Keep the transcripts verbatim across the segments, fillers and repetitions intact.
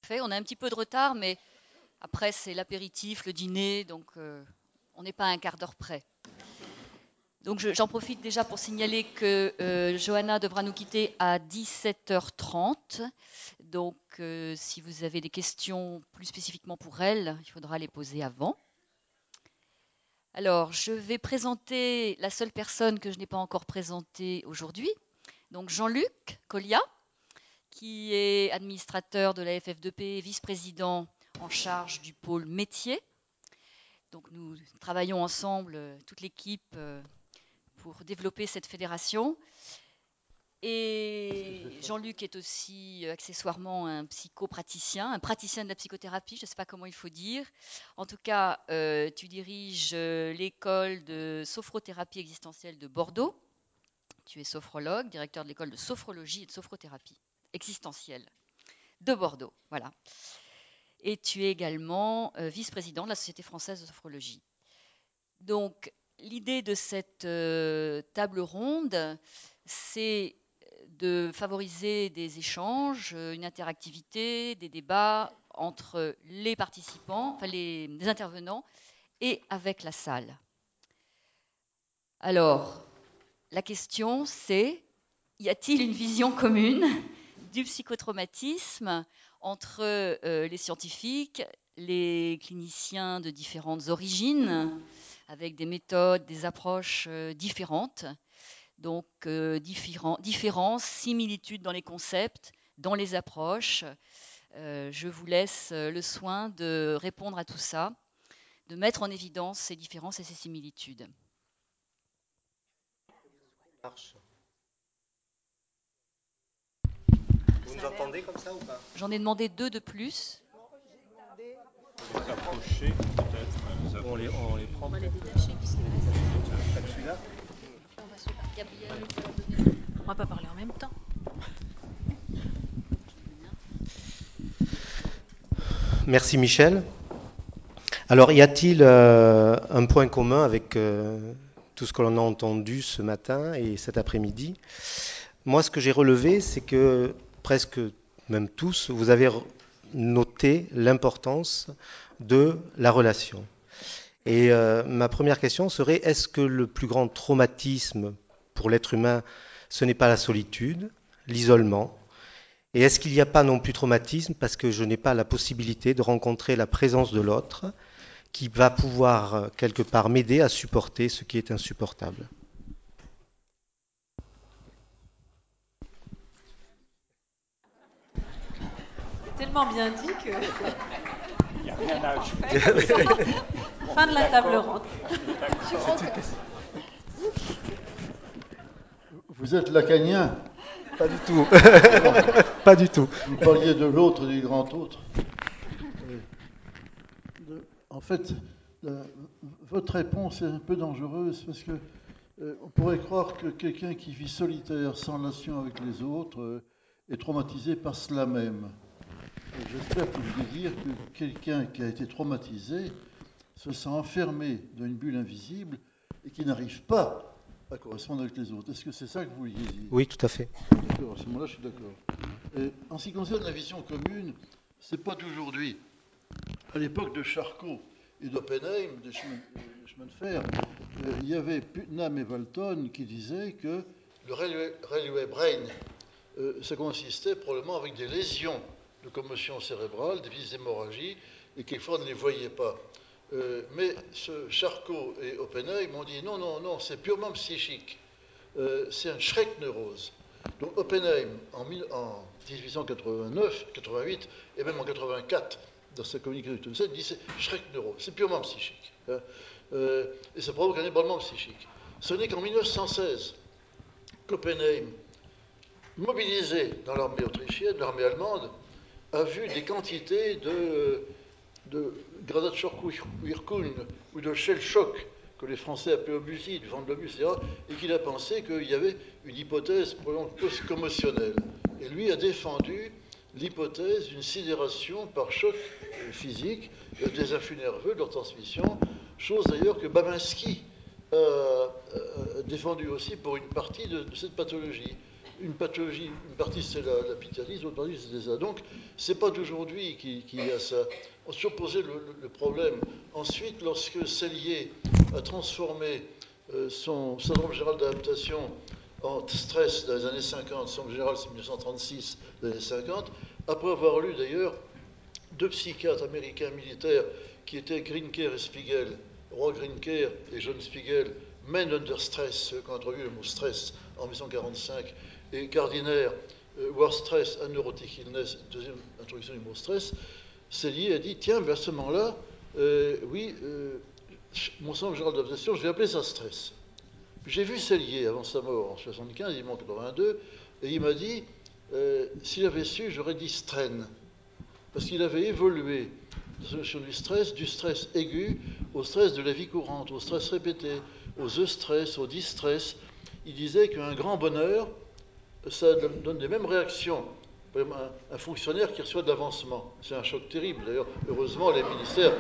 parfait. On a un petit peu de retard, mais après, c'est l'apéritif, le dîner, donc euh, on n'est pas à un quart d'heure près. Donc je- j'en profite déjà pour signaler que euh, Johanna devra nous quitter à dix-sept heures trente. Donc euh, si vous avez des questions plus spécifiquement pour elle, il faudra les poser avant. Alors, je vais présenter la seule personne que je n'ai pas encore présentée aujourd'hui. Donc Jean-Luc Collia, qui est administrateur de la F F deux P, vice-président en charge du pôle métier. Donc nous travaillons ensemble, euh, toute l'équipe, euh, pour développer cette fédération. Et Jean-Luc est aussi euh, accessoirement un psychopraticien, un praticien de la psychothérapie, je ne sais pas comment il faut dire. En tout cas, euh, tu diriges euh, l'école de sophrothérapie existentielle de Bordeaux. Tu es sophrologue, directeur de l'école de sophrologie et de sophrothérapie existentielle de Bordeaux. Voilà. Et tu es également euh, vice-président de la Société française de sophrologie. Donc, l'idée de cette euh, table ronde, c'est de favoriser des échanges, euh, une interactivité, des débats entre les participants, enfin les, les intervenants, et avec la salle. Alors, la question c'est, y a-t-il une vision commune du psychotraumatisme entre euh, les scientifiques, les cliniciens de différentes origines, avec des méthodes, des approches euh, différentes, donc euh, différents, différences, similitudes dans les concepts, dans les approches. Euh, je vous laisse euh, le soin de répondre à tout ça, de mettre en évidence ces différences et ces similitudes. Marche. Vous nous entendez comme ça ou pas? J'en ai demandé deux de plus. Les approcher, peut-être. Les On les, approcher. on les prend. On va les détacher. Pas celui-là. Gabriel, On va pas parler en même temps. Merci Michel. Alors, y a-t-il euh, un point commun avec euh, tout ce que l'on a entendu ce matin et cet après-midi? Moi, ce que j'ai relevé, c'est que presque même tous, vous avez noté l'importance de la relation. Et euh, ma première question serait, est-ce que le plus grand traumatisme pour l'être humain, ce n'est pas la solitude, l'isolement? Et est-ce qu'il n'y a pas non plus traumatisme parce que je n'ai pas la possibilité de rencontrer la présence de l'autre qui va pouvoir quelque part m'aider à supporter ce qui est insupportable? C'est tellement bien dit que. Il n'y a rien à ajouter. Fin de la table ronde. Vous êtes lacanien? Pas du tout. Pas du tout. Vous parliez de l'autre, du grand autre. De- en fait, la- votre réponse est un peu dangereuse parce que euh, on pourrait croire que quelqu'un qui vit solitaire, sans relation avec les autres, euh, est traumatisé par cela même. Et j'espère que vous voulez dire que quelqu'un qui a été traumatisé se sent enfermé dans une bulle invisible et qui n'arrive pas à correspondre avec les autres. Est-ce que c'est ça que vous vouliez dire? Oui, tout à fait. D'accord, à ce moment-là, je suis d'accord. Et en ce qui concerne la vision commune, c'est pas d'aujourd'hui. À l'époque de Charcot et d'Oppenheim, des chemins, des chemins de fer, euh, il y avait Putnam et Walton qui disaient que le railway, railway brain, euh, ça consistait probablement avec des lésions de commotion cérébrale, des petites hémorragies, et quelquefois on ne les voyait pas. Euh, mais ce Charcot et Oppenheim ont dit non, non, non, c'est purement psychique. Euh, c'est un Schreck-neurose. Donc Oppenheim, en, en dix-huit cent quatre-vingt-neuf, quatre-vingt-huit, et même en quatre-vingt-quatre, dans sa communication de Townsend, dit c'est Schreck-neurose, c'est purement psychique. Hein. Euh, et ça provoque un ébranlement psychique. Ce n'est qu'en mille neuf cent seize qu'Oppenheim, mobilisé dans l'armée autrichienne, l'armée allemande, a vu des quantités de, de Granatschok-Wirkung ou de shell-shock que les Français appelaient obusie, du vent de l'obus, et cetera, et qu'il a pensé qu'il y avait une hypothèse post-commotionnelle. Et lui a défendu l'hypothèse d'une sidération par choc physique, des influx nerveux, de leur transmission, chose d'ailleurs que Babinski a défendu aussi pour une partie de, de cette pathologie. une pathologie, une partie c'est la, la ptyalise, l'autre partie c'est ça. Donc, c'est pas d'aujourd'hui qu'il qui y a ça. On se posait le, le, le problème. Ensuite, lorsque Sellier a transformé euh, son syndrome général d'adaptation en stress dans les années cinquante, syndrome général c'est mille neuf cent trente-six, dans les années cinquante, après avoir lu d'ailleurs deux psychiatres américains militaires qui étaient Grinker et Spiegel, Roy Grinker et John Spiegel, Men Under Stress, ceux qui ont introduit le mot stress en mille neuf cent quarante-cinq, et Gardiner, euh, War Stress and Neurotic Illness, deuxième introduction du mot stress, Sellier a dit, tiens, vers ce moment-là, euh, oui, euh, mon syndrome général d'adaptation, je vais appeler ça stress. Puis j'ai vu Sellier avant sa mort en soixante-quinze, il est mort en quatre-vingt-deux, et il m'a dit, euh, s'il avait su, j'aurais dit strain. Parce qu'il avait évolué sur du stress, du stress aigu au stress de la vie courante, au stress répété, aux eustress, au distress. Il disait qu'un grand bonheur, ça donne les mêmes réactions. Un, un fonctionnaire qui reçoit de l'avancement, c'est un choc terrible. D'ailleurs, heureusement, les ministères...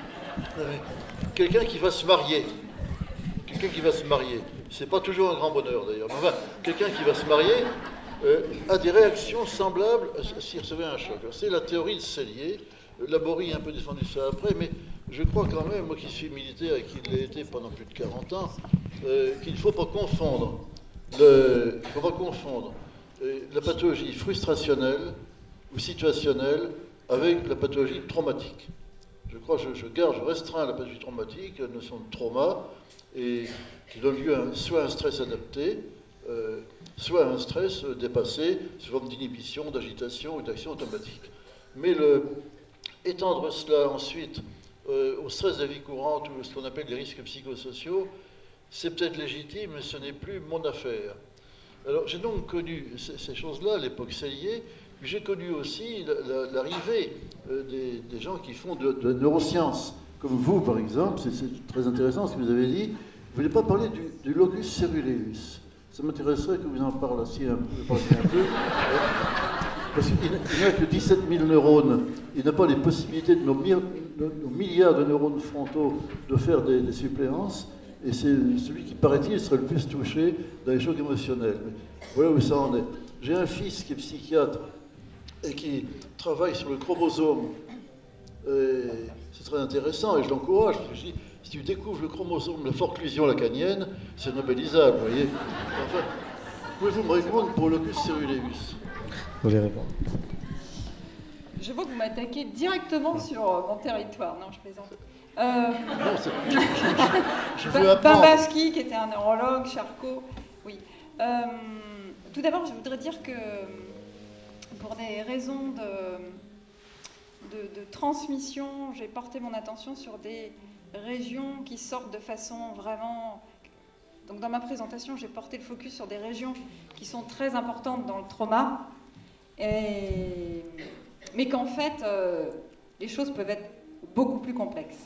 Quelqu'un qui va se marier, quelqu'un qui va se marier, c'est pas toujours un grand bonheur d'ailleurs, mais enfin, quelqu'un qui va se marier euh, a des réactions semblables à s'il recevait un choc. C'est la théorie de Sellier. Laborie a un peu défendu ça après, mais je crois quand même, moi qui suis militaire et qui l'ai été pendant plus de quarante ans, euh, qu'il ne faut pas confondre, le, il faut pas confondre euh, la pathologie frustrationnelle ou situationnelle avec la pathologie traumatique. Je crois que je, je garde, je restreins la pathologie traumatique, la notion de trauma, et qui donne lieu à soit à un stress adapté, euh, soit à un stress dépassé, sous forme d'inhibition, d'agitation ou d'action automatique. Mais le, étendre cela ensuite euh, au stress de la vie courante ou ce qu'on appelle les risques psychosociaux, c'est peut-être légitime, mais ce n'est plus mon affaire. Alors j'ai donc connu ces, ces choses-là à l'époque Sellier, puis j'ai connu aussi l'arrivée euh, des, des gens qui font de, de la neuroscience, comme vous par exemple, c'est très intéressant ce que vous avez dit. Vous ne voulez pas parler du, du locus ceruleus. Ça m'intéresserait que vous en parliez un, un peu. Parce qu'il n'y a que dix-sept mille neurones. Il n'a pas les possibilités de nos, nos milliards de neurones frontaux de faire des, des suppléances. Et c'est celui qui, paraît-il, serait le plus touché dans les chocs émotionnels. Mais voilà où ça en est. J'ai un fils qui est psychiatre et qui travaille sur le chromosome. C'est très intéressant et je l'encourage. Parce que je dis, si tu découvres le chromosome, la forclusion lacanienne, c'est nobélisable, vous voyez. Enfin, pouvez-vous me répondre pour locus ceruleus? Vous voulez répondre? Je vois que vous m'attaquez directement sur euh, mon territoire. Non, je plaisante. Euh... Non, je, je, je veux apprendre. Bambaski, qui était un neurologue, Charcot. Oui. Euh, tout d'abord, je voudrais dire que pour des raisons de, de, de transmission, j'ai porté mon attention sur des régions qui sortent de façon vraiment... Donc dans ma présentation, j'ai porté le focus sur des régions qui sont très importantes dans le trauma, et... mais qu'en fait, euh, les choses peuvent être beaucoup plus complexes.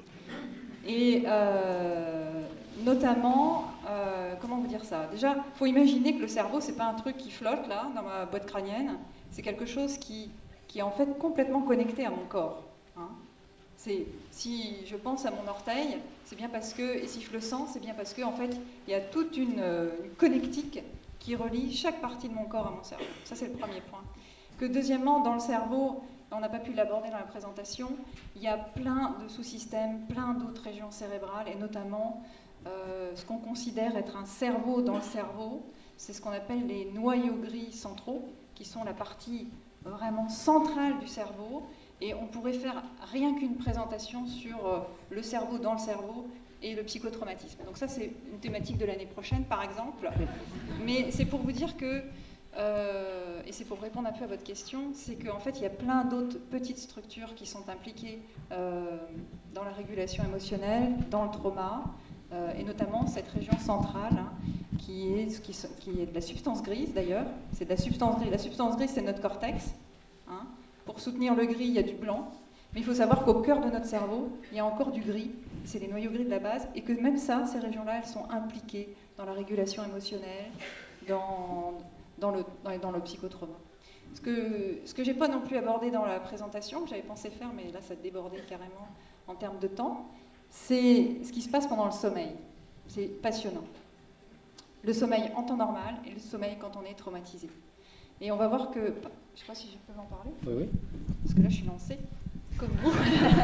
Et euh, notamment, euh, comment vous dire ça? Déjà, il faut imaginer que le cerveau, c'est pas un truc qui flotte là, dans ma boîte crânienne, c'est quelque chose qui, qui est en fait complètement connecté à mon corps. Hein. C'est, si je pense à mon orteil, c'est bien parce que, et si je le sens, c'est bien parce que, en fait, il y a toute une, une connectique qui relie chaque partie de mon corps à mon cerveau. Ça, c'est le premier point. Que deuxièmement, dans le cerveau, on n'a pas pu l'aborder dans la présentation, il y a plein de sous-systèmes, plein d'autres régions cérébrales, et notamment euh, ce qu'on considère être un cerveau dans le cerveau, c'est ce qu'on appelle les noyaux gris centraux, qui sont la partie vraiment centrale du cerveau, et on pourrait faire rien qu'une présentation sur euh, le cerveau dans le cerveau et le psychotraumatisme. Donc ça, c'est une thématique de l'année prochaine, par exemple, mais c'est pour vous dire que Euh, et c'est pour répondre un peu à votre question, c'est qu'en fait il y a plein d'autres petites structures qui sont impliquées euh, dans la régulation émotionnelle, dans le trauma, euh, et notamment cette région centrale hein, qui, est, qui, qui est de la substance grise d'ailleurs. C'est de la substance grise. La substance grise c'est notre cortex. Hein. Pour soutenir le gris il y a du blanc, mais il faut savoir qu'au cœur de notre cerveau il y a encore du gris. C'est les noyaux gris de la base, et que même ça, ces régions-là, elles sont impliquées dans la régulation émotionnelle, dans Dans le, dans le psychotrauma. Ce que, ce que je n'ai pas non plus abordé dans la présentation, que j'avais pensé faire, mais là ça débordait carrément en termes de temps, c'est ce qui se passe pendant le sommeil. C'est passionnant. le sommeil en temps normal et le sommeil quand on est traumatisé. Et on va voir que, je ne sais pas si je peux en parler, Oui, oui. parce que là je suis lancée, comme vous.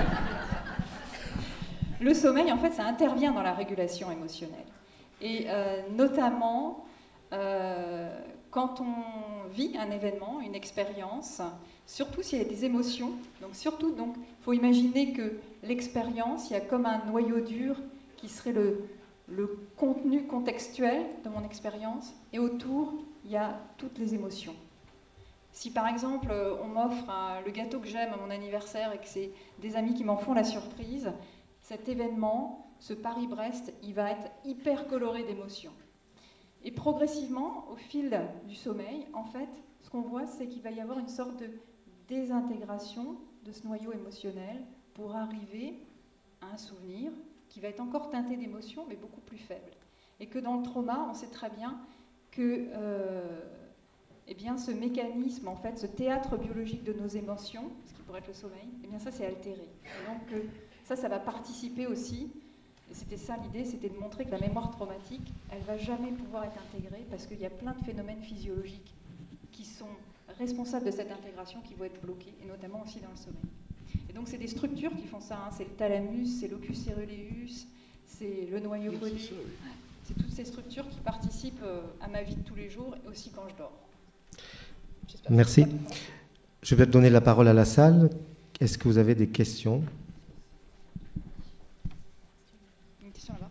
Le sommeil, en fait, ça intervient dans la régulation émotionnelle. Et euh, notamment, euh, quand on vit un événement, une expérience, surtout s'il y a des émotions, donc surtout, donc, il faut imaginer que l'expérience, il y a comme un noyau dur qui serait le, le contenu contextuel de mon expérience, et autour, il y a toutes les émotions. Si par exemple, on m'offre un, le gâteau que j'aime à mon anniversaire et que c'est des amis qui m'en font la surprise, cet événement, ce Paris-Brest, il va être hyper coloré d'émotions. Et progressivement, au fil du sommeil, en fait, ce qu'on voit, c'est qu'il va y avoir une sorte de désintégration de ce noyau émotionnel pour arriver à un souvenir qui va être encore teinté d'émotions, mais beaucoup plus faible. Et que dans le trauma, on sait très bien que euh, eh bien, ce mécanisme, en fait, ce théâtre biologique de nos émotions, ce qui pourrait être le sommeil, eh bien ça, c'est altéré. Et donc, euh, ça, ça va participer aussi, et c'était ça l'idée, c'était de montrer que la mémoire traumatique, elle ne va jamais pouvoir être intégrée parce qu'il y a plein de phénomènes physiologiques qui sont responsables de cette intégration qui vont être bloqués, et notamment aussi dans le sommeil. Et donc, c'est des structures qui font ça, hein. C'est le thalamus, c'est l'ocus ceruleus, c'est le noyau Oui, collé. c'est ça, oui. C'est toutes ces structures qui participent à ma vie de tous les jours, et aussi quand je dors. J'espère Merci. que ça Je vais te donner la parole à la salle. Est-ce que vous avez des questions? Une question là-bas.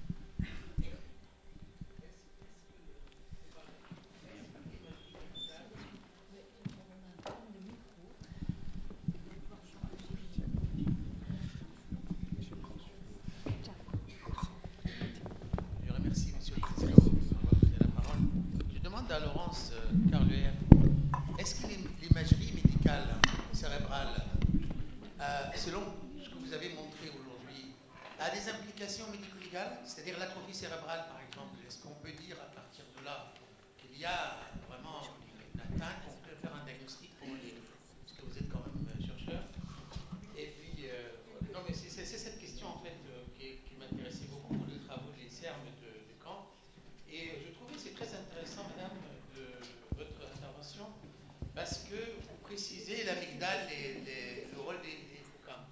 Je remercie Monsieur le Président de m'avoir donné la parole. Je demande à Laurence euh, Carluer, est-ce que l'im- l'imagerie médicale cérébrale, euh, selon ce que vous avez montré aujourd'hui, a des implications médico-légales, c'est-à-dire l'atrophie cérébrale par exemple? Est-ce qu'on peut dire à partir de là qu'il y a vraiment une, une atteinte, qu'on peut faire un diagnostic pour les... Parce que vous êtes quand même euh, chercheur. Et puis, euh, voilà. Non mais c'est c'est- c'est cette question en fait euh, qui, qui m'intéressait beaucoup, les travaux des CERM de, de Caen. Et je trouvais c'est très intéressant, madame, de votre intervention, parce que vous précisez l'amygdale et les- le rôle des, des hippocampes.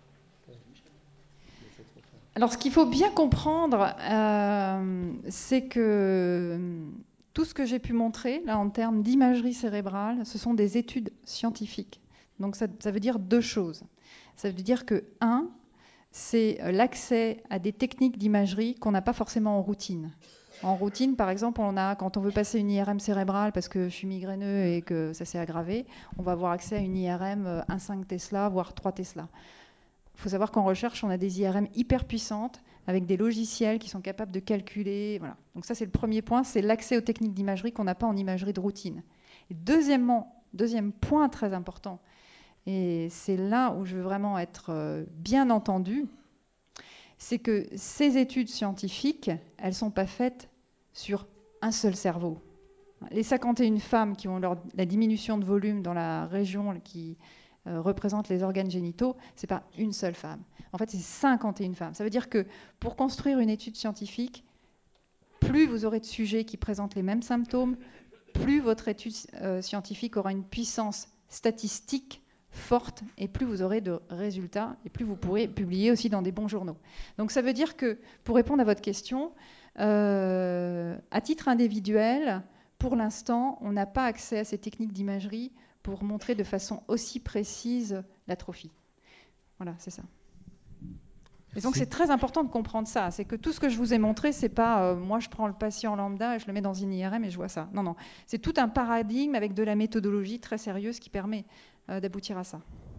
Alors, ce qu'il faut bien comprendre, euh, c'est que euh, tout ce que j'ai pu montrer, là, en termes d'imagerie cérébrale, ce sont des études scientifiques. Donc, ça, ça veut dire deux choses. Ça veut dire que, un, c'est l'accès à des techniques d'imagerie qu'on n'a pas forcément en routine. En routine, par exemple, on a, quand on veut passer une I R M cérébrale parce que je suis migraineux et que ça s'est aggravé, on va avoir accès à une I R M un virgule cinq Tesla, voire trois Tesla. Il faut savoir qu'en recherche, on a des I R M hyper puissantes avec des logiciels qui sont capables de calculer. Voilà. Donc ça, c'est le premier point, c'est l'accès aux techniques d'imagerie qu'on n'a pas en imagerie de routine. Et deuxièmement, deuxième point très important, et c'est là où je veux vraiment être bien entendue, c'est que ces études scientifiques, elles ne sont pas faites sur un seul cerveau. Les cinquante et une femmes qui ont leur, la diminution de volume dans la région qui euh, représente les organes génitaux, ce n'est pas une seule femme. En fait, c'est cinquante et une femmes. Ça veut dire que pour construire une étude scientifique, plus vous aurez de sujets qui présentent les mêmes symptômes, plus votre étude euh, scientifique aura une puissance statistique forte et plus vous aurez de résultats et plus vous pourrez publier aussi dans des bons journaux. Donc ça veut dire que, pour répondre à votre question, euh, à titre individuel, pour l'instant, on n'a pas accès à ces techniques d'imagerie pour montrer de façon aussi précise l'atrophie. Voilà, c'est ça. Et donc c'est très important de comprendre ça, c'est que tout ce que je vous ai montré, c'est pas euh, moi je prends le patient lambda et je le mets dans une I R M et je vois ça. Non, non, c'est tout un paradigme avec de la méthodologie très sérieuse qui permet euh, d'aboutir à ça.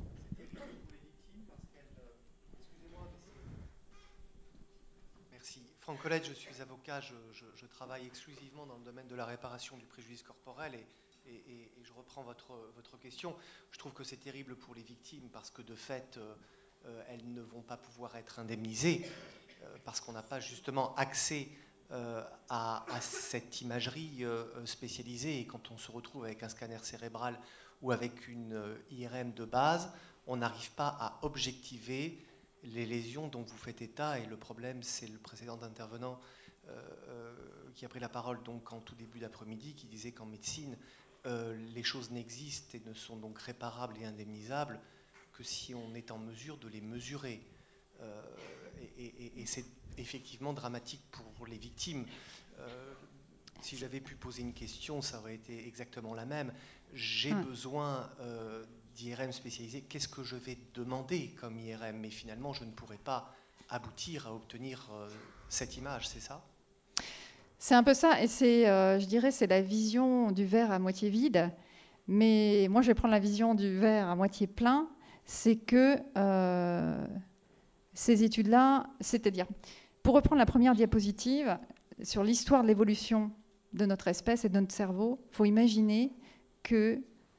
Merci. Franck Colette, je suis avocat, je, je, je travaille exclusivement dans le domaine de la réparation du préjudice corporel et, et, et, et je reprends votre, votre question. Je trouve que c'est terrible pour les victimes parce que de fait, euh, euh, elles ne vont pas pouvoir être indemnisées euh, parce qu'on n'a pas justement accès euh, à, à cette imagerie euh, spécialisée et quand on se retrouve avec un scanner cérébral ou avec une euh, I R M de base, on n'arrive pas à objectiver les lésions dont vous faites état, et le problème, c'est le précédent intervenant euh, euh, qui a pris la parole donc en tout début d'après-midi, qui disait qu'en médecine, euh, les choses n'existent et ne sont donc réparables et indemnisables que si on est en mesure de les mesurer. Euh, et, et, et c'est effectivement dramatique pour les victimes. Euh, si j'avais pu poser une question, ça aurait été exactement la même. J'ai Ouais. besoin euh, d'I R M spécialisé. Qu'est-ce que je vais demander comme I R M? Mais finalement, je ne pourrais pas aboutir à obtenir euh, cette image, c'est ça? C'est un peu ça, et c'est, euh, je dirais, c'est la vision du verre à moitié vide. Mais moi, je vais prendre la vision du verre à moitié plein. C'est que euh, ces études-là, c'est-à-dire, pour reprendre la première diapositive, sur l'histoire de l'évolution de notre espèce et de notre cerveau, il faut imaginer que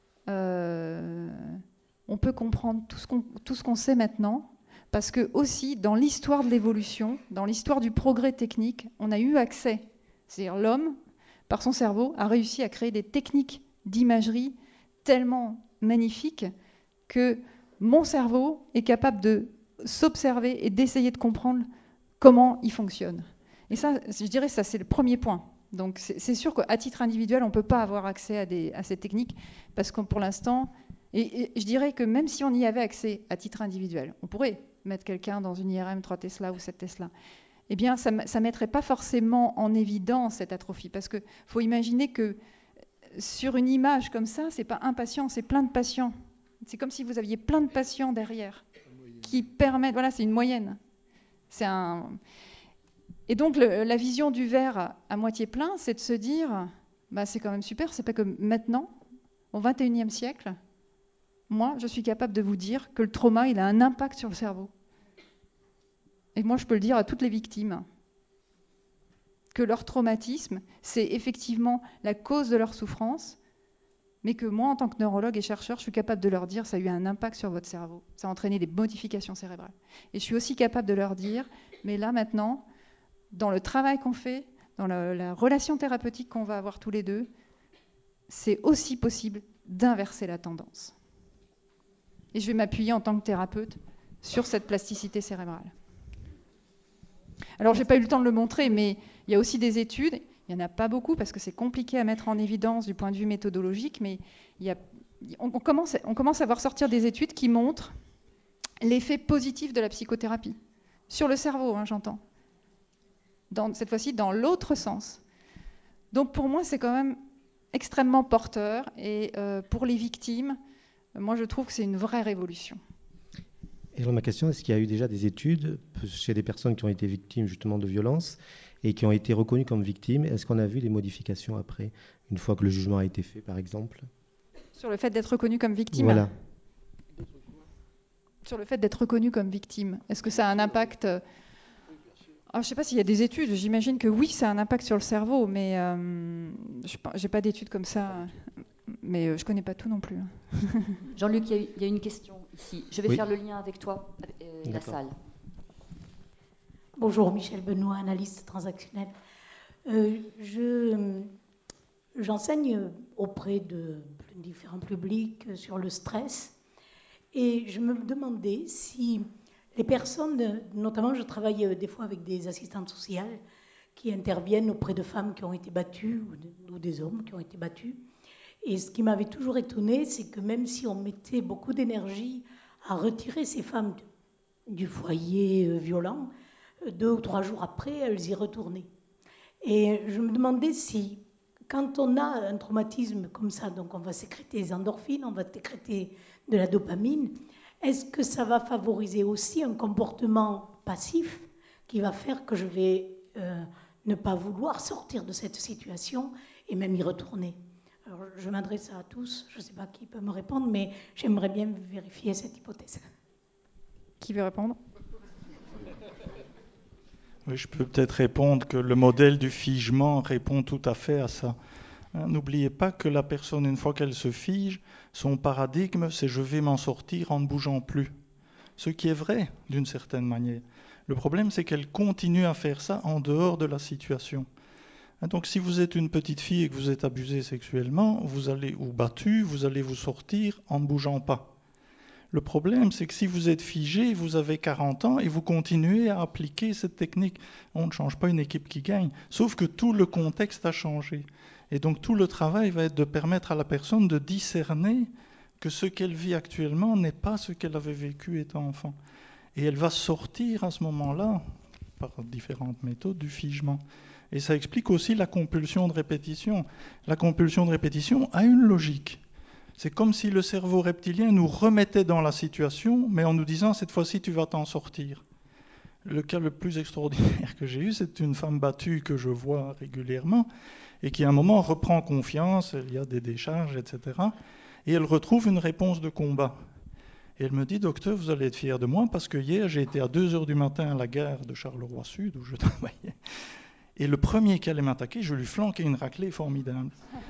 euh, on peut comprendre tout ce qu'on, tout ce qu'on sait maintenant, parce que aussi, dans l'histoire de l'évolution, dans l'histoire du progrès technique, on a eu accès, c'est-à-dire l'homme, par son cerveau, a réussi à créer des techniques d'imagerie tellement magnifiques que mon cerveau est capable de s'observer et d'essayer de comprendre comment il fonctionne. Et ça, je dirais, ça c'est le premier point. Donc c'est, c'est sûr qu'à titre individuel, on ne peut pas avoir accès à, des, à ces techniques, parce que pour l'instant, et, et je dirais que même si on y avait accès à titre individuel, on pourrait mettre quelqu'un dans une I R M trois Tesla ou sept Tesla, eh bien ça ne mettrait pas forcément en évidence cette atrophie, parce qu'il faut imaginer que sur une image comme ça, c'est pas un patient, c'est plein de patients. C'est comme si vous aviez plein de patients derrière qui permettent, voilà, c'est une moyenne. C'est un... Et donc le, la vision du verre à, à moitié plein, c'est de se dire, bah, c'est quand même super, c'est pas que maintenant, au vingt et unième siècle, moi, je suis capable de vous dire que le trauma, il a un impact sur le cerveau. Et moi, je peux le dire à toutes les victimes, que leur traumatisme, c'est effectivement la cause de leur souffrance, mais que moi, en tant que neurologue et chercheur, je suis capable de leur dire ça a eu un impact sur votre cerveau, ça a entraîné des modifications cérébrales. Et je suis aussi capable de leur dire, mais là maintenant, dans le travail qu'on fait, dans la, la relation thérapeutique qu'on va avoir tous les deux, c'est aussi possible d'inverser la tendance. Et je vais m'appuyer en tant que thérapeute sur cette plasticité cérébrale. Alors, je n'ai pas eu le temps de le montrer, mais il y a aussi des études. Il n'y en a pas beaucoup parce que c'est compliqué à mettre en évidence du point de vue méthodologique, mais il y a, on, on, commence, on commence à voir sortir des études qui montrent l'effet positif de la psychothérapie. Sur le cerveau, hein, j'entends. Dans, cette fois-ci, dans l'autre sens. Donc, pour moi, c'est quand même extrêmement porteur. Et euh, pour les victimes, moi, je trouve que c'est une vraie révolution. Et alors ma question, est-ce qu'il y a eu déjà des études chez des personnes qui ont été victimes justement de violences et qui ont été reconnues comme victimes? Est-ce qu'on a vu les modifications après, une fois que le jugement a été fait, par exemple? Sur le fait d'être reconnu comme victime? Voilà. Sur le fait d'être reconnu comme victime, est-ce que ça a un impact? Alors, je ne sais pas s'il y a des études, j'imagine que oui, ça a un impact sur le cerveau, mais euh, je n'ai pas d'études comme ça. Mais euh, je ne connais pas tout non plus. Jean-Luc, il y, y a une question ici. Je vais oui. faire le lien avec toi et la salle. Bonjour, Michel Benoît, analyste transactionnel. Euh, je, j'enseigne auprès de différents publics sur le stress. Et je me demandais si les personnes, notamment je travaille des fois avec des assistantes sociales qui interviennent auprès de femmes qui ont été battues ou, de, ou des hommes qui ont été battus. Et ce qui m'avait toujours étonnée, c'est que même si on mettait beaucoup d'énergie à retirer ces femmes du foyer violent, deux ou trois jours après, elles y retournaient. Et je me demandais si, quand on a un traumatisme comme ça, donc on va sécréter des endorphines, on va sécréter de la dopamine, est-ce que ça va favoriser aussi un comportement passif qui va faire que je vais euh, ne pas vouloir sortir de cette situation et même y retourner? Alors, je m'adresse à tous, je ne sais pas qui peut me répondre, mais j'aimerais bien vérifier cette hypothèse. Qui veut répondre? Oui, je peux peut-être répondre que le modèle du figement répond tout à fait à ça. Hein, n'oubliez pas que la personne, une fois qu'elle se fige, son paradigme, c'est « je vais m'en sortir en ne bougeant plus ». Ce qui est vrai, d'une certaine manière. Le problème, c'est qu'elle continue à faire ça en dehors de la situation. Donc si vous êtes une petite fille et que vous êtes abusée sexuellement, vous allez, ou battue, vous allez vous sortir en ne bougeant pas. Le problème, c'est que si vous êtes figé, vous avez quarante ans et vous continuez à appliquer cette technique, on ne change pas une équipe qui gagne, sauf que tout le contexte a changé. Et donc tout le travail va être de permettre à la personne de discerner que ce qu'elle vit actuellement n'est pas ce qu'elle avait vécu étant enfant. Et elle va sortir à ce moment-là, par différentes méthodes, du figement. Et ça explique aussi la compulsion de répétition. La compulsion de répétition a une logique. C'est comme si le cerveau reptilien nous remettait dans la situation, mais en nous disant, cette fois-ci, tu vas t'en sortir. Le cas le plus extraordinaire que j'ai eu, c'est une femme battue que je vois régulièrement, et qui à un moment reprend confiance, il y a des décharges, et cetera. Et elle retrouve une réponse de combat. Et elle me dit, docteur, vous allez être fier de moi, parce que hier, j'ai été à deux heures du matin à la gare de Charleroi-Sud, où je travaillais. Et le premier qui allait m'attaquer, je lui flanquais une raclée formidable.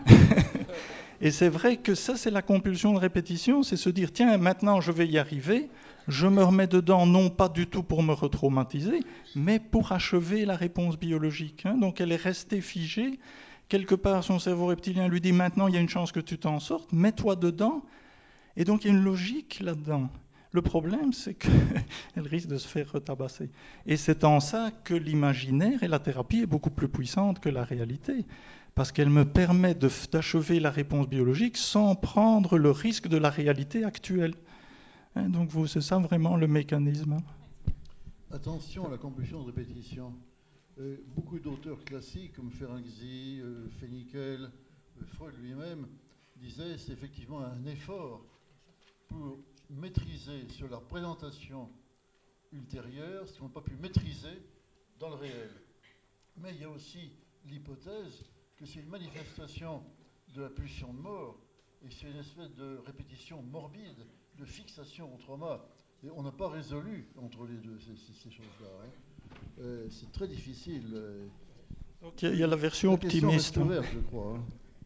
Et c'est vrai que ça, c'est la compulsion de répétition, c'est se dire, tiens, maintenant je vais y arriver, je me remets dedans, non pas du tout pour me retraumatiser, mais pour achever la réponse biologique. Hein. Donc elle est restée figée. Quelque part, son cerveau reptilien lui dit, maintenant il y a une chance que tu t'en sortes, mets-toi dedans. Et donc il y a une logique là-dedans. Le problème, c'est qu'elle risque de se faire retabasser. Et c'est en ça que l'imaginaire et la thérapie est beaucoup plus puissante que la réalité. Parce qu'elle me permet de, d'achever la réponse biologique sans prendre le risque de la réalité actuelle. Hein, donc vous, c'est ça vraiment le mécanisme. Attention à la compulsion de répétition. Euh, beaucoup d'auteurs classiques comme Ferenczi, euh, Fenickel, euh, Freud lui-même disaient c'est effectivement un effort pour maîtriser sur la représentation ultérieure ce qu'on n'a pas pu maîtriser dans le réel. Mais il y a aussi l'hypothèse que c'est une manifestation de la pulsion de mort et c'est une espèce de répétition morbide, de fixation au trauma. Et on n'a pas résolu entre les deux ces, ces, ces choses-là. Hein. Euh, c'est très difficile. Euh, Donc il y, y a la version la question optimiste. reste ouverte, je crois. Hein.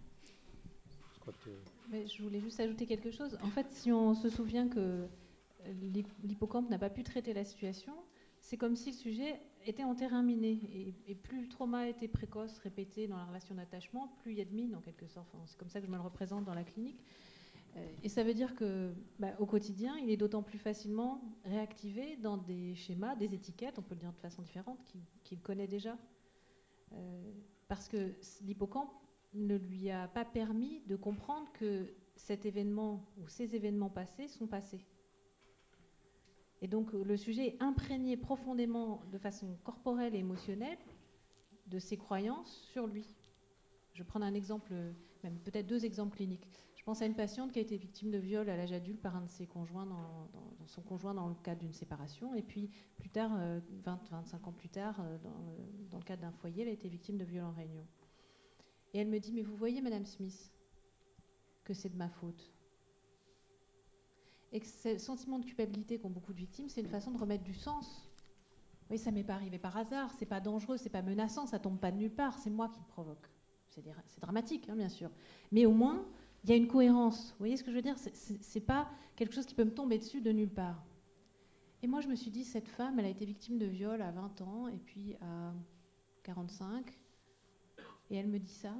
Mais je voulais juste ajouter quelque chose. En fait, si on se souvient que l'hippocampe n'a pas pu traiter la situation, c'est comme si le sujet était en terrain miné. Et, et plus le trauma était précoce, répété dans la relation d'attachement, plus il y a de mines en quelque sorte. Enfin, c'est comme ça que je me le représente dans la clinique. Et ça veut dire que, bah, au quotidien, il est d'autant plus facilement réactivé dans des schémas, des étiquettes, on peut le dire de façon différente, qu'il, qu'il connaît déjà. Euh, parce que l'hippocampe ne lui a pas permis de comprendre que cet événement ou ces événements passés sont passés. Et donc le sujet est imprégné profondément de façon corporelle et émotionnelle de ses croyances sur lui. Je vais prendre un exemple, même peut-être deux exemples cliniques. Je pense à une patiente qui a été victime de viol à l'âge adulte par un de ses conjoints, dans, dans, dans son conjoint dans le cadre d'une séparation. Et puis plus tard, vingt à vingt-cinq ans plus tard, dans, dans le cadre d'un foyer, elle a été victime de viol en réunion. Et elle me dit, mais vous voyez, Madame Smith, que c'est de ma faute. Et que ce sentiment de culpabilité qu'ont beaucoup de victimes, c'est une façon de remettre du sens. Oui, ça m'est pas arrivé par hasard, c'est pas dangereux, c'est pas menaçant, ça tombe pas de nulle part, c'est moi qui le provoque. C'est, c'est dramatique, hein, bien sûr. Mais au moins, il y a une cohérence. Vous voyez ce que je veux dire ? c'est, c'est, c'est pas quelque chose qui peut me tomber dessus de nulle part. Et moi, je me suis dit, cette femme, elle a été victime de viol à vingt ans, et puis à quarante-cinq, et elle me dit ça.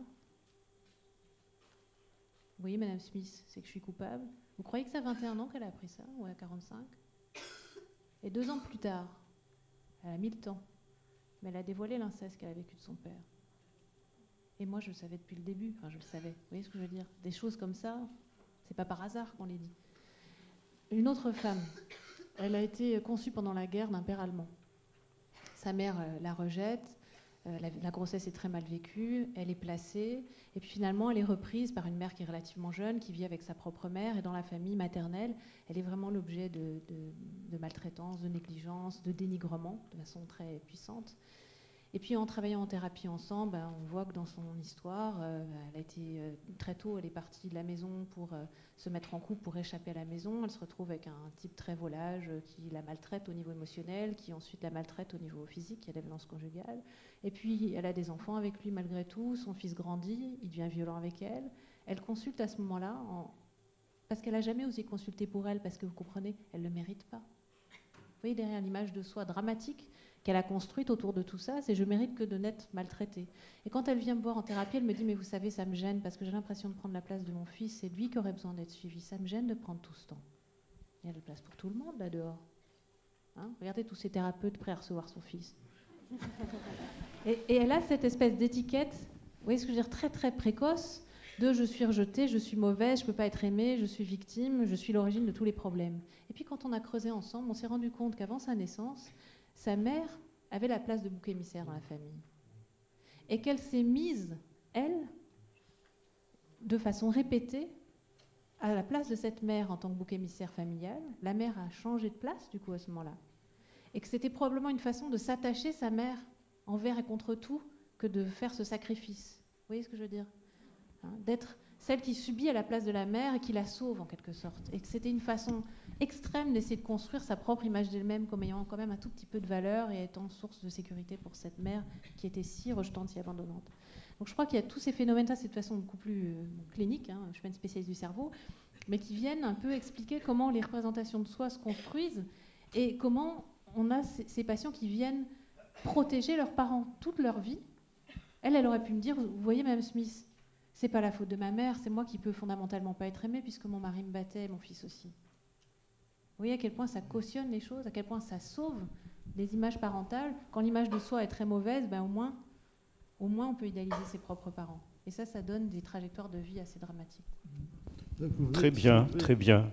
Vous voyez, Madame Smith, c'est que je suis coupable. Vous croyez que c'est à vingt et un ans qu'elle a appris ça, ou à quarante-cinq ? Et deux ans plus tard, elle a mis le temps, mais elle a dévoilé l'inceste qu'elle a vécu de son père. Et moi, je le savais depuis le début, enfin, je le savais. Vous voyez ce que je veux dire ? Des choses comme ça, c'est pas par hasard qu'on les dit. Une autre femme, elle a été conçue pendant la guerre d'un père allemand. Sa mère euh, la rejette. Euh, la, la grossesse est très mal vécue, elle est placée, et puis finalement elle est reprise par une mère qui est relativement jeune, qui vit avec sa propre mère, et dans la famille maternelle, elle est vraiment l'objet de, de, de maltraitance, de négligence, de dénigrement, de façon très puissante. Et puis en travaillant en thérapie ensemble, ben, on voit que dans son histoire, euh, elle a été euh, très tôt, elle est partie de la maison pour euh, se mettre en couple, pour échapper à la maison. Elle se retrouve avec un type très volage euh, qui la maltraite au niveau émotionnel, qui ensuite la maltraite au niveau physique, il y a la violence conjugale. Et puis elle a des enfants avec lui malgré tout, son fils grandit, il devient violent avec elle. Elle consulte à ce moment-là, en... parce qu'elle n'a jamais osé consulter pour elle, parce que vous comprenez, elle ne le mérite pas. Vous voyez derrière l'image de soi dramatique qu'elle a construite autour de tout ça, c'est je mérite que de n'être maltraitée. Et quand elle vient me voir en thérapie, elle me dit mais vous savez, ça me gêne parce que j'ai l'impression de prendre la place de mon fils, c'est lui qui aurait besoin d'être suivi, ça me gêne de prendre tout ce temps. Il y a de la place pour tout le monde là dehors. Hein, regardez tous ces thérapeutes prêts à recevoir son fils. et, et elle a cette espèce d'étiquette, vous voyez ce que je veux dire, très très précoce, de je suis rejetée, je suis mauvaise, je ne peux pas être aimée, je suis victime, je suis l'origine de tous les problèmes. Et puis quand on a creusé ensemble, on s'est rendu compte qu'avant sa naissance, sa mère avait la place de bouc émissaire dans la famille. Et qu'elle s'est mise, elle, de façon répétée, à la place de cette mère en tant que bouc émissaire familial. La mère a changé de place, du coup, à ce moment-là. Et que c'était probablement une façon de s'attacher sa mère envers et contre tout que de faire ce sacrifice. Vous voyez ce que je veux dire, hein, d'être celle qui subit à la place de la mère et qui la sauve en quelque sorte. Et que c'était une façon extrême d'essayer de construire sa propre image d'elle-même comme ayant quand même un tout petit peu de valeur et étant source de sécurité pour cette mère qui était si rejetante, si abandonnante. Donc je crois qu'il y a tous ces phénomènes-là, c'est de façon beaucoup plus euh, clinique, hein, je ne suis pas une spécialiste du cerveau, mais qui viennent un peu expliquer comment les représentations de soi se construisent et comment on a ces, ces patients qui viennent protéger leurs parents toute leur vie. Elle, elle aurait pu me dire, vous voyez, Mme Smith, c'est pas la faute de ma mère, c'est moi qui peux fondamentalement pas être aimée puisque mon mari me battait et mon fils aussi. Vous voyez à quel point ça cautionne les choses, à quel point ça sauve les images parentales. Quand l'image de soi est très mauvaise, ben au moins, au moins on peut idéaliser ses propres parents. Et ça, ça donne des trajectoires de vie assez dramatiques. Très bien, très bien.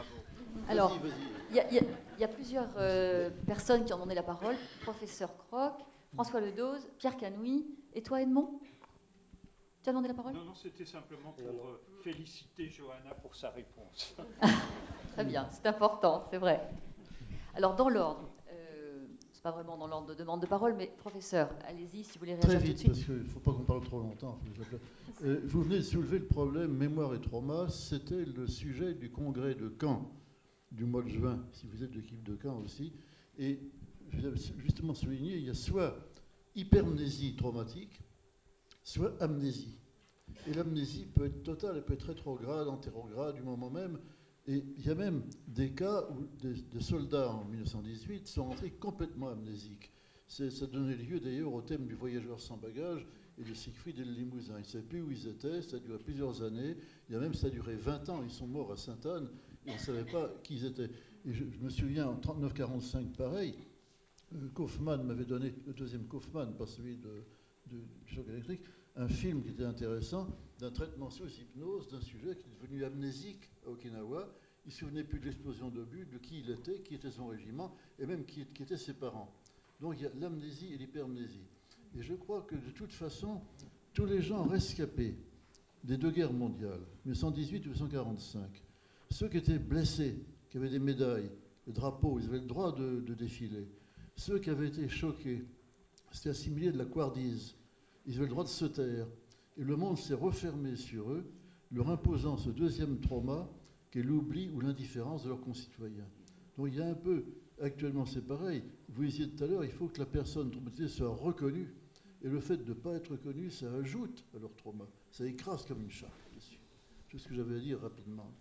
Alors, il y, y, y a plusieurs euh, personnes qui ont demandé la parole. Professeur Croc, François Ledoz, Pierre Canouy, et toi Edmond ? Tu as demandé la parole ? Non, non, c'était simplement pour euh, féliciter Johanna pour sa réponse. Très bien, c'est important, c'est vrai. Alors, dans l'ordre, euh, c'est pas vraiment dans l'ordre de demande de parole, mais professeur, allez-y si vous voulez réagir Très vite, tout de suite. parce qu'il ne faut pas qu'on parle trop longtemps. Euh, vous venez de soulever le problème mémoire et trauma. C'était le sujet du congrès de Caen du mois de juin, si vous êtes de l'équipe de Caen aussi. Et je vous avais justement souligné, il y a soit hypermnésie traumatique, soit amnésie. Et l'amnésie peut être totale, elle peut être rétrograde, antérograde du moment même. Et il y a même des cas où des, des soldats en mille neuf cent dix-huit sont entrés complètement amnésiques. C'est, ça donnait lieu d'ailleurs au thème du voyageur sans bagage et de Siegfried et le Limousin. Ils ne savaient plus où ils étaient, ça a duré plusieurs années. Il y a même, ça a duré vingt ans, ils sont morts à Sainte-Anne et on ne savait pas qui ils étaient. Et je, je me souviens en trente-neuf quarante-cinq, pareil, euh, Kaufmann m'avait donné, le deuxième Kaufmann, pas celui de, de, du choc électrique, un film qui était intéressant d'un traitement sous hypnose d'un sujet qui est devenu amnésique à Okinawa. Il ne se souvenait plus de l'explosion d'obus, de qui il était, qui était son régiment, et même qui, qui étaient ses parents. Donc il y a l'amnésie et l'hypermnésie. Et je crois que de toute façon, tous les gens rescapés des deux guerres mondiales, mille neuf cent dix-huit et mille neuf cent quarante-cinq, ceux qui étaient blessés, qui avaient des médailles, des drapeaux, ils avaient le droit de, de défiler. Ceux qui avaient été choqués, c'était assimilé de la couardise, ils avaient le droit de se taire. Et le monde s'est refermé sur eux, leur imposant ce deuxième trauma, qui est l'oubli ou l'indifférence de leurs concitoyens. Donc il y a un peu, actuellement c'est pareil, vous disiez tout à l'heure, il faut que la personne traumatisée soit reconnue. Et le fait de ne pas être reconnue, ça ajoute à leur trauma. Ça écrase comme une charge dessus. C'est ce que j'avais à dire rapidement.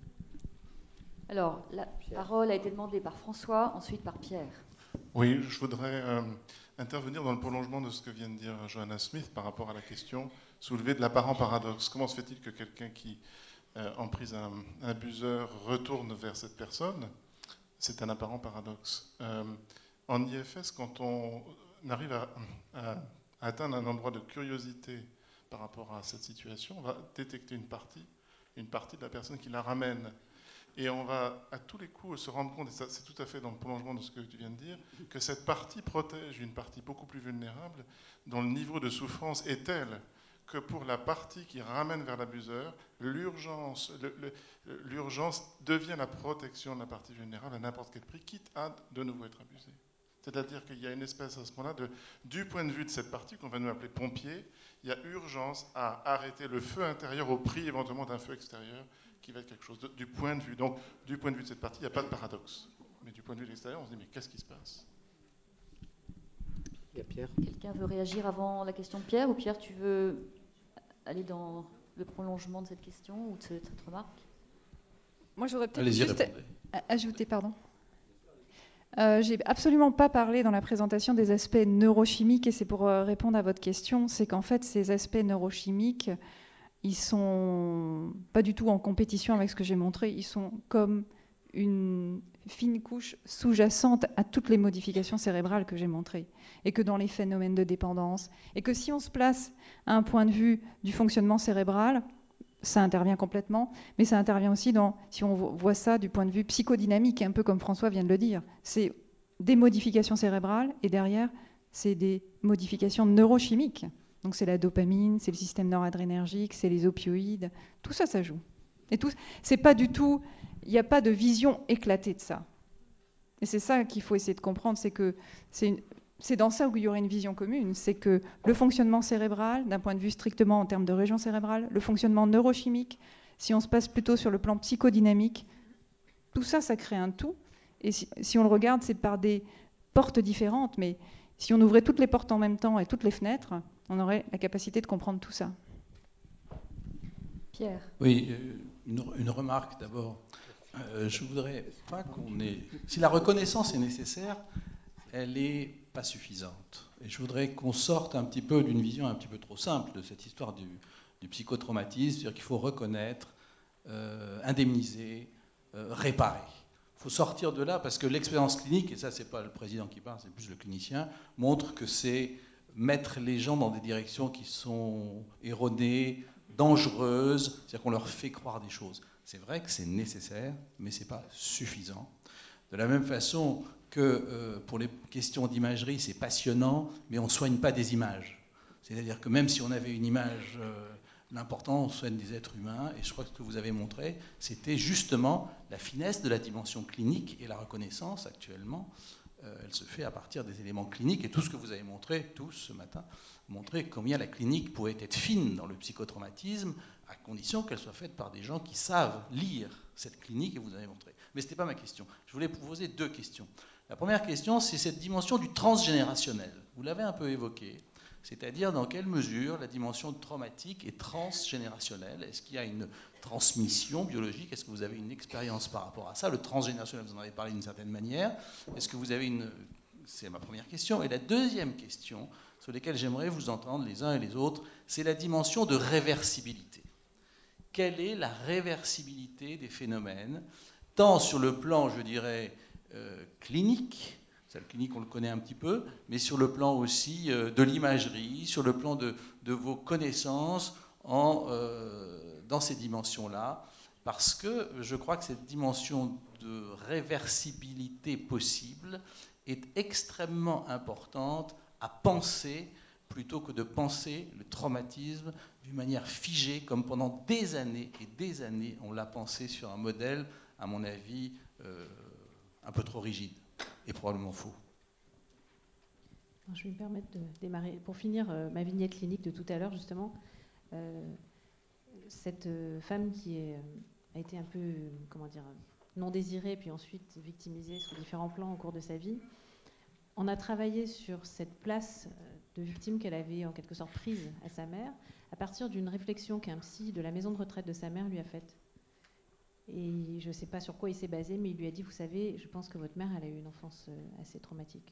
Alors, la Pierre. Parole a été demandée par François, ensuite par Pierre. Oui, je voudrais euh, intervenir dans le prolongement de ce que vient de dire Johanna Smith par rapport à la question soulevée de l'apparent paradoxe. Comment se fait-il que quelqu'un qui euh, emprise un, un abuseur retourne vers cette personne ? C'est un apparent paradoxe. Euh, en I F S, quand on arrive à, à, à atteindre un endroit de curiosité par rapport à cette situation, on va détecter une partie, une partie de la personne qui la ramène. Et on va à tous les coups se rendre compte, et ça c'est tout à fait dans le prolongement de ce que tu viens de dire, que cette partie protège une partie beaucoup plus vulnérable, dont le niveau de souffrance est tel que pour la partie qui ramène vers l'abuseur, l'urgence, le, le, l'urgence devient la protection de la partie vulnérable à n'importe quel prix, quitte à de nouveau être abusée. C'est-à-dire qu'il y a une espèce à ce moment-là, de, du point de vue de cette partie qu'on va nous appeler pompier, il y a urgence à arrêter le feu intérieur au prix éventuellement d'un feu extérieur qui va être quelque chose de, du point de vue. Donc, du point de vue de cette partie, il n'y a pas de paradoxe. Mais du point de vue de l'extérieur, on se dit, mais qu'est-ce qui se passe ? Il y a Pierre. Quelqu'un veut réagir avant la question de Pierre ? Ou Pierre, tu veux aller dans le prolongement de cette question ou de cette, cette remarque ? Moi, j'aurais peut-être Allez-y, juste répondez. ajouté, pardon. Euh, j'ai absolument pas parlé dans la présentation des aspects neurochimiques et c'est pour euh, répondre à votre question, c'est qu'en fait ces aspects neurochimiques, ils sont pas du tout en compétition avec ce que j'ai montré, ils sont comme une fine couche sous-jacente à toutes les modifications cérébrales que j'ai montrées, et que dans les phénomènes de dépendance, et que si on se place à un point de vue du fonctionnement cérébral, ça intervient complètement, mais ça intervient aussi dans, si on voit ça du point de vue psychodynamique, un peu comme François vient de le dire, c'est des modifications cérébrales, et derrière, c'est des modifications neurochimiques. Donc c'est la dopamine, c'est le système noradrénergique, c'est les opioïdes, tout ça, ça joue. Et tout, c'est pas du tout, il n'y a pas de vision éclatée de ça. Et c'est ça qu'il faut essayer de comprendre, c'est que c'est, une, c'est dans ça où il y aurait une vision commune, c'est que le fonctionnement cérébral, d'un point de vue strictement en termes de région cérébrale, le fonctionnement neurochimique, si on se passe plutôt sur le plan psychodynamique, tout ça, ça crée un tout. Et si, si on le regarde, c'est par des portes différentes, mais si on ouvrait toutes les portes en même temps et toutes les fenêtres, on aurait la capacité de comprendre tout ça. Pierre. Oui, une, une remarque d'abord. Euh, je voudrais pas qu'on ait... Si la reconnaissance est nécessaire, elle n'est pas suffisante. Et je voudrais qu'on sorte un petit peu d'une vision un petit peu trop simple de cette histoire du, du psychotraumatisme, c'est-à-dire qu'il faut reconnaître, euh, indemniser, euh, réparer. Il faut sortir de là parce que l'expérience clinique, et ça c'est pas le président qui parle, c'est plus le clinicien, montre que c'est mettre les gens dans des directions qui sont erronées, dangereuses, c'est-à-dire qu'on leur fait croire des choses. C'est vrai que c'est nécessaire, mais ce n'est pas suffisant. De la même façon que euh, pour les questions d'imagerie, c'est passionnant, mais on ne soigne pas des images. C'est-à-dire que même si on avait une image, euh, l'important, on soigne des êtres humains, et je crois que ce que vous avez montré, c'était justement la finesse de la dimension clinique et la reconnaissance actuellement. Euh, elle se fait à partir des éléments cliniques, et tout ce que vous avez montré, tous ce matin, montrer combien la clinique pouvait être fine dans le psychotraumatisme, à condition qu'elle soit faite par des gens qui savent lire cette clinique, et vous avez montré. Mais ce n'était pas ma question. Je voulais vous poser deux questions. La première question, c'est cette dimension du transgénérationnel. Vous l'avez un peu évoqué, c'est-à-dire dans quelle mesure la dimension traumatique est transgénérationnelle. Est-ce qu'il y a une transmission biologique? Est-ce que vous avez une expérience par rapport à ça? Le transgénérationnel, vous en avez parlé d'une certaine manière. Est-ce que vous avez une... C'est ma première question. Et la deuxième question, sur laquelle j'aimerais vous entendre les uns et les autres, c'est la dimension de réversibilité. Quelle est la réversibilité des phénomènes, tant sur le plan, je dirais, euh, clinique, ça, le clinique on le connaît un petit peu, mais sur le plan aussi euh, de l'imagerie, sur le plan de, de vos connaissances en, euh, dans ces dimensions-là, parce que je crois que cette dimension de réversibilité possible est extrêmement importante à penser, plutôt que de penser le traumatisme d'une manière figée, comme pendant des années et des années, on l'a pensé sur un modèle, à mon avis, euh, un peu trop rigide, et probablement faux. Je vais me permettre de démarrer. Pour finir, euh, ma vignette clinique de tout à l'heure, justement, euh, cette euh, femme qui est, euh, a été un peu, euh, comment dire, non désirée, puis ensuite victimisée sur différents plans au cours de sa vie, on a travaillé sur cette place de victime qu'elle avait en quelque sorte prise à sa mère, à partir d'une réflexion qu'un psy de la maison de retraite de sa mère lui a faite. Et je ne sais pas sur quoi il s'est basé, mais il lui a dit, vous savez, je pense que votre mère, elle a eu une enfance assez traumatique.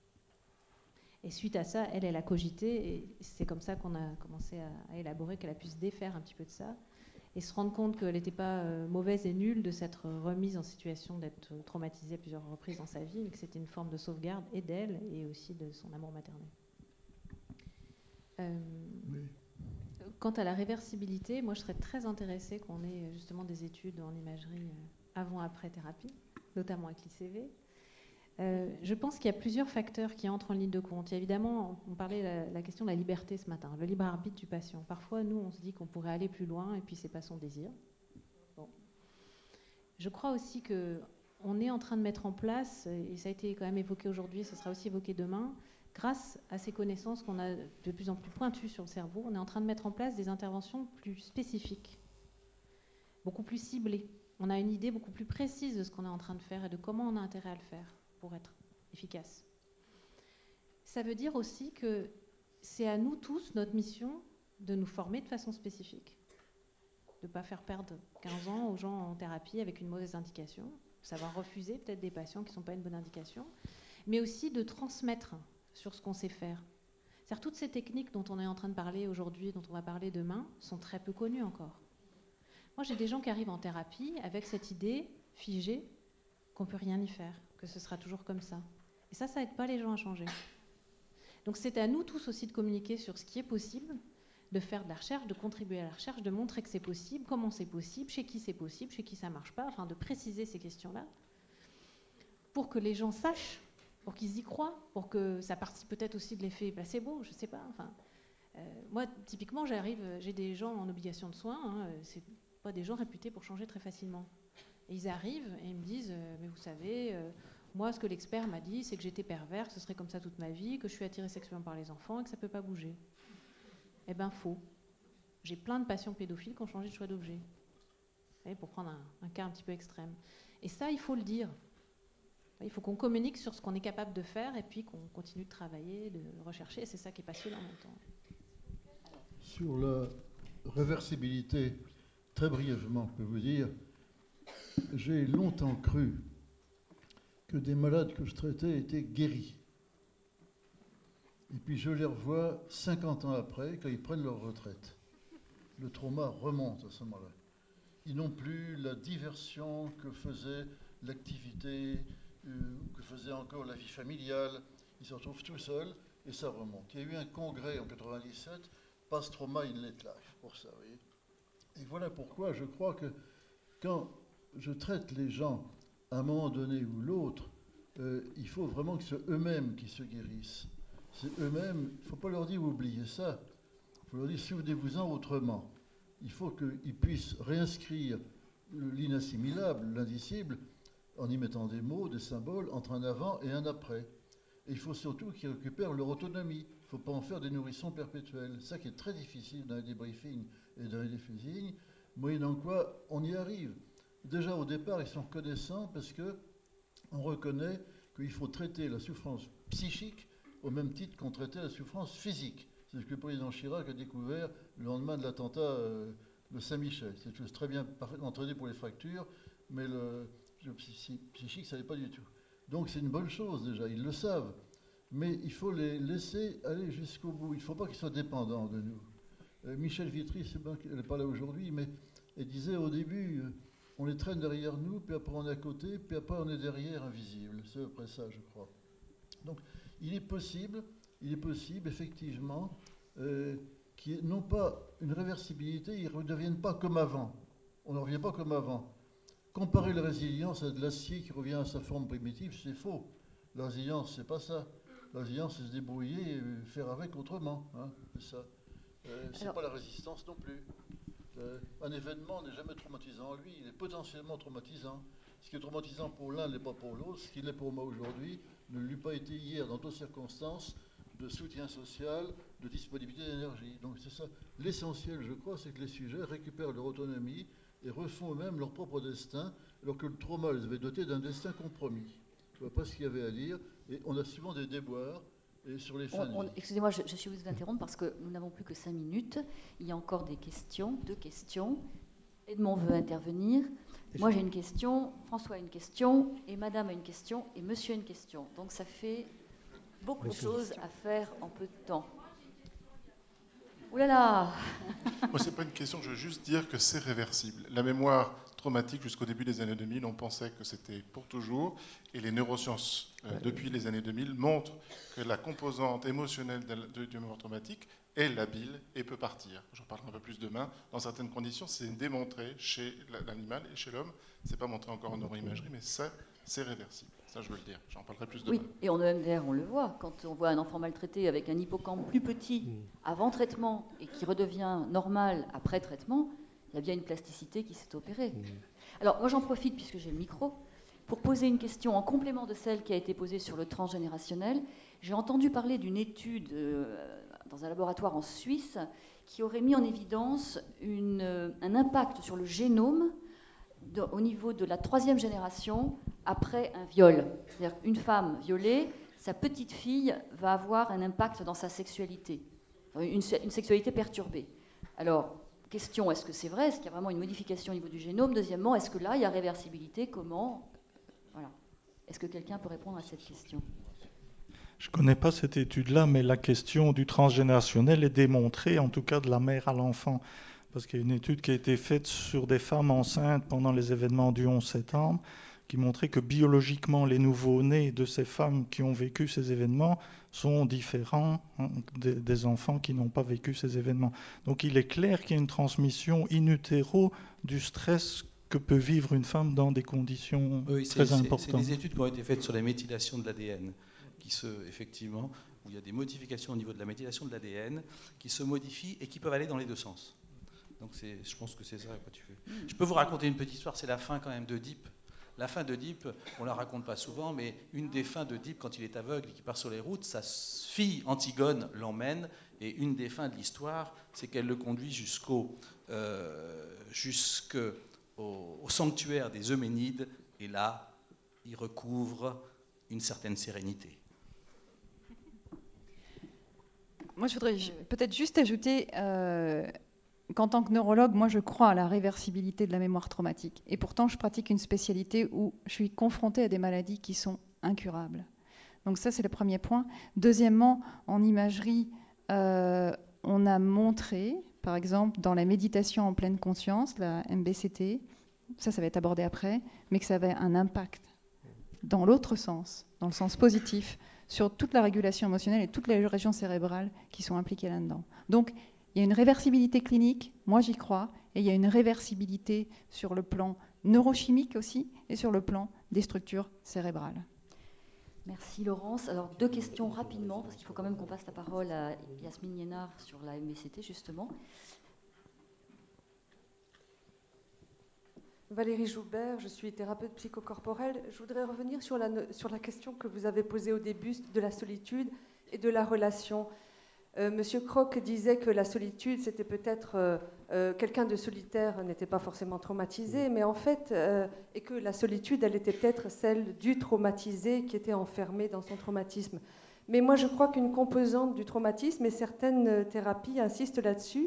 Et suite à ça, elle, elle a cogité, et c'est comme ça qu'on a commencé à, à élaborer, qu'elle a pu se défaire un petit peu de ça, et se rendre compte qu'elle n'était pas euh, mauvaise et nulle de s'être remise en situation d'être traumatisée à plusieurs reprises dans sa vie, mais que c'était une forme de sauvegarde et d'elle, et aussi de son amour maternel. Euh, oui. Quant à la réversibilité, moi je serais très intéressée qu'on ait justement des études en imagerie avant-après thérapie, notamment avec l'I C V. Euh, je pense qu'il y a plusieurs facteurs qui entrent en ligne de compte. Il y a évidemment, on parlait de la, la question de la liberté ce matin, le libre arbitre du patient. Parfois, nous, on se dit qu'on pourrait aller plus loin et puis c'est pas son désir. Bon. Je crois aussi qu'on est en train de mettre en place, et ça a été quand même évoqué aujourd'hui, ça sera aussi évoqué demain, grâce à ces connaissances qu'on a de plus en plus pointues sur le cerveau, on est en train de mettre en place des interventions plus spécifiques, beaucoup plus ciblées. On a une idée beaucoup plus précise de ce qu'on est en train de faire et de comment on a intérêt à le faire pour être efficace. Ça veut dire aussi que c'est à nous tous, notre mission, de nous former de façon spécifique, de ne pas faire perdre quinze ans aux gens en thérapie avec une mauvaise indication, savoir refuser peut-être des patients qui ne sont pas une bonne indication, mais aussi de transmettre sur ce qu'on sait faire. C'est-à-dire toutes ces techniques dont on est en train de parler aujourd'hui, dont on va parler demain, sont très peu connues encore. Moi, j'ai des gens qui arrivent en thérapie avec cette idée figée qu'on ne peut rien y faire, que ce sera toujours comme ça. Et ça, ça n'aide pas les gens à changer. Donc c'est à nous tous aussi de communiquer sur ce qui est possible, de faire de la recherche, de contribuer à la recherche, de montrer que c'est possible, comment c'est possible, chez qui c'est possible, chez qui ça ne marche pas, enfin de préciser ces questions-là, pour que les gens sachent, pour qu'ils y croient, pour que ça participe peut-être aussi de l'effet placebo, je ne sais pas. Enfin, euh, moi, typiquement, j'arrive, j'ai des gens en obligation de soins, hein, c'est pas des gens réputés pour changer très facilement. Et ils arrivent et ils me disent, euh, mais vous savez, euh, moi, ce que l'expert m'a dit, c'est que j'étais pervers, que ce serait comme ça toute ma vie, que je suis attirée sexuellement par les enfants et que ça ne peut pas bouger. Eh ben, faux. J'ai plein de patients pédophiles qui ont changé de choix d'objet. Pour prendre un, un cas un petit peu extrême. Et ça, il faut le dire. Il faut qu'on communique sur ce qu'on est capable de faire et puis qu'on continue de travailler, de rechercher. Et c'est ça qui est passionnant en même temps. Sur la réversibilité, très brièvement, je peux vous dire, j'ai longtemps cru que des malades que je traitais étaient guéris. Et puis je les revois cinquante ans après, quand ils prennent leur retraite. Le trauma remonte à ce moment-là. Ils n'ont plus la diversion que faisait l'activité, euh, que faisait encore la vie familiale. Ils se retrouvent tout seuls et ça remonte. Il y a eu un congrès en quatre-vingt-dix-sept, Post-Trauma in Late Life, pour ça, vous voyez. Et voilà pourquoi je crois que quand je traite les gens à un moment donné ou l'autre, euh, il faut vraiment que ce soit eux-mêmes qui se guérissent. C'est eux-mêmes, il ne faut pas leur dire oubliez ça, il faut leur dire souvenez-vous-en autrement. Il faut qu'ils puissent réinscrire l'inassimilable, l'indicible, en y mettant des mots, des symboles, entre un avant et un après. Et il faut surtout qu'ils récupèrent leur autonomie. Il ne faut pas en faire des nourrissons perpétuels. C'est ça qui est très difficile dans les débriefings et dans les diffusings, moyennant quoi on y arrive. Déjà au départ, ils sont reconnaissants parce qu'on reconnaît qu'il faut traiter la souffrance psychique au même titre qu'on traitait la souffrance physique. C'est ce que le président Chirac a découvert le lendemain de l'attentat euh, de Saint-Michel. C'est une chose très bien parfaitement entraînée pour les fractures, mais le, le psychique, ça n'est pas du tout. Donc c'est une bonne chose déjà, ils le savent. Mais il faut les laisser aller jusqu'au bout. Il ne faut pas qu'ils soient dépendants de nous. Euh, Michel Vitry, c'est bien qu'elle n'est pas là aujourd'hui, mais elle disait au début, euh, on les traîne derrière nous, puis après on est à côté, puis après on est derrière, invisible. C'est à peu près ça, je crois. Donc il est possible, il est possible effectivement, euh, qu'ils n'ont pas une réversibilité, ils ne redeviennent pas comme avant. On ne revient pas comme avant. Comparer la résilience à de l'acier qui revient à sa forme primitive, c'est faux. La résilience, c'est pas ça. La résilience, c'est se débrouiller et faire avec autrement. Hein, c'est ça. Euh, c'est Alors, pas la résistance non plus. Euh, un événement n'est jamais traumatisant en lui, il est potentiellement traumatisant. Ce qui est traumatisant pour l'un n'est pas pour l'autre. Ce qui l'est pour moi aujourd'hui ne l'eût pas été hier dans d'autres circonstances de soutien social, de disponibilité d'énergie. Donc c'est ça. L'essentiel, je crois, c'est que les sujets récupèrent leur autonomie et refont eux-mêmes leur propre destin, alors que le trauma les avait dotés d'un destin compromis. Je ne vois pas ce qu'il y avait à dire. Et on a souvent des déboires et sur les fins on- de on- vie. excusez-moi, je, je suis obligée d'interrompre parce que nous n'avons plus que cinq minutes. Il y a encore des questions, deux questions. Edmond veut intervenir. Moi, j'ai une question, François a une question, et Madame a une question, et Monsieur a une question. Donc, ça fait beaucoup de choses à faire en peu de temps. Ouh là là. Moi, ce n'est pas une question, je veux juste dire que c'est réversible. La mémoire traumatique, jusqu'au début des années deux mille, on pensait que c'était pour toujours, et les neurosciences, euh, depuis les années deux mille, montrent que la composante émotionnelle de, de, de mémoire traumatique est labile et peut partir. J'en parlerai un peu plus demain. Dans certaines conditions, c'est démontré chez l'animal et chez l'homme. Ce n'est pas montré encore en neuroimagerie, mais ça, c'est réversible. Ça, je veux le dire. J'en parlerai plus demain. Oui, et en E M D R, on le voit. Quand on voit un enfant maltraité avec un hippocampe plus petit avant traitement et qui redevient normal après traitement, il y a bien une plasticité qui s'est opérée. Alors, moi, j'en profite, puisque j'ai le micro, pour poser une question en complément de celle qui a été posée sur le transgénérationnel. J'ai entendu parler d'une étude euh, dans un laboratoire en Suisse qui aurait mis en évidence une, euh, un impact sur le génome de, au niveau de la troisième génération après un viol. C'est-à-dire qu'une femme violée, sa petite fille va avoir un impact dans sa sexualité, une, une sexualité perturbée. Alors, question, est-ce que c'est vrai? Est-ce qu'il y a vraiment une modification au niveau du génome? Deuxièmement, est-ce que là, il y a réversibilité? Comment? Voilà. Est-ce que quelqu'un peut répondre à cette question? Je ne connais pas cette étude-là, mais la question du transgénérationnel est démontrée, en tout cas de la mère à l'enfant. Parce qu'il y a une étude qui a été faite sur des femmes enceintes pendant les événements du onze septembre, qui montrait que biologiquement, les nouveau-nés de ces femmes qui ont vécu ces événements sont différents hein, des, des enfants qui n'ont pas vécu ces événements. Donc il est clair qu'il y a une transmission in utero du stress que peut vivre une femme dans des conditions Oui, très c'est, importantes. c'est des études qui ont été faites sur la méthylation de l'A D N, qui se, effectivement, où il y a des modifications au niveau de la méthylation de l'A D N qui se modifient et qui peuvent aller dans les deux sens. Donc c'est, je pense que c'est ça que tu veux. Je peux vous raconter une petite histoire, c'est la fin quand même d'Oedipe. La fin d'Oedipe, on la raconte pas souvent, mais une des fins d'Oedipe, quand il est aveugle et qu'il part sur les routes, sa fille Antigone l'emmène, et une des fins de l'histoire, c'est qu'elle le conduit jusqu'au, euh, jusqu'au au sanctuaire des Euménides, et là, il recouvre une certaine sérénité. Moi, je voudrais peut-être juste ajouter euh, qu'en tant que neurologue, moi, je crois à la réversibilité de la mémoire traumatique. Et pourtant, je pratique une spécialité où je suis confrontée à des maladies qui sont incurables. Donc ça, c'est le premier point. Deuxièmement, en imagerie, euh, on a montré, par exemple, dans la méditation en pleine conscience, la M B C T, ça, ça va être abordé après, mais que ça avait un impact dans l'autre sens, dans le sens positif, sur toute la régulation émotionnelle et toutes les régions cérébrales qui sont impliquées là-dedans. Donc, il y a une réversibilité clinique, moi j'y crois, et il y a une réversibilité sur le plan neurochimique aussi, et sur le plan des structures cérébrales. Merci Laurence. Alors deux questions rapidement, parce qu'il faut quand même qu'on passe la parole à Yasmine Liénard sur la M B C T justement. Valérie Joubert, je suis thérapeute psychocorporelle. Je voudrais revenir sur la, sur la question que vous avez posée au début de la solitude et de la relation. Euh, Monsieur Croc disait que la solitude, c'était peut-être euh, euh, quelqu'un de solitaire n'était pas forcément traumatisé, mais en fait, euh, et que la solitude, elle était peut-être celle du traumatisé qui était enfermé dans son traumatisme. Mais moi, je crois qu'une composante du traumatisme, et certaines thérapies insistent là-dessus,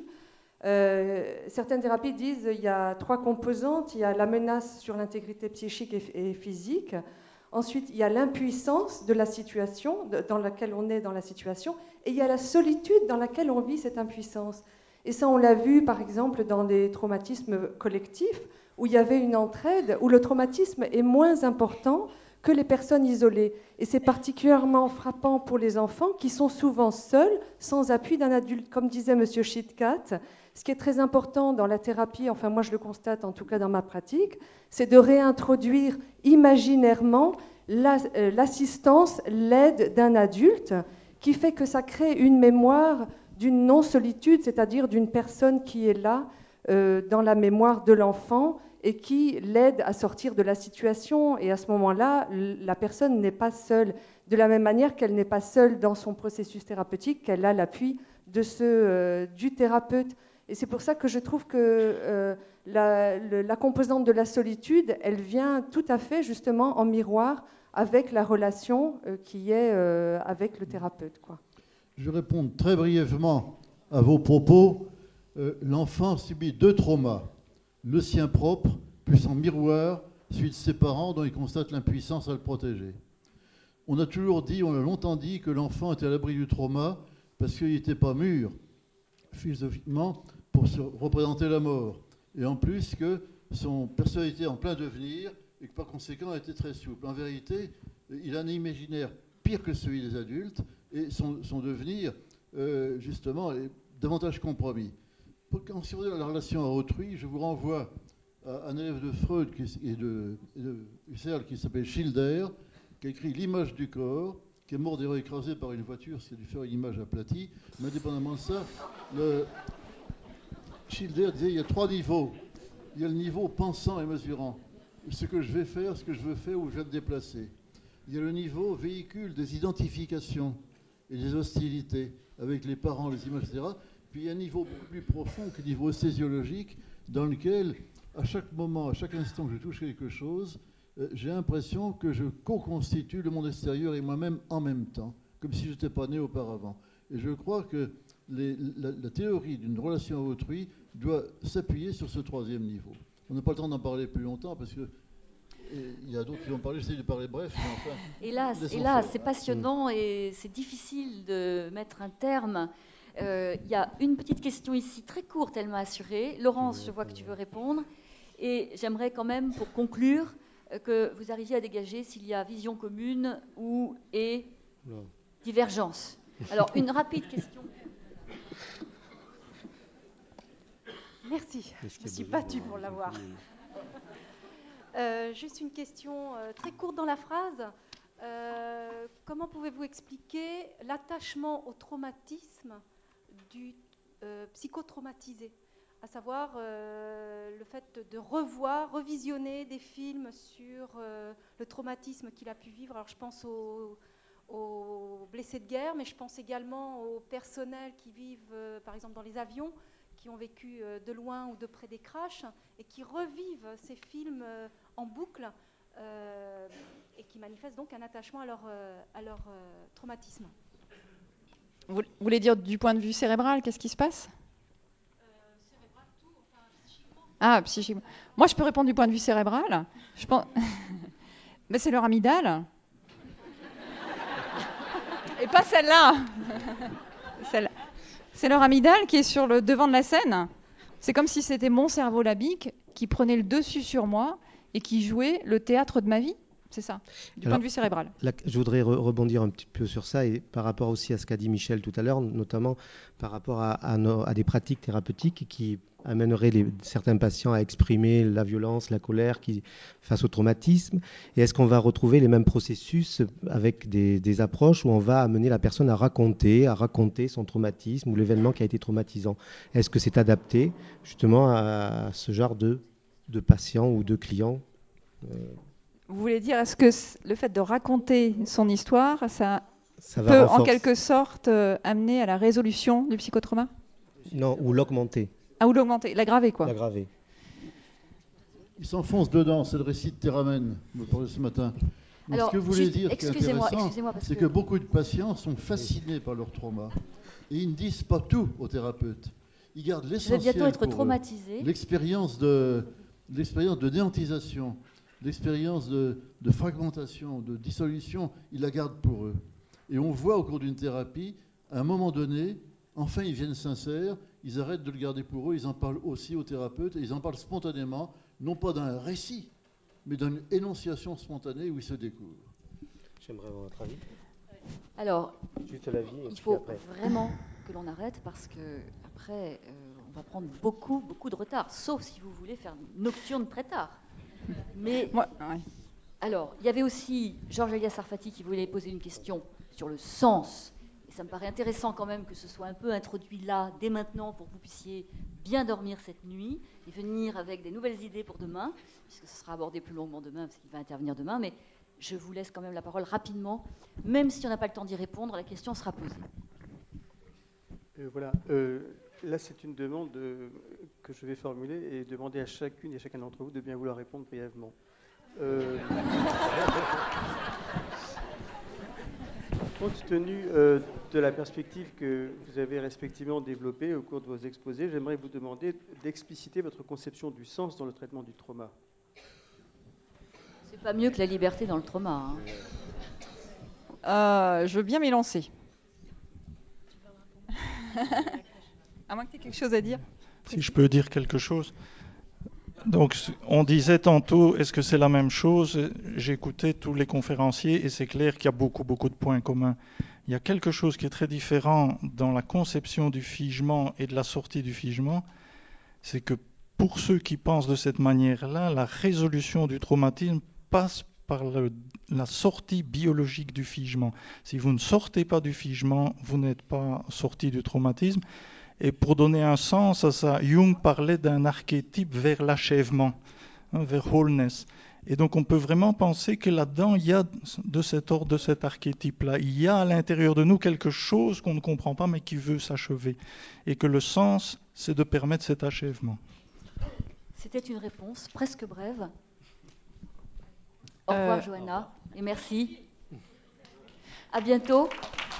Euh, certaines thérapies disent qu'il y a trois composantes. Il y a la menace sur l'intégrité psychique et, et physique. Ensuite, il y a l'impuissance de la situation de, dans laquelle on est dans la situation. Et il y a la solitude dans laquelle on vit cette impuissance. Et ça, on l'a vu, par exemple, dans des traumatismes collectifs, où il y avait une entraide, où le traumatisme est moins important que les personnes isolées. Et c'est particulièrement frappant pour les enfants qui sont souvent seuls, sans appui d'un adulte. Comme disait M. Schitkat, ce qui est très important dans la thérapie, enfin moi je le constate en tout cas dans ma pratique, c'est de réintroduire imaginairement l'assistance, l'aide d'un adulte, qui fait que ça crée une mémoire d'une non-solitude, c'est-à-dire d'une personne qui est là euh, dans la mémoire de l'enfant et qui l'aide à sortir de la situation. Et à ce moment-là, la personne n'est pas seule. De la même manière qu'elle n'est pas seule dans son processus thérapeutique, qu'elle a l'appui de ce, euh, du thérapeute. Et c'est pour ça que je trouve que euh, la, le, la composante de la solitude, elle vient tout à fait justement en miroir avec la relation euh, qui est euh, avec le thérapeute, quoi. Je vais répondre très brièvement à vos propos. Euh, l'enfant subit deux traumas. Le sien propre, plus en miroir, celui de ses parents dont il constate l'impuissance à le protéger. On a toujours dit, on a longtemps dit que l'enfant était à l'abri du trauma parce qu'il n'était pas mûr, philosophiquement, pour se représenter la mort. Et en plus que son personnalité est en plein devenir et que par conséquent elle était très souple. En vérité, il a un imaginaire pire que celui des adultes et son, son devenir, euh, justement, est davantage compromis. Pour considérer la relation à autrui, je vous renvoie à un élève de Freud et de, et de Husserl qui s'appelle Schilder, qui a écrit L'image du corps, qui est mort d'ailleurs écrasé par une voiture, ce qui a dû faire une image aplatie. Mais indépendamment de ça, le... Schilder disait il y a trois niveaux. Il y a le niveau pensant et mesurant. Ce que je vais faire, ce que je veux faire ou je vais me déplacer. Il y a le niveau véhicule des identifications et des hostilités avec les parents, les images, et cetera. Puis il y a un niveau beaucoup plus profond que le niveau césiologique dans lequel, à chaque moment, à chaque instant que je touche quelque chose, euh, j'ai l'impression que je co-constitue le monde extérieur et moi-même en même temps, comme si je n'étais pas né auparavant. Et je crois que les, la, la théorie d'une relation à autrui doit s'appuyer sur ce troisième niveau. On n'a pas le temps d'en parler plus longtemps parce que il y a d'autres qui vont parler, j'essaie de parler bref, mais enfin... Hélas, hélas, c'est passionnant et c'est difficile de mettre un terme. Il euh, y a une petite question ici, très courte, elle m'a assuré. Laurence, je vois que tu veux répondre. Et j'aimerais quand même, pour conclure, euh, que vous arriviez à dégager s'il y a vision commune ou et Non. divergence. Alors, une rapide question. Merci, je me suis battue pour l'avoir. Euh, juste une question euh, très courte dans la phrase. Euh, comment pouvez-vous expliquer l'attachement au traumatisme du euh, psychotraumatisé, à savoir euh, le fait de, de revoir, revisionner des films sur euh, le traumatisme qu'il a pu vivre. Alors je pense aux, aux blessés de guerre, mais je pense également aux personnels qui vivent euh, par exemple dans les avions, qui ont vécu euh, de loin ou de près des crashs et qui revivent ces films euh, en boucle euh, et qui manifestent donc un attachement à leur, euh, à leur euh, traumatisme. Vous voulez dire du point de vue cérébral, qu'est-ce qui se passe? Ah, psychiquement. Moi, je peux répondre du point de vue cérébral. Je pense... Mais c'est leur amygdale. Et pas celle-là. Celle-là. C'est leur amygdale qui est sur le devant de la scène. C'est comme si c'était mon cerveau lambique qui prenait le dessus sur moi et qui jouait le théâtre de ma vie. C'est ça, du Alors, point de vue cérébral. Là, je voudrais re- rebondir un petit peu sur ça et par rapport aussi à ce qu'a dit Michel tout à l'heure, notamment par rapport à, à, nos, à des pratiques thérapeutiques qui amèneraient les, certains patients à exprimer la violence, la colère qui, face au traumatisme. Et est-ce qu'on va retrouver les mêmes processus avec des, des approches où on va amener la personne à raconter, à raconter son traumatisme ou l'événement qui a été traumatisant? Est-ce que c'est adapté justement à, à ce genre de, de patients ou de clients? euh, Vous voulez dire, est-ce que c- le fait de raconter son histoire, ça, Ça va peut en renforcer. quelque sorte euh, amener à la résolution du psychotrauma? Non, ou l'augmenter, Ah, ou l'augmenter, l'aggraver, quoi. l'aggraver. Il s'enfonce dedans, c'est le récit de Théramène, vous me parlez ce matin. Donc, Alors, ce que vous voulez juste, dire, qui est excusez-moi, intéressant, excusez-moi, parce c'est que- que beaucoup de patients sont fascinés par leur trauma. Et ils ne disent pas tout aux thérapeutes. Ils gardent Je vais l'essentiel bientôt être pour eux. traumatisée. L'expérience de, l'expérience de néantisation, l'expérience de, de fragmentation, de dissolution, ils la gardent pour eux. Et on voit au cours d'une thérapie, à un moment donné, enfin ils viennent sincères, ils arrêtent de le garder pour eux, ils en parlent aussi aux thérapeutes, et ils en parlent spontanément, non pas d'un récit, mais d'une énonciation spontanée où ils se découvrent. J'aimerais avoir votre avis. Alors, Juste l'avis et il puis faut après. vraiment que l'on arrête parce que après, euh, on va prendre beaucoup, beaucoup de retard. Sauf si vous voulez faire une nocturne très tard. Mais Moi, ouais. alors, il y avait aussi Georges Elias Sarfati qui voulait poser une question sur le sens. Et ça me paraît intéressant quand même que ce soit un peu introduit là, dès maintenant, pour que vous puissiez bien dormir cette nuit et venir avec des nouvelles idées pour demain, puisque ce sera abordé plus longuement demain, parce qu'il va intervenir demain. Mais je vous laisse quand même la parole rapidement. Même si on n'a pas le temps d'y répondre, la question sera posée. Euh, voilà. Euh, là, c'est une demande euh, que je vais formuler et demander à chacune et chacun d'entre vous de bien vouloir répondre brièvement. Euh, compte tenu euh, de la perspective que vous avez respectivement développée au cours de vos exposés, j'aimerais vous demander d'expliciter votre conception du sens dans le traitement du trauma. C'est pas mieux que la liberté dans le trauma. Hein. Euh, je veux bien m'y lancer. À moins que tu aies quelque chose à dire. Si je peux dire quelque chose. Donc, on disait tantôt, est-ce que c'est la même chose? J'écoutais tous les conférenciers et c'est clair qu'il y a beaucoup, beaucoup de points communs. Il y a quelque chose qui est très différent dans la conception du figement et de la sortie du figement, c'est que pour ceux qui pensent de cette manière-là, la résolution du traumatisme passe par le, la sortie biologique du figement. Si vous ne sortez pas du figement, vous n'êtes pas sorti du traumatisme. Et pour donner un sens à ça, Jung parlait d'un archétype vers l'achèvement, hein, vers wholeness. Et donc on peut vraiment penser que là-dedans, il y a de cet ordre, de cet archétype-là. Il y a à l'intérieur de nous quelque chose qu'on ne comprend pas, mais qui veut s'achever. Et que le sens, c'est de permettre cet achèvement. C'était une réponse presque brève. Au Euh, revoir, Johanna, et merci. À bientôt.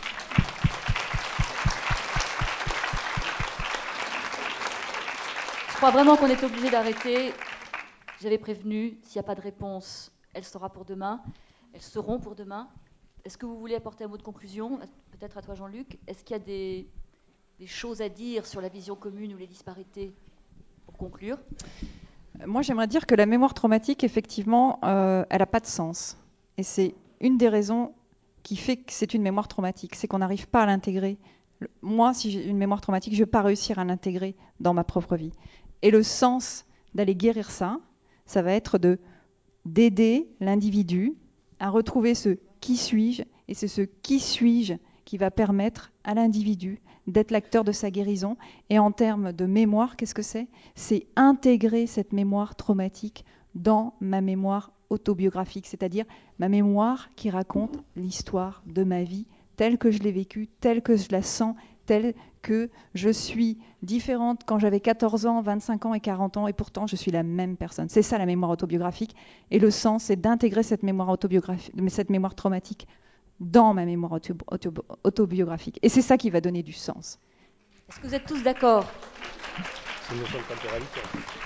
Je crois vraiment qu'on est obligé d'arrêter. J'avais prévenu, s'il n'y a pas de réponse, elle sera pour demain. Elles seront pour demain. Est-ce que vous voulez apporter un mot de conclusion? Peut-être à toi, Jean-Luc. Est-ce qu'il y a des, des choses à dire sur la vision commune ou les disparités pour conclure? Moi, j'aimerais dire que la mémoire traumatique, effectivement, euh, elle n'a pas de sens. Et c'est une des raisons qui fait que c'est une mémoire traumatique, c'est qu'on n'arrive pas à l'intégrer. Le- Moi, si j'ai une mémoire traumatique, je ne vais pas réussir à l'intégrer dans ma propre vie. Et le sens d'aller guérir ça, ça va être de d'aider l'individu à retrouver ce qui suis-je, et c'est ce qui suis-je qui va permettre à l'individu d'être l'acteur de sa guérison. Et en termes de mémoire, qu'est-ce que c'est? C'est intégrer cette mémoire traumatique dans ma mémoire autobiographique, c'est-à-dire ma mémoire qui raconte l'histoire de ma vie telle que je l'ai vécue, telle que je la sens, telle que je suis différente quand j'avais quatorze ans, vingt-cinq ans et quarante ans, et pourtant je suis la même personne. C'est ça la mémoire autobiographique. Et le sens, c'est d'intégrer cette mémoire autobiographique, cette mémoire traumatique dans ma mémoire auto, auto, autobiographique. Et c'est ça qui va donner du sens. Est-ce que vous êtes tous d'accord? C'est une notion de temporalité.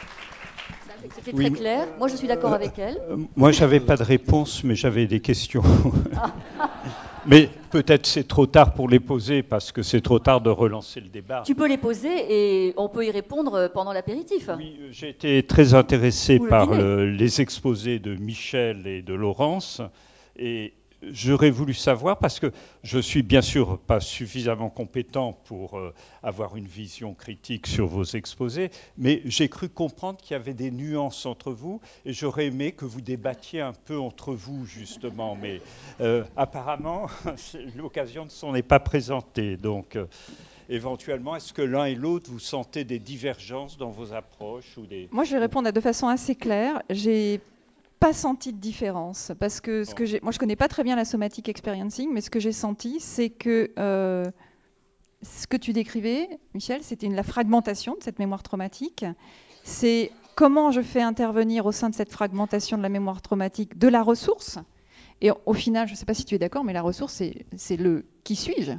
C'était Oui. très clair. Moi, je suis d'accord Euh, avec elle. euh, moi, j'avais pas de réponse, mais j'avais des questions. Ah. Mais peut-être c'est trop tard pour les poser, parce que c'est trop tard de relancer le débat. Tu peux les poser et on peut y répondre pendant l'apéritif. Oui, j'ai été très intéressé Ou le par dîner. le- les exposés de Michel et de Laurence, et j'aurais voulu savoir, parce que je suis bien sûr pas suffisamment compétent pour euh, avoir une vision critique sur vos exposés, mais j'ai cru comprendre qu'il y avait des nuances entre vous, et j'aurais aimé que vous débattiez un peu entre vous, justement, mais euh, apparemment, l'occasion ne s'en est pas présentée, donc... Euh, éventuellement, est-ce que l'un et l'autre, vous sentez des divergences dans vos approches ou des... Moi, je vais répondre de façon assez claire. J'ai pas senti de différence parce que ce que j'ai, moi, je connais pas très bien la somatic experiencing, mais ce que j'ai senti, c'est que euh, ce que tu décrivais, Michel, c'était une, la fragmentation de cette mémoire traumatique. C'est comment je fais intervenir au sein de cette fragmentation de la mémoire traumatique de la ressource. Et au final, je ne sais pas si tu es d'accord, mais la ressource, c'est, c'est le qui suis-je.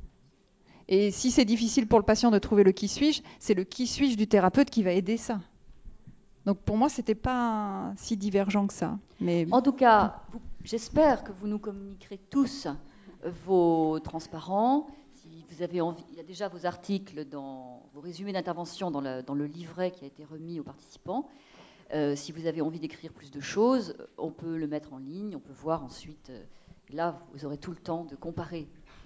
Et si c'est difficile pour le patient de trouver le qui suis-je, c'est le qui suis-je du thérapeute qui va aider ça. Donc pour moi, c'était pas si divergent que ça. Mais... En tout cas, vous, j'espère que vous nous communiquerez tous vos transparents. Si vous avez envie, il y a déjà vos articles, dans, vos résumés d'intervention dans le, dans le livret qui a été remis aux participants. Euh, si vous avez envie d'écrire plus de choses, on peut le mettre en ligne, on peut voir ensuite. Euh, là, vous aurez tout le temps de comparer.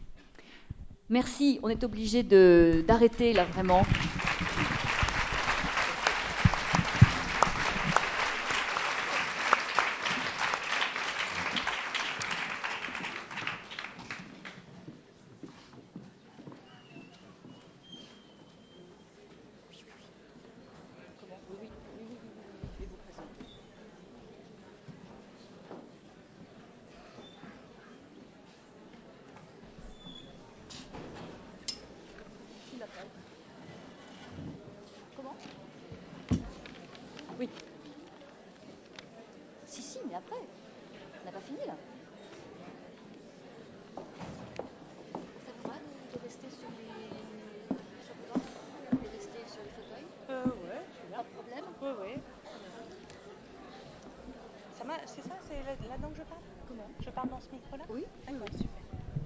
Merci, on est obligé de, d'arrêter là vraiment. Comment? Oui. Si, si, mais après. On n'a pas fini là. Ça vous va de, de rester sur les photographes et rester sur les fauteuils? Euh, ouais, je suis là. Pas de problème? Oui, oui. Ça m'a... C'est ça, c'est là- là-dedans que je parle? Comment? Je parle dans ce micro-là? Oui. D'accord, super.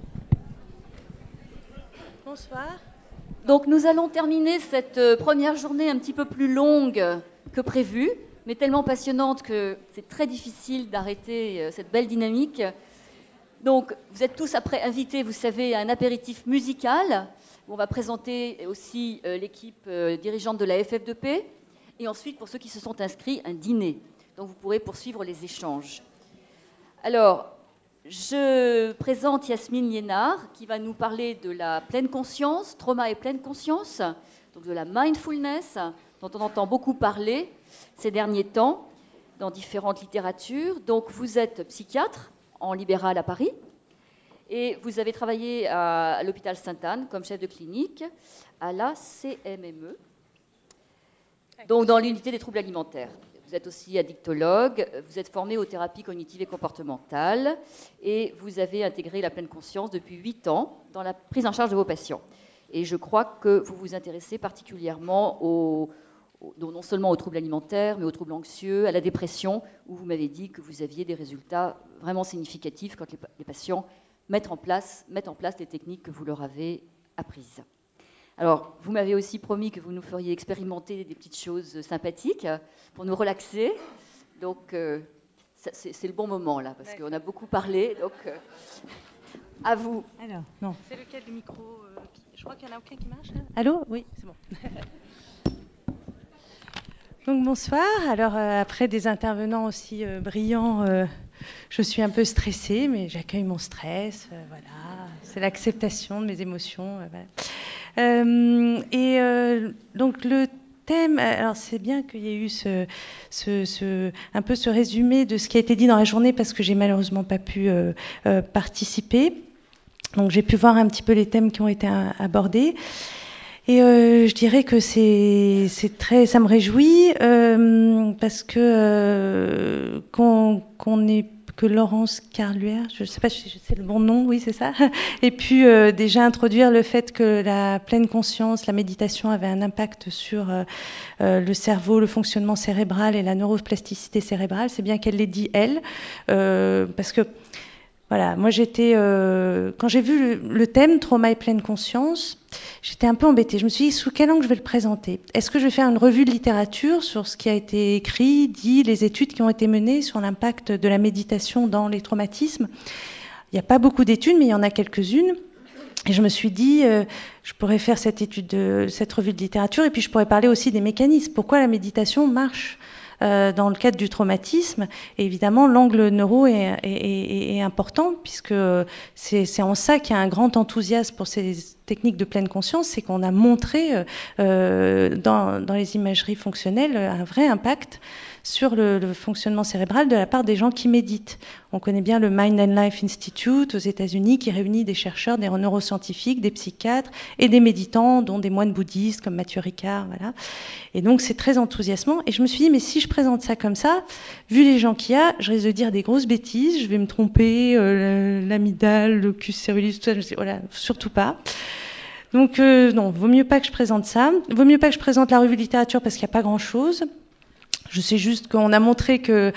Bonsoir. Donc nous allons terminer cette euh, première journée un petit peu plus longue que prévu, mais tellement passionnante que c'est très difficile d'arrêter euh, cette belle dynamique. Donc vous êtes tous après invités, vous savez, à un apéritif musical où on va présenter aussi euh, l'équipe euh, dirigeante de la F F deux P et ensuite, pour ceux qui se sont inscrits, un dîner. Donc vous pourrez poursuivre les échanges. Alors, je présente Yasmine Liénard qui va nous parler de la pleine conscience, trauma et pleine conscience, donc de la mindfulness dont on entend beaucoup parler ces derniers temps dans différentes littératures. Donc vous êtes psychiatre en libéral à Paris et vous avez travaillé à, à l'hôpital Sainte-Anne comme chef de clinique à la C M M E, donc dans l'unité des troubles alimentaires. Vous êtes aussi addictologue, vous êtes formé aux thérapies cognitives et comportementales et vous avez intégré la pleine conscience depuis huit ans dans la prise en charge de vos patients. Et je crois que vous vous intéressez particulièrement aux, aux, non seulement aux troubles alimentaires, mais aux troubles anxieux, à la dépression, où vous m'avez dit que vous aviez des résultats vraiment significatifs quand les, les patients mettent en place, mettent en place les techniques que vous leur avez apprises. Alors, vous m'avez aussi promis que vous nous feriez expérimenter des petites choses sympathiques pour nous relaxer. Donc, euh, ça, c'est, c'est le bon moment là, parce qu'on a beaucoup parlé. Donc, euh, à vous. Alors, non. C'est lequel le micro euh, qui... Je crois qu'il n'y en a aucun qui marche. Là. Allô? Oui, c'est bon. Donc, bonsoir. Alors, euh, après des intervenants aussi euh, brillants, euh, je suis un peu stressée, mais j'accueille mon stress. Euh, voilà, c'est l'acceptation de mes émotions. Euh, voilà. Euh, et euh, donc le thème, alors c'est bien qu'il y ait eu ce, ce, ce, un peu ce résumé de ce qui a été dit dans la journée parce que j'ai malheureusement pas pu euh, euh, participer. Donc j'ai pu voir un petit peu les thèmes qui ont été abordés. Et euh, je dirais que c'est, c'est très, ça me réjouit euh, parce que euh, qu'on, qu'on ait que Laurence Carluère, je ne sais pas si c'est le bon nom, oui c'est ça, et puis euh, déjà introduire le fait que la pleine conscience, la méditation avait un impact sur euh, euh, le cerveau, le fonctionnement cérébral et la neuroplasticité cérébrale, c'est bien qu'elle l'ait dit elle, euh, parce que voilà, moi j'étais, euh, quand j'ai vu le, le thème trauma et pleine conscience, j'étais un peu embêtée. Je me suis dit, sous quel angle je vais le présenter? Est-ce que je vais faire une revue de littérature sur ce qui a été écrit, dit, les études qui ont été menées sur l'impact de la méditation dans les traumatismes? Il n'y a pas beaucoup d'études, mais il y en a quelques-unes. Et je me suis dit, euh, je pourrais faire cette étude, de, cette revue de littérature, et puis je pourrais parler aussi des mécanismes. Pourquoi la méditation marche euh, dans le cadre du traumatisme? Et évidemment, l'angle neuro est, est, est, est important, puisque c'est, c'est en ça qu'il y a un grand enthousiasme pour ces techniques de pleine conscience, c'est qu'on a montré euh, dans, dans les imageries fonctionnelles un vrai impact sur le, le fonctionnement cérébral de la part des gens qui méditent. On connaît bien le Mind and Life Institute aux États-Unis qui réunit des chercheurs, des neuroscientifiques, des psychiatres et des méditants, dont des moines bouddhistes comme Mathieu Ricard. Voilà. Et donc c'est très enthousiasmant. Et je me suis dit, mais si je présente ça comme ça, vu les gens qu'il y a, je risque de dire des grosses bêtises, je vais me tromper, euh, l'amygdale, le locus coeruleus, tout ça, je me suis dit, voilà, surtout pas. Donc euh, non, vaut mieux pas que je présente ça. Vaut mieux pas que je présente la revue de littérature parce qu'il n'y a pas grand-chose. Je sais juste qu'on a montré que,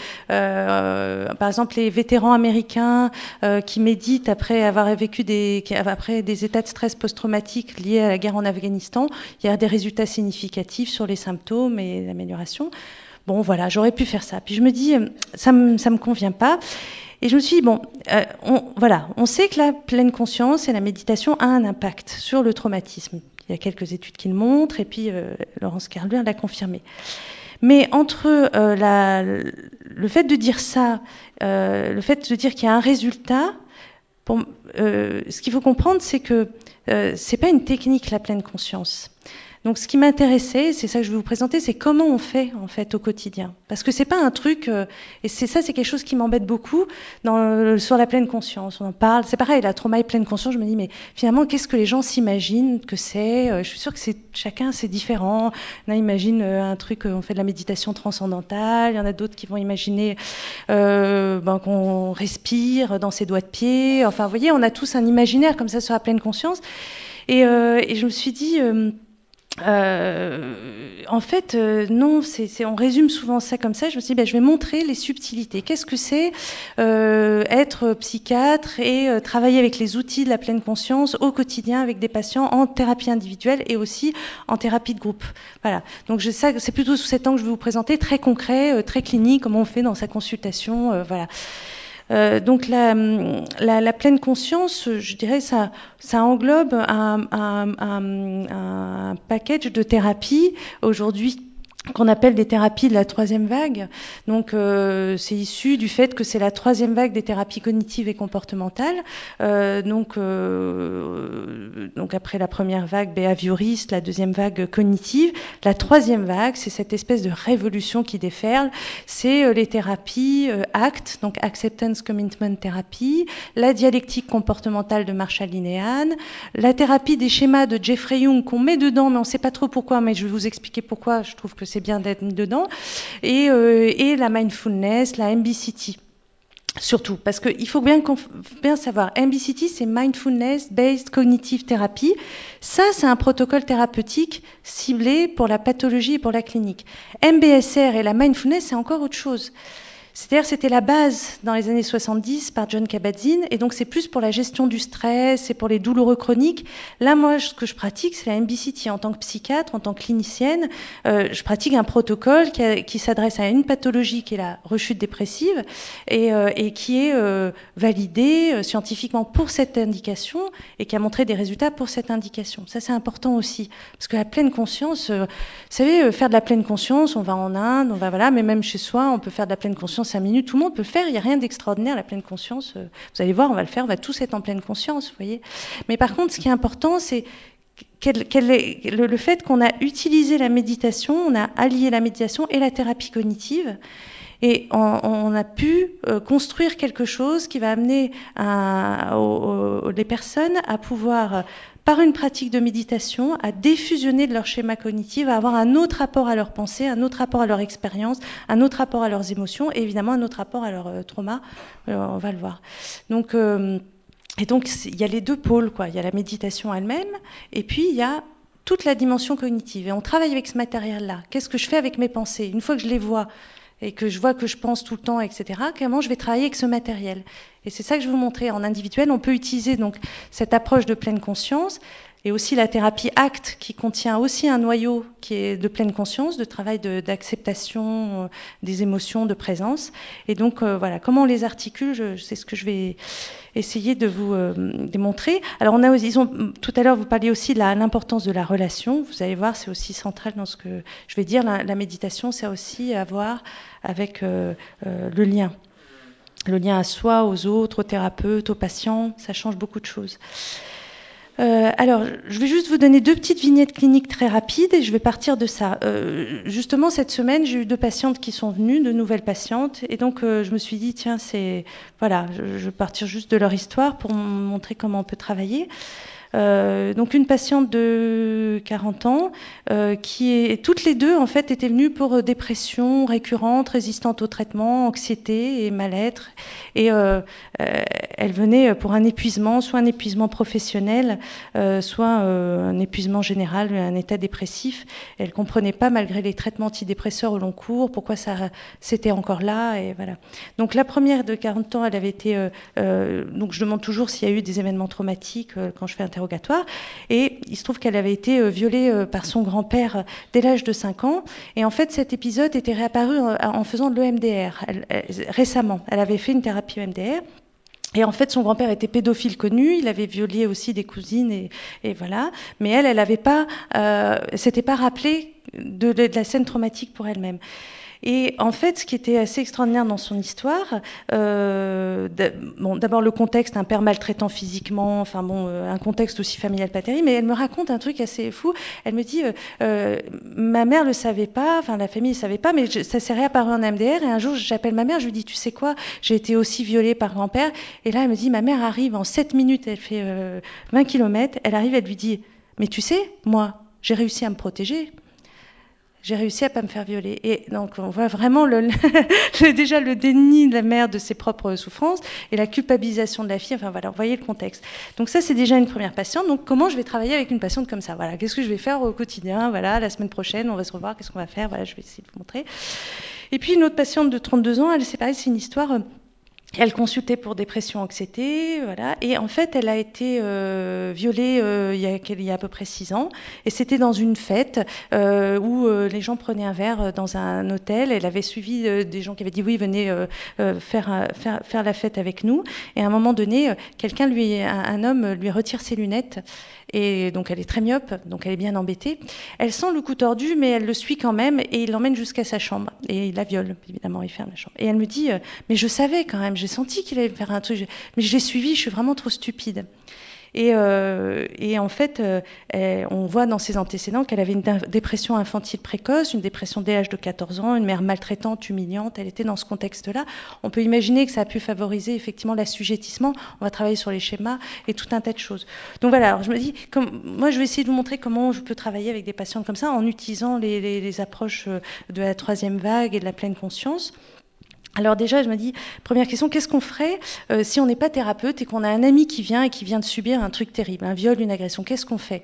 euh, par exemple, les vétérans américains euh, qui méditent après avoir vécu des, après des états de stress post-traumatique liés à la guerre en Afghanistan, il y a des résultats significatifs sur les symptômes et l'amélioration. Bon, voilà, j'aurais pu faire ça. Puis je me dis, ça me, ça me convient pas. Et je me suis dit, bon, euh, on, voilà, on sait que la pleine conscience et la méditation a un impact sur le traumatisme. Il y a quelques études qui le montrent, et puis euh, Laurence Carluère l'a confirmé. Mais entre euh, la, le fait de dire ça, euh, le fait de dire qu'il y a un résultat, pour, euh, ce qu'il faut comprendre, c'est que euh, c'est pas une technique la pleine conscience. Donc, ce qui m'intéressait, c'est ça que je vais vous présenter, c'est comment on fait en fait au quotidien. Parce que c'est pas un truc, euh, et c'est ça, c'est quelque chose qui m'embête beaucoup dans le, sur la pleine conscience. On en parle, c'est pareil, la trauma et pleine conscience. Je me dis, mais finalement, qu'est-ce que les gens s'imaginent que c'est? Je suis sûre que c'est chacun, c'est différent. Il y en a imaginent un truc, on fait de la méditation transcendantale. Il y en a d'autres qui vont imaginer euh, ben, qu'on respire dans ses doigts de pied. Enfin, vous voyez, on a tous un imaginaire comme ça sur la pleine conscience. Et, euh, et je me suis dit. Euh, Euh, en fait, euh, non, c'est, c'est, on résume souvent ça comme ça. Je me suis dit, ben, je vais montrer les subtilités. Qu'est-ce que c'est euh, être psychiatre et euh, travailler avec les outils de la pleine conscience au quotidien avec des patients en thérapie individuelle et aussi en thérapie de groupe. Voilà. Donc, je, ça, c'est plutôt sous cet angle que je vais vous présenter, très concret, euh, très clinique, comment on fait dans sa consultation. Euh, voilà. Euh, donc la, la, la pleine conscience, je dirais, ça, ça englobe un, un, un, un package de thérapies aujourd'hui qu'on appelle des thérapies de la troisième vague. Donc, euh, c'est issu du fait que c'est la troisième vague des thérapies cognitives et comportementales. Euh, donc, euh, donc, après la première vague behavioriste, la deuxième vague cognitive, la troisième vague, c'est cette espèce de révolution qui déferle. C'est euh, les thérapies euh, A C T, donc Acceptance Commitment Therapy, la dialectique comportementale de Marshall Linehan, la thérapie des schémas de Jeffrey Young qu'on met dedans, mais on ne sait pas trop pourquoi, mais je vais vous expliquer pourquoi je trouve que c'est bien d'être mis dedans, et, euh, et la mindfulness, la M B C T. Surtout, parce qu'il faut bien, bien savoir, M B C T, c'est Mindfulness Based Cognitive Therapy. Ça, c'est un protocole thérapeutique ciblé pour la pathologie et pour la clinique. M B S R et la mindfulness, c'est encore autre chose. C'est-à-dire c'était la base dans les années soixante-dix par John Kabat-Zinn, et donc c'est plus pour la gestion du stress, c'est pour les douloureux chroniques. Là, moi, ce que je pratique, c'est la M B C T. En tant que psychiatre, en tant que clinicienne, euh, je pratique un protocole qui, a, qui s'adresse à une pathologie qui est la rechute dépressive et, euh, et qui est euh, validé euh, scientifiquement pour cette indication et qui a montré des résultats pour cette indication. Ça, c'est important aussi, parce que la pleine conscience, euh, vous savez, euh, faire de la pleine conscience, on va en Inde, on va voilà, mais même chez soi, on peut faire de la pleine conscience cinq minutes, tout le monde peut le faire, il n'y a rien d'extraordinaire, la pleine conscience, euh, vous allez voir, on va le faire, on va tous être en pleine conscience, vous voyez. Mais par contre, ce qui est important, c'est Quel, quel est le, le fait qu'on a utilisé la méditation, on a allié la méditation et la thérapie cognitive, et on, on a pu euh, construire quelque chose qui va amener à, aux, aux, les personnes à pouvoir, euh, par une pratique de méditation, à défusionner de leur schéma cognitif, à avoir un autre rapport à leur pensée, un autre rapport à leur expérience, un autre rapport à leurs émotions, et évidemment un autre rapport à leur euh, trauma, euh, on va le voir. Donc... Euh, Et donc, il y a les deux pôles, quoi. Il y a la méditation elle-même, et puis il y a toute la dimension cognitive. Et on travaille avec ce matériel-là. Qu'est-ce que je fais avec mes pensées? Une fois que je les vois, et que je vois que je pense tout le temps, et cetera, comment je vais travailler avec ce matériel? Et c'est ça que je vais vous montrer. En individuel, on peut utiliser donc cette approche de pleine conscience, et aussi la thérapie ACT, qui contient aussi un noyau qui est de pleine conscience, de travail de, d'acceptation euh, des émotions, de présence. Et donc, euh, voilà, comment on les articule, je, c'est ce que je vais essayer de vous euh, démontrer. Alors, on a, ils ont, tout à l'heure, vous parliez aussi de la, l'importance de la relation. Vous allez voir, c'est aussi central dans ce que je vais dire. La, la méditation, c'est aussi à voir avec euh, euh, le lien. Le lien à soi, aux autres, aux thérapeutes, aux patients, ça change beaucoup de choses. Euh, alors, je vais juste vous donner deux petites vignettes cliniques très rapides et je vais partir de ça. Euh, justement, cette semaine, j'ai eu deux patientes qui sont venues, de nouvelles patientes, et donc euh, je me suis dit, tiens, c'est voilà, je, je vais partir juste de leur histoire pour montrer comment on peut travailler. Euh, donc une patiente de quarante ans euh, qui est toutes les deux en fait étaient venues pour euh, dépression récurrente, résistante au traitement, anxiété et mal-être, et euh, euh, elle venait pour un épuisement, soit un épuisement professionnel, euh, soit euh, un épuisement général, un état dépressif. Elle comprenait pas, malgré les traitements antidépresseurs au long cours, pourquoi ça c'était encore là, et voilà. Donc la première de quarante ans, elle avait été euh, euh, donc je demande toujours s'il y a eu des événements traumatiques euh, quand je fais interrogatoire. Et il se trouve qu'elle avait été euh, violée euh, par son grand-père euh, dès l'âge de cinq ans. Et en fait, cet épisode était réapparu en, en faisant de l'E M D R elle, elle, récemment. Elle avait fait une thérapie E M D R. Et en fait, son grand-père était pédophile connu, il avait violé aussi des cousines, et, et voilà. Mais elle, elle n'avait pas, euh, s'était pas rappelé de, de, de la scène traumatique pour elle-même. Et en fait, ce qui était assez extraordinaire dans son histoire, euh, bon, d'abord le contexte, un père maltraitant physiquement, enfin bon, euh, un contexte aussi familial pas terrible, mais elle me raconte un truc assez fou. Elle me dit, euh, euh, ma mère le savait pas, enfin la famille ne savait pas, mais je, ça s'est réapparu en M D R, et un jour j'appelle ma mère, je lui dis, tu sais quoi, j'ai été aussi violée par grand-père, et là elle me dit, ma mère arrive en sept minutes, elle fait euh, vingt kilomètres, elle arrive, elle lui dit, mais tu sais, moi, j'ai réussi à me protéger. J'ai réussi à pas me faire violer. Et donc, on voit vraiment le, le, déjà le déni de la mère de ses propres souffrances et la culpabilisation de la fille. Enfin, voilà, vous voyez le contexte. Donc ça, c'est déjà une première patiente. Donc, comment je vais travailler avec une patiente comme ça? Voilà, qu'est-ce que je vais faire au quotidien? Voilà, la semaine prochaine, on va se revoir. Qu'est-ce qu'on va faire? Voilà, je vais essayer de vous montrer. Et puis, une autre patiente de trente-deux ans, elle, c'est pareil, c'est une histoire... Euh, Elle consultait pour dépression, anxiété, voilà. Et en fait, elle a été euh, violée euh, il, y a, il y a à peu près six ans. Et c'était dans une fête euh, où euh, les gens prenaient un verre dans un hôtel. Elle avait suivi euh, des gens qui avaient dit oui, venez euh, euh, faire, faire, faire la fête avec nous. Et à un moment donné, euh, quelqu'un lui, un, un homme lui retire ses lunettes. Et donc elle est très myope, donc elle est bien embêtée. Elle sent le coup tordu, mais elle le suit quand même et il l'emmène jusqu'à sa chambre. Et il la viole, évidemment, il ferme la chambre. Et elle me dit, euh, mais je savais quand même, j'ai senti qu'il allait me faire un truc, mais je l'ai suivi, je suis vraiment trop stupide. Et, euh, et en fait, euh, elle, on voit dans ses antécédents qu'elle avait une dépression infantile précoce, une dépression dès l'âge de quatorze ans, une mère maltraitante, humiliante. Elle était dans ce contexte-là. On peut imaginer que ça a pu favoriser effectivement l'assujettissement. On va travailler sur les schémas et tout un tas de choses. Donc voilà, alors je me dis, comme, moi je vais essayer de vous montrer comment je peux travailler avec des patients comme ça en utilisant les, les, les approches de la troisième vague et de la pleine conscience. Alors déjà, je me dis, première question, qu'est-ce qu'on ferait euh, si on n'est pas thérapeute et qu'on a un ami qui vient et qui vient de subir un truc terrible, un viol, une agression? Qu'est-ce qu'on fait?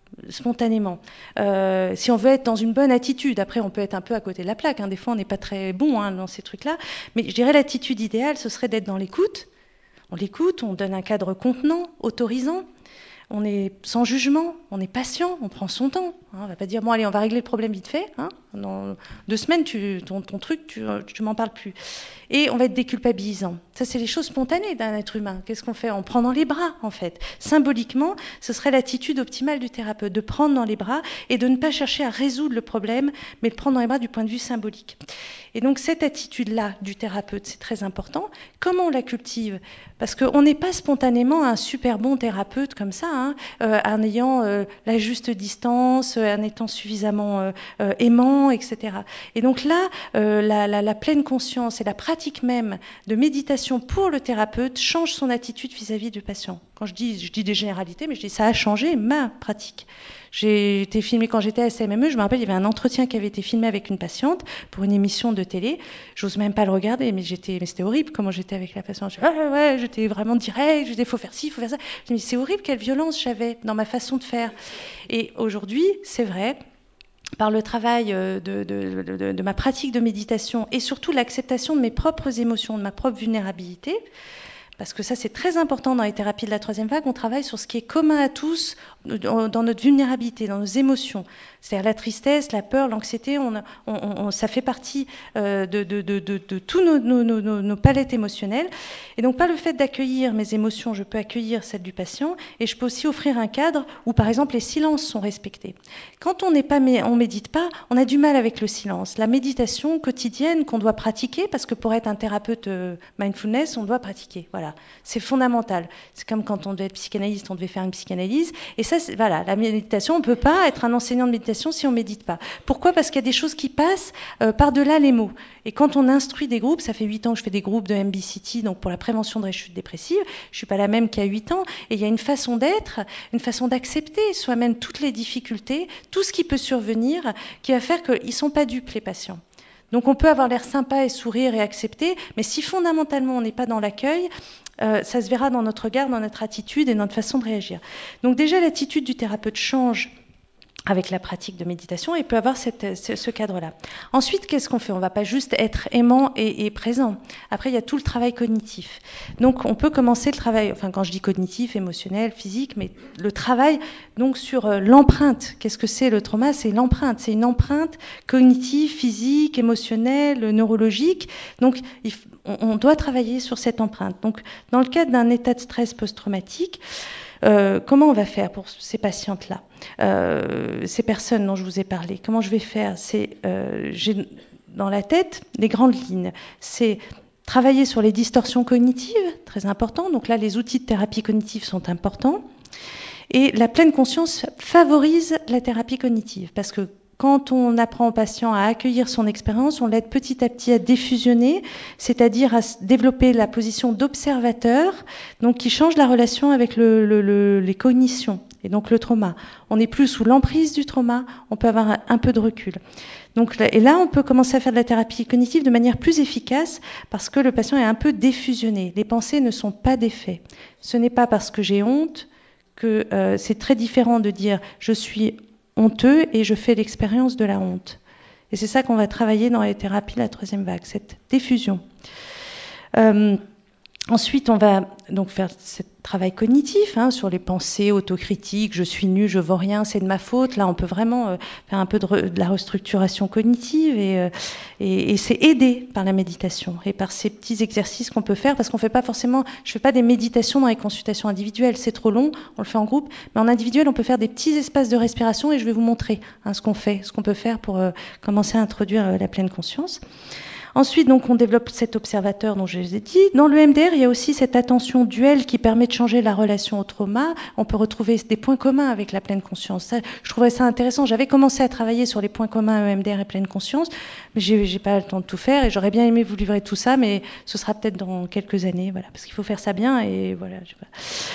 spontanément. Euh, si on veut être dans une bonne attitude, après on peut être un peu à côté de la plaque, hein. Des fois on n'est pas très bon hein, dans ces trucs-là, mais je dirais l'attitude idéale, ce serait d'être dans l'écoute. On l'écoute, on donne un cadre contenant, autorisant, on est sans jugement, on est patient, on prend son temps. Hein. On ne va pas dire, bon allez, on va régler le problème vite fait. Hein. Dans deux semaines, tu, ton, ton truc, tu ne m'en parles plus. Et on va être déculpabilisant. Ça, c'est les choses spontanées d'un être humain. Qu'est-ce qu'on fait? On prend dans les bras, en fait. Symboliquement, ce serait l'attitude optimale du thérapeute, de prendre dans les bras et de ne pas chercher à résoudre le problème, mais de prendre dans les bras du point de vue symbolique. Et donc, cette attitude-là du thérapeute, c'est très important. Comment on la cultive? Parce qu'on n'est pas spontanément un super bon thérapeute comme ça, hein, euh, en ayant euh, la juste distance, euh, en étant suffisamment euh, euh, aimant, et cetera. Et donc là, euh, la, la, la pleine conscience et la pratique même de méditation pour le thérapeute change son attitude vis-à-vis du patient. Quand je dis, je dis des généralités, mais je dis ça a changé ma pratique. J'ai été filmée quand j'étais à S M M E, je me rappelle, il y avait un entretien qui avait été filmé avec une patiente pour une émission de télé. J'ose même pas le regarder, mais j'étais, mais c'était horrible comment j'étais avec la patiente. Je, ah ouais, j'étais vraiment direct, je disais faut faire ci, il faut faire ça. Je dis, mais c'est horrible, quelle violence j'avais dans ma façon de faire. Et aujourd'hui, c'est vrai, par le travail de, de, de, de ma pratique de méditation et surtout l'acceptation de mes propres émotions, de ma propre vulnérabilité, parce que ça c'est très important dans les thérapies de la troisième vague, on travaille sur ce qui est commun à tous dans notre vulnérabilité, dans nos émotions, c'est-à-dire la tristesse, la peur, l'anxiété, on, on, on, ça fait partie euh, de, de, de, de, de tous nos, nos, nos, nos palettes émotionnelles, et donc par le fait d'accueillir mes émotions, je peux accueillir celles du patient, et je peux aussi offrir un cadre où par exemple les silences sont respectés. Quand on n'est pas, on médite pas, on a du mal avec le silence. La méditation quotidienne qu'on doit pratiquer, parce que pour être un thérapeute euh, mindfulness, on doit pratiquer, voilà. C'est fondamental. C'est comme quand on devait être psychanalyste, on devait faire une psychanalyse. Et ça, c'est, voilà, la méditation, on ne peut pas être un enseignant de méditation si on ne médite pas. Pourquoi? Parce qu'il y a des choses qui passent euh, par-delà les mots. Et quand on instruit des groupes, ça fait huit ans que je fais des groupes de M B C T, donc pour la prévention de rechute dépressive, je ne suis pas la même qu'il y a huit ans. Et il y a une façon d'être, une façon d'accepter soi-même toutes les difficultés, tout ce qui peut survenir, qui va faire qu'ils ne sont pas dupes, les patients. Donc on peut avoir l'air sympa et sourire et accepter, mais si fondamentalement on n'est pas dans l'accueil, euh, ça se verra dans notre regard, dans notre attitude et notre façon de réagir. Donc déjà l'attitude du thérapeute change avec la pratique de méditation et peut avoir cette, ce, ce cadre-là. Ensuite, qu'est-ce qu'on fait? On ne va pas juste être aimant et, et présent. Après, il y a tout le travail cognitif. Donc, on peut commencer le travail, enfin, quand je dis cognitif, émotionnel, physique, mais le travail donc sur euh, l'empreinte. Qu'est-ce que c'est le trauma? C'est l'empreinte. C'est une empreinte cognitive, physique, émotionnelle, neurologique. Donc, il, on, on doit travailler sur cette empreinte. Donc, dans le cadre d'un état de stress post-traumatique, Euh, comment on va faire pour ces patientes-là, euh, ces personnes dont je vous ai parlé? Comment je vais faire? C'est, euh, j'ai dans la tête les grandes lignes. C'est travailler sur les distorsions cognitives, très important. Donc là, les outils de thérapie cognitive sont importants. Et la pleine conscience favorise la thérapie cognitive, parce que quand on apprend au patient à accueillir son expérience, on l'aide petit à petit à défusionner, c'est-à-dire à développer la position d'observateur, donc qui change la relation avec le, le, le, les cognitions et donc le trauma. On n'est plus sous l'emprise du trauma, on peut avoir un, un peu de recul. Donc, et là, on peut commencer à faire de la thérapie cognitive de manière plus efficace parce que le patient est un peu défusionné. Les pensées ne sont pas des faits. Ce n'est pas parce que j'ai honte que euh, c'est très différent de dire je suis honteux et je fais l'expérience de la honte. Et c'est ça qu'on va travailler dans les thérapies de la troisième vague, cette diffusion. Euh, ensuite, on va donc faire ce travail cognitif hein, sur les pensées autocritiques, je suis nul, je vaux rien, c'est de ma faute. Là, on peut vraiment euh, faire un peu de, re, de la restructuration cognitive et, euh, et, et c'est aidé par la méditation et par ces petits exercices qu'on peut faire parce qu'on fait pas forcément, je fais pas des méditations dans les consultations individuelles, c'est trop long, on le fait en groupe, mais en individuel, on peut faire des petits espaces de respiration et je vais vous montrer hein, ce qu'on fait, ce qu'on peut faire pour euh, commencer à introduire euh, la pleine conscience. Ensuite, donc, on développe cet observateur dont je vous ai dit. Dans le M D R, il y a aussi cette attention duelle qui permet de changer la relation au trauma. On peut retrouver des points communs avec la pleine conscience. Ça, je trouvais ça intéressant. J'avais commencé à travailler sur les points communs E M D R et pleine conscience, mais j'ai, j'ai pas le temps de tout faire et j'aurais bien aimé vous livrer tout ça, mais ce sera peut-être dans quelques années, voilà, parce qu'il faut faire ça bien et voilà. Je sais pas.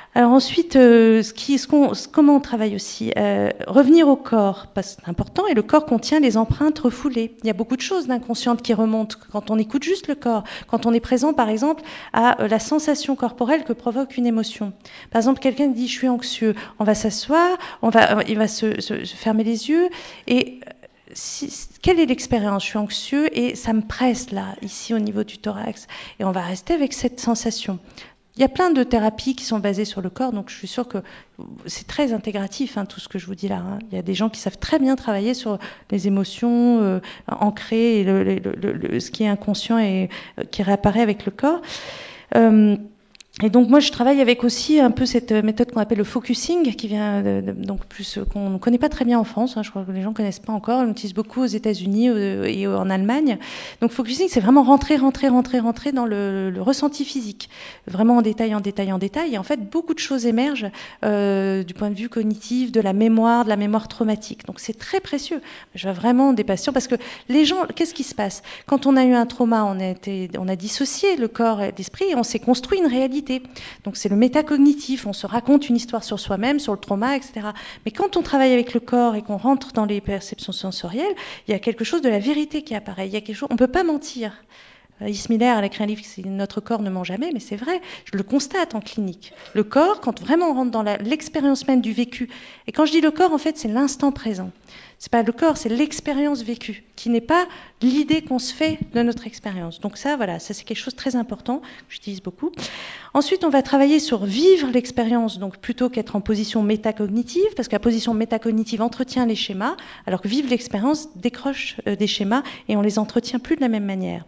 Alors ensuite, euh, ce qui, ce qu'on, ce, comment on travaille aussi euh, revenir au corps, parce que c'est important, et le corps contient les empreintes refoulées. Il y a beaucoup de choses d'inconscientes qui remontent quand on écoute juste le corps, quand on est présent par exemple à euh, la sensation corporelle que provoque une émotion. Par exemple, quelqu'un dit « je suis anxieux », on va s'asseoir, on va, il va se, se, se fermer les yeux, et si, quelle est l'expérience ? Je suis anxieux et ça me presse là, ici au niveau du thorax, et on va rester avec cette sensation. Il y a plein de thérapies qui sont basées sur le corps, donc je suis sûre que c'est très intégratif, hein, tout ce que je vous dis là. Hein. Il y a des gens qui savent très bien travailler sur les émotions euh, ancrées et le, le, le, le, ce qui est inconscient et euh, qui réapparaît avec le corps. Euh, Et donc moi je travaille avec aussi un peu cette méthode qu'on appelle le focusing, qui vient de, de, donc plus qu'on ne connaît pas très bien en France, hein, je crois que les gens ne connaissent pas encore, on l'utilise beaucoup aux États-Unis et en Allemagne. Donc focusing, c'est vraiment rentrer, rentrer, rentrer, rentrer dans le, le ressenti physique, vraiment en détail, en détail, en détail. Et en fait beaucoup de choses émergent euh, du point de vue cognitif, de la mémoire, de la mémoire traumatique. Donc c'est très précieux. Je vois vraiment des patients parce que les gens, qu'est-ce qui se passe quand on a eu un trauma, on a été, on a dissocié le corps et l'esprit et on s'est construit une réalité. Donc c'est le métacognitif, on se raconte une histoire sur soi-même, sur le trauma, et cetera. Mais quand on travaille avec le corps et qu'on rentre dans les perceptions sensorielles, il y a quelque chose de la vérité qui apparaît. Il y a quelque chose, on ne peut pas mentir. Alice Miller, elle a écrit un livre, c'est Notre corps ne ment jamais, mais c'est vrai, je le constate en clinique. Le corps, quand vraiment on rentre dans la, l'expérience même du vécu, et quand je dis le corps, en fait, c'est l'instant présent. C'est pas le corps, c'est l'expérience vécue, qui n'est pas l'idée qu'on se fait de notre expérience. Donc ça, voilà, ça c'est quelque chose de très important, que j'utilise beaucoup. Ensuite, on va travailler sur vivre l'expérience, donc plutôt qu'être en position métacognitive, parce que la position métacognitive entretient les schémas, alors que vivre l'expérience décroche euh, des schémas et on les entretient plus de la même manière.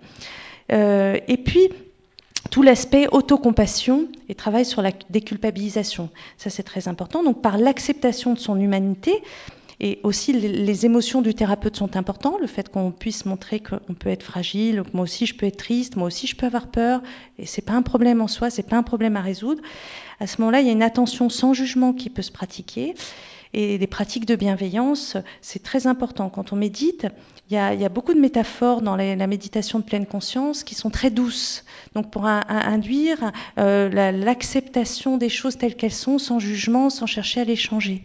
Euh, et puis, tout l'aspect autocompassion et travail sur la déculpabilisation. Ça, c'est très important. Donc, par l'acceptation de son humanité, et aussi les, les émotions du thérapeute sont importantes, le fait qu'on puisse montrer qu'on peut être fragile, que moi aussi je peux être triste, moi aussi je peux avoir peur, et c'est pas un problème en soi, c'est pas un problème à résoudre. À ce moment-là, il y a une attention sans jugement qui peut se pratiquer. Et les pratiques de bienveillance, c'est très important. Quand on médite, il y a, il y a beaucoup de métaphores dans les, la méditation de pleine conscience qui sont très douces. Donc pour un, un, induire euh, la, l'acceptation des choses telles qu'elles sont, sans jugement, sans chercher à les changer.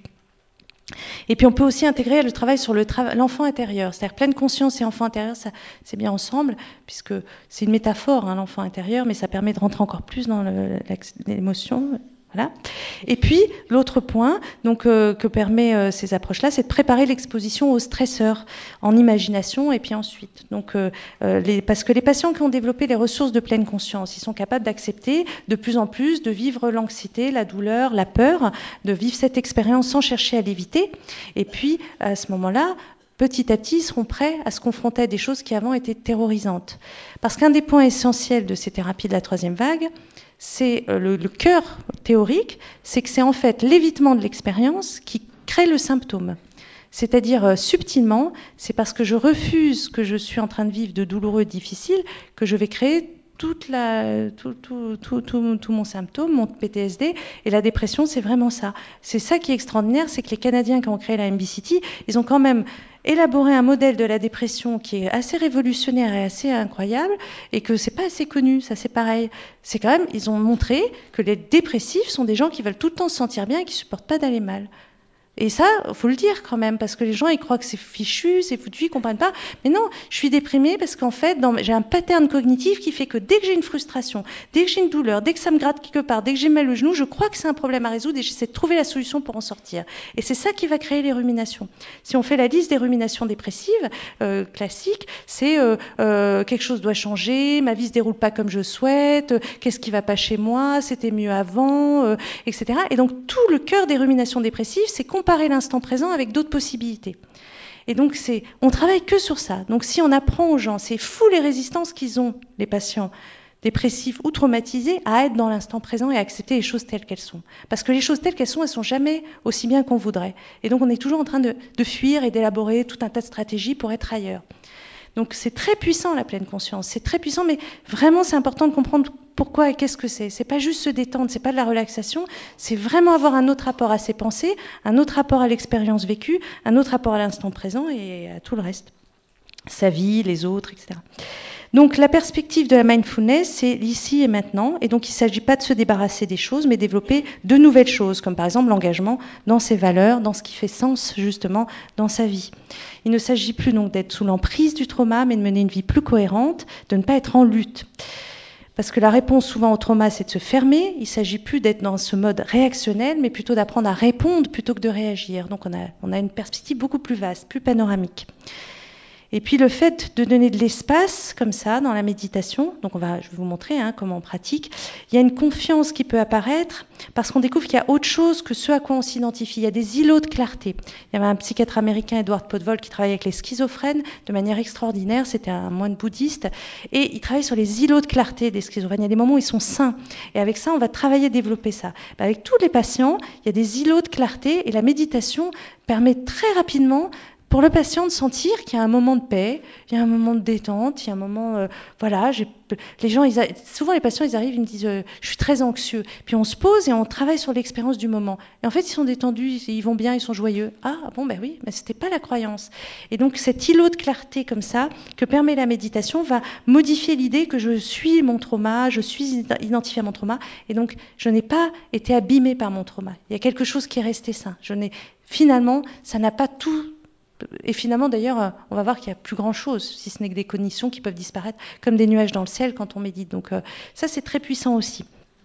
Et puis on peut aussi intégrer le travail sur le tra- l'enfant intérieur, c'est-à-dire pleine conscience et enfant intérieur, ça, c'est bien ensemble, puisque c'est une métaphore, hein, l'enfant intérieur, mais ça permet de rentrer encore plus dans le, l'émotion. Voilà. Et puis l'autre point donc, euh, que permet euh, ces approches-là, c'est de préparer l'exposition aux stresseurs en imagination et puis ensuite. Donc, euh, les, parce que les patients qui ont développé les ressources de pleine conscience, ils sont capables d'accepter de plus en plus de vivre l'anxiété, la douleur, la peur, de vivre cette expérience sans chercher à l'éviter. Et puis à ce moment-là, petit à petit, ils seront prêts à se confronter à des choses qui avant étaient terrorisantes. Parce qu'un des points essentiels de ces thérapies de la troisième vague, c'est euh, le, le cœur théorique, c'est que c'est en fait l'évitement de l'expérience qui crée le symptôme. C'est-à-dire euh, subtilement, c'est parce que je refuse ce que je suis en train de vivre de douloureux et difficile que je vais créer toute la, tout, tout, tout, tout, tout mon symptôme, mon P T S D, et la dépression, c'est vraiment ça. C'est ça qui est extraordinaire, c'est que les Canadiens qui ont créé la M B C T, ils ont quand même élaboré un modèle de la dépression qui est assez révolutionnaire et assez incroyable, et que c'est pas assez connu, ça c'est pareil. C'est quand même, ils ont montré que les dépressifs sont des gens qui veulent tout le temps se sentir bien et qui supportent pas d'aller mal. Et ça, il faut le dire quand même, parce que les gens, ils croient que c'est fichu, c'est foutu, ils ne comprennent pas. Mais non, je suis déprimée parce qu'en fait, dans, j'ai un pattern cognitif qui fait que dès que j'ai une frustration, dès que j'ai une douleur, dès que ça me gratte quelque part, dès que j'ai mal au genou, je crois que c'est un problème à résoudre et j'essaie de trouver la solution pour en sortir. Et c'est ça qui va créer les ruminations. Si on fait la liste des ruminations dépressives, euh, classiques, c'est euh, euh, quelque chose doit changer, ma vie ne se déroule pas comme je souhaite, euh, qu'est-ce qui ne va pas chez moi, c'était mieux avant, euh, et cetera. Et donc tout le cœur des ruminations dépressives, c'est comparer l'instant présent avec d'autres possibilités. Et donc, c'est, on travaille que sur ça. Donc, si on apprend aux gens, c'est fou les résistances qu'ils ont, les patients dépressifs ou traumatisés, à être dans l'instant présent et à accepter les choses telles qu'elles sont. Parce que les choses telles qu'elles sont, elles sont jamais aussi bien qu'on voudrait. Et donc, on est toujours en train de, de fuir et d'élaborer tout un tas de stratégies pour être ailleurs. Donc, c'est très puissant, la pleine conscience. C'est très puissant, mais vraiment, c'est important de comprendre pourquoi et qu'est-ce que c'est. C'est pas juste se détendre, c'est pas de la relaxation, c'est vraiment avoir un autre rapport à ses pensées, un autre rapport à l'expérience vécue, un autre rapport à l'instant présent et à tout le reste. Sa vie, les autres, et cetera. Donc la perspective de la mindfulness, c'est l'ici et maintenant, et donc il ne s'agit pas de se débarrasser des choses, mais développer de nouvelles choses, comme par exemple l'engagement dans ses valeurs, dans ce qui fait sens justement dans sa vie. Il ne s'agit plus donc d'être sous l'emprise du trauma, mais de mener une vie plus cohérente, de ne pas être en lutte. Parce que la réponse souvent au trauma, c'est de se fermer. Il ne s'agit plus d'être dans ce mode réactionnel, mais plutôt d'apprendre à répondre plutôt que de réagir. Donc on a, on a une perspective beaucoup plus vaste, plus panoramique. Et puis le fait de donner de l'espace comme ça dans la méditation, donc on va, je vais vous montrer hein, comment on pratique, il y a une confiance qui peut apparaître parce qu'on découvre qu'il y a autre chose que ce à quoi on s'identifie. Il y a des îlots de clarté. Il y avait un psychiatre américain, Edward Podvol, qui travaillait avec les schizophrènes de manière extraordinaire. C'était un moine bouddhiste et il travaille sur les îlots de clarté des schizophrènes. Il y a des moments où ils sont sains et avec ça, on va travailler, développer ça. Avec tous les patients, il y a des îlots de clarté et la méditation permet très rapidement pour le patient de sentir qu'il y a un moment de paix, il y a un moment de détente, il y a un moment, euh, voilà, j'ai, les gens, ils a, souvent les patients, ils arrivent, ils me disent, euh, je suis très anxieux. Puis on se pose et on travaille sur l'expérience du moment. Et en fait, ils sont détendus, ils vont bien, ils sont joyeux. Ah bon, ben oui, mais c'était pas la croyance. Et donc cet îlot de clarté comme ça que permet la méditation va modifier l'idée que je suis mon trauma, je suis identifié à mon trauma, et donc je n'ai pas été abîmée par mon trauma. Il y a quelque chose qui est resté sain. Je n'ai, finalement, ça n'a pas tout. Et finalement, d'ailleurs, on va voir qu'il n'y a plus grand-chose, si ce n'est que des cognitions qui peuvent disparaître comme des nuages dans le ciel quand on médite. Donc euh, ça, c'est très puissant aussi.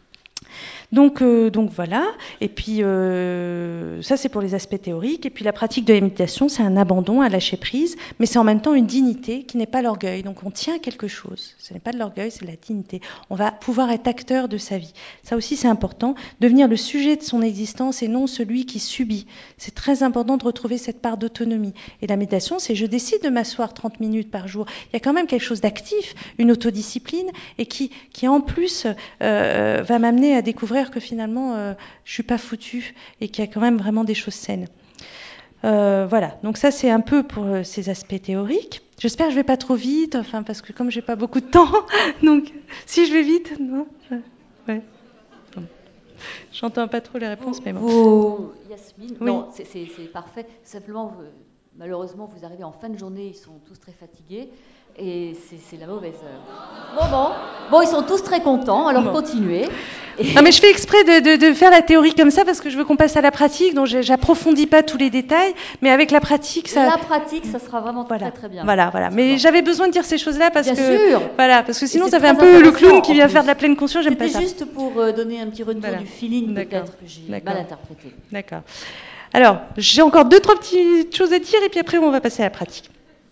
Donc, euh, donc voilà, et puis euh, ça c'est pour les aspects théoriques, et puis la pratique de la méditation, c'est un abandon, un lâcher prise, mais c'est en même temps une dignité qui n'est pas l'orgueil, donc on tient quelque chose, ce n'est pas de l'orgueil, c'est de la dignité, on va pouvoir être acteur de sa vie, ça aussi c'est important, devenir le sujet de son existence et non celui qui subit, c'est très important de retrouver cette part d'autonomie, et la méditation c'est je décide de m'asseoir trente minutes par jour, il y a quand même quelque chose d'actif, une autodiscipline, et qui, qui en plus euh, va m'amener à découvrir que finalement euh, je suis pas foutue et qu'il y a quand même vraiment des choses saines. Euh, voilà, donc ça c'est un peu pour euh, ces aspects théoriques. J'espère que je vais pas trop vite, enfin parce que comme j'ai pas beaucoup de temps, donc si je vais vite, non, ouais. J'entends pas trop les réponses, vous, mais bon. Vous, Yasmine, oui. non, c'est, c'est, c'est parfait. Simplement, vous, malheureusement, vous arrivez en fin de journée, ils sont tous très fatigués. Et c'est, c'est la mauvaise heure. Bon, bon. Bon, ils sont tous très contents, alors bon. Continuez. Et... Non, mais je fais exprès de, de, de faire la théorie comme ça parce que je veux qu'on passe à la pratique, donc j'approfondis pas tous les détails, mais avec la pratique, ça... La pratique, ça sera vraiment voilà. très, très bien. Voilà, voilà. Mais j'avais besoin de dire ces choses-là parce bien que... sûr. Voilà, parce que sinon, ça fait un peu le clown qui vient faire de la pleine conscience, j'aime pas ça. C'était juste pour euh, donner un petit retour voilà. du feeling, peut-être, que j'ai mal interprété. D'accord. Alors, j'ai encore deux, trois petites choses à dire, et puis après, on va passer à la pratique.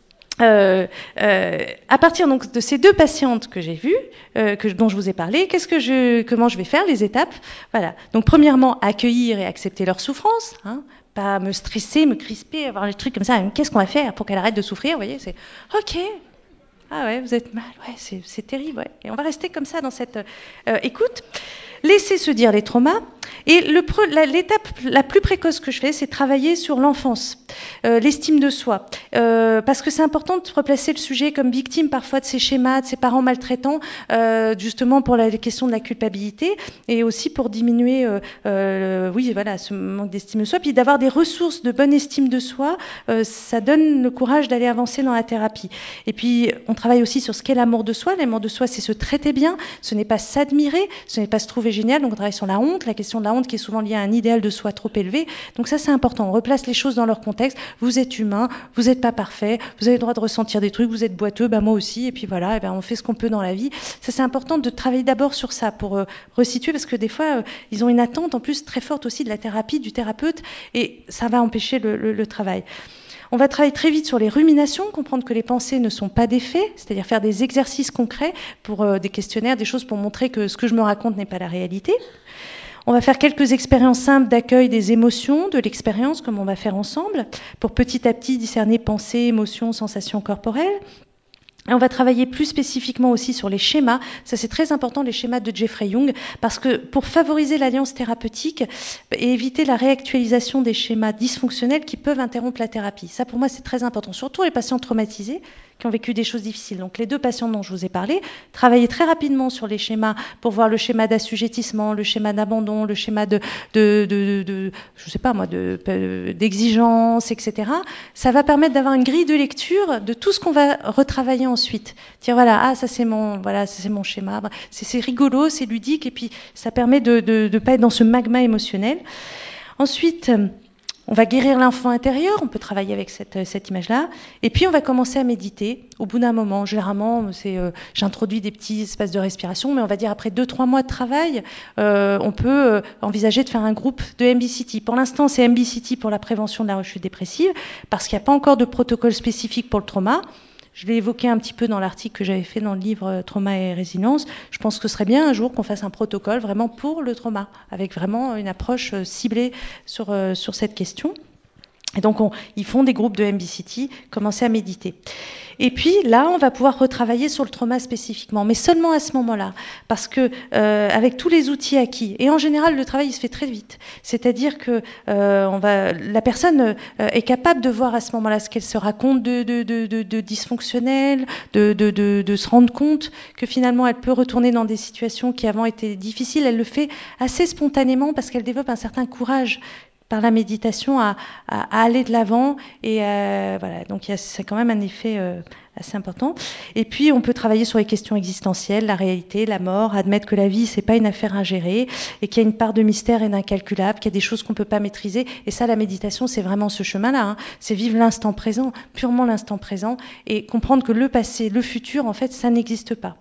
Euh, euh, à partir donc de ces deux patientes que j'ai vues, euh, que, dont je vous ai parlé, qu'est-ce que je, comment je vais faire les étapes? Voilà. Donc premièrement, accueillir et accepter leur souffrance, hein, pas me stresser, me crisper, avoir des trucs comme ça. Qu'est-ce qu'on va faire pour qu'elle arrête de souffrir? Vous voyez, c'est ok. Ah ouais, vous êtes mal, ouais, c'est, c'est terrible. Ouais. Et on va rester comme ça dans cette euh, écoute. Laisser se dire les traumas. Et le, la, l'étape la plus précoce que je fais, c'est travailler sur l'enfance, euh, l'estime de soi. Euh, parce que c'est important de replacer le sujet comme victime parfois de ces schémas, de ces parents maltraitants, euh, justement pour la question de la culpabilité et aussi pour diminuer euh, euh, oui, voilà, ce manque d'estime de soi. Puis d'avoir des ressources de bonne estime de soi, euh, ça donne le courage d'aller avancer dans la thérapie. Et puis, on travaille aussi sur ce qu'est l'amour de soi. L'amour de soi, c'est se traiter bien, ce n'est pas s'admirer, ce n'est pas se trouver génial. Donc on travaille sur la honte, la question de la honte qui est souvent liée à un idéal de soi trop élevé. Donc ça c'est important, on replace les choses dans leur contexte. Vous êtes humain, vous n'êtes pas parfait, vous avez le droit de ressentir des trucs, vous êtes boiteux, bah moi aussi, et puis voilà, et ben on fait ce qu'on peut dans la vie. Ça c'est important de travailler d'abord sur ça pour euh, resituer, parce que des fois euh, ils ont une attente en plus très forte aussi de la thérapie, du thérapeute, et ça va empêcher le, le, le travail. On va travailler très vite sur les ruminations, comprendre que les pensées ne sont pas des faits, c'est-à-dire faire des exercices concrets pour euh, des questionnaires, des choses pour montrer que ce que je me raconte n'est pas la réalité. On va faire quelques expériences simples d'accueil des émotions, de l'expérience, comme on va faire ensemble, pour petit à petit discerner pensées, émotions, sensations corporelles. Et on va travailler plus spécifiquement aussi sur les schémas. Ça, c'est très important, les schémas de Jeffrey Young, parce que pour favoriser l'alliance thérapeutique et éviter la réactualisation des schémas dysfonctionnels qui peuvent interrompre la thérapie. Ça, pour moi, c'est très important, surtout les patients traumatisés qui ont vécu des choses difficiles. Donc, les deux patients dont je vous ai parlé, travailler très rapidement sur les schémas pour voir le schéma d'assujettissement, le schéma d'abandon, le schéma de, de, de, de, de je ne sais pas moi, de, d'exigences, et cetera, ça va permettre d'avoir une grille de lecture de tout ce qu'on va retravailler ensuite. Dire voilà, ah ça c'est mon, voilà, ça, c'est mon schéma, c'est, c'est rigolo, c'est ludique, et puis ça permet de ne pas être dans ce magma émotionnel. Ensuite, on va guérir l'enfant intérieur, on peut travailler avec cette, cette image-là, et puis on va commencer à méditer. Au bout d'un moment, généralement, c'est, euh, j'introduis des petits espaces de respiration, mais on va dire après deux trois mois de travail, euh, on peut euh, envisager de faire un groupe de M B C T. Pour l'instant, c'est M B C T pour la prévention de la rechute dépressive, parce qu'il n'y a pas encore de protocole spécifique pour le trauma. Je l'ai évoqué un petit peu dans l'article que j'avais fait dans le livre Trauma et résilience. Je pense que ce serait bien un jour qu'on fasse un protocole vraiment pour le trauma, avec vraiment une approche ciblée sur, euh, sur cette question. Et donc, on, ils font des groupes de M B C T, commencer à méditer. Et puis là, on va pouvoir retravailler sur le trauma spécifiquement, mais seulement à ce moment-là, parce que euh, avec tous les outils acquis, et en général, le travail il se fait très vite. C'est-à-dire que euh, on va, la personne euh, est capable de voir à ce moment-là ce qu'elle se raconte de, de, de, de, de dysfonctionnel, de, de, de, de se rendre compte que finalement, elle peut retourner dans des situations qui avant étaient difficiles. Elle le fait assez spontanément parce qu'elle développe un certain courage par la méditation à, à, à aller de l'avant et euh, voilà, donc il y a, c'est quand même un effet euh, assez important. Et puis on peut travailler sur les questions existentielles, la réalité, la mort, admettre que la vie c'est pas une affaire ingérée et qu'il y a une part de mystère et d'incalculable, qu'il y a des choses qu'on peut pas maîtriser. Et ça, la méditation, c'est vraiment ce chemin-là, hein. C'est vivre l'instant présent, purement l'instant présent, et comprendre que le passé, le futur, en fait, ça n'existe pas.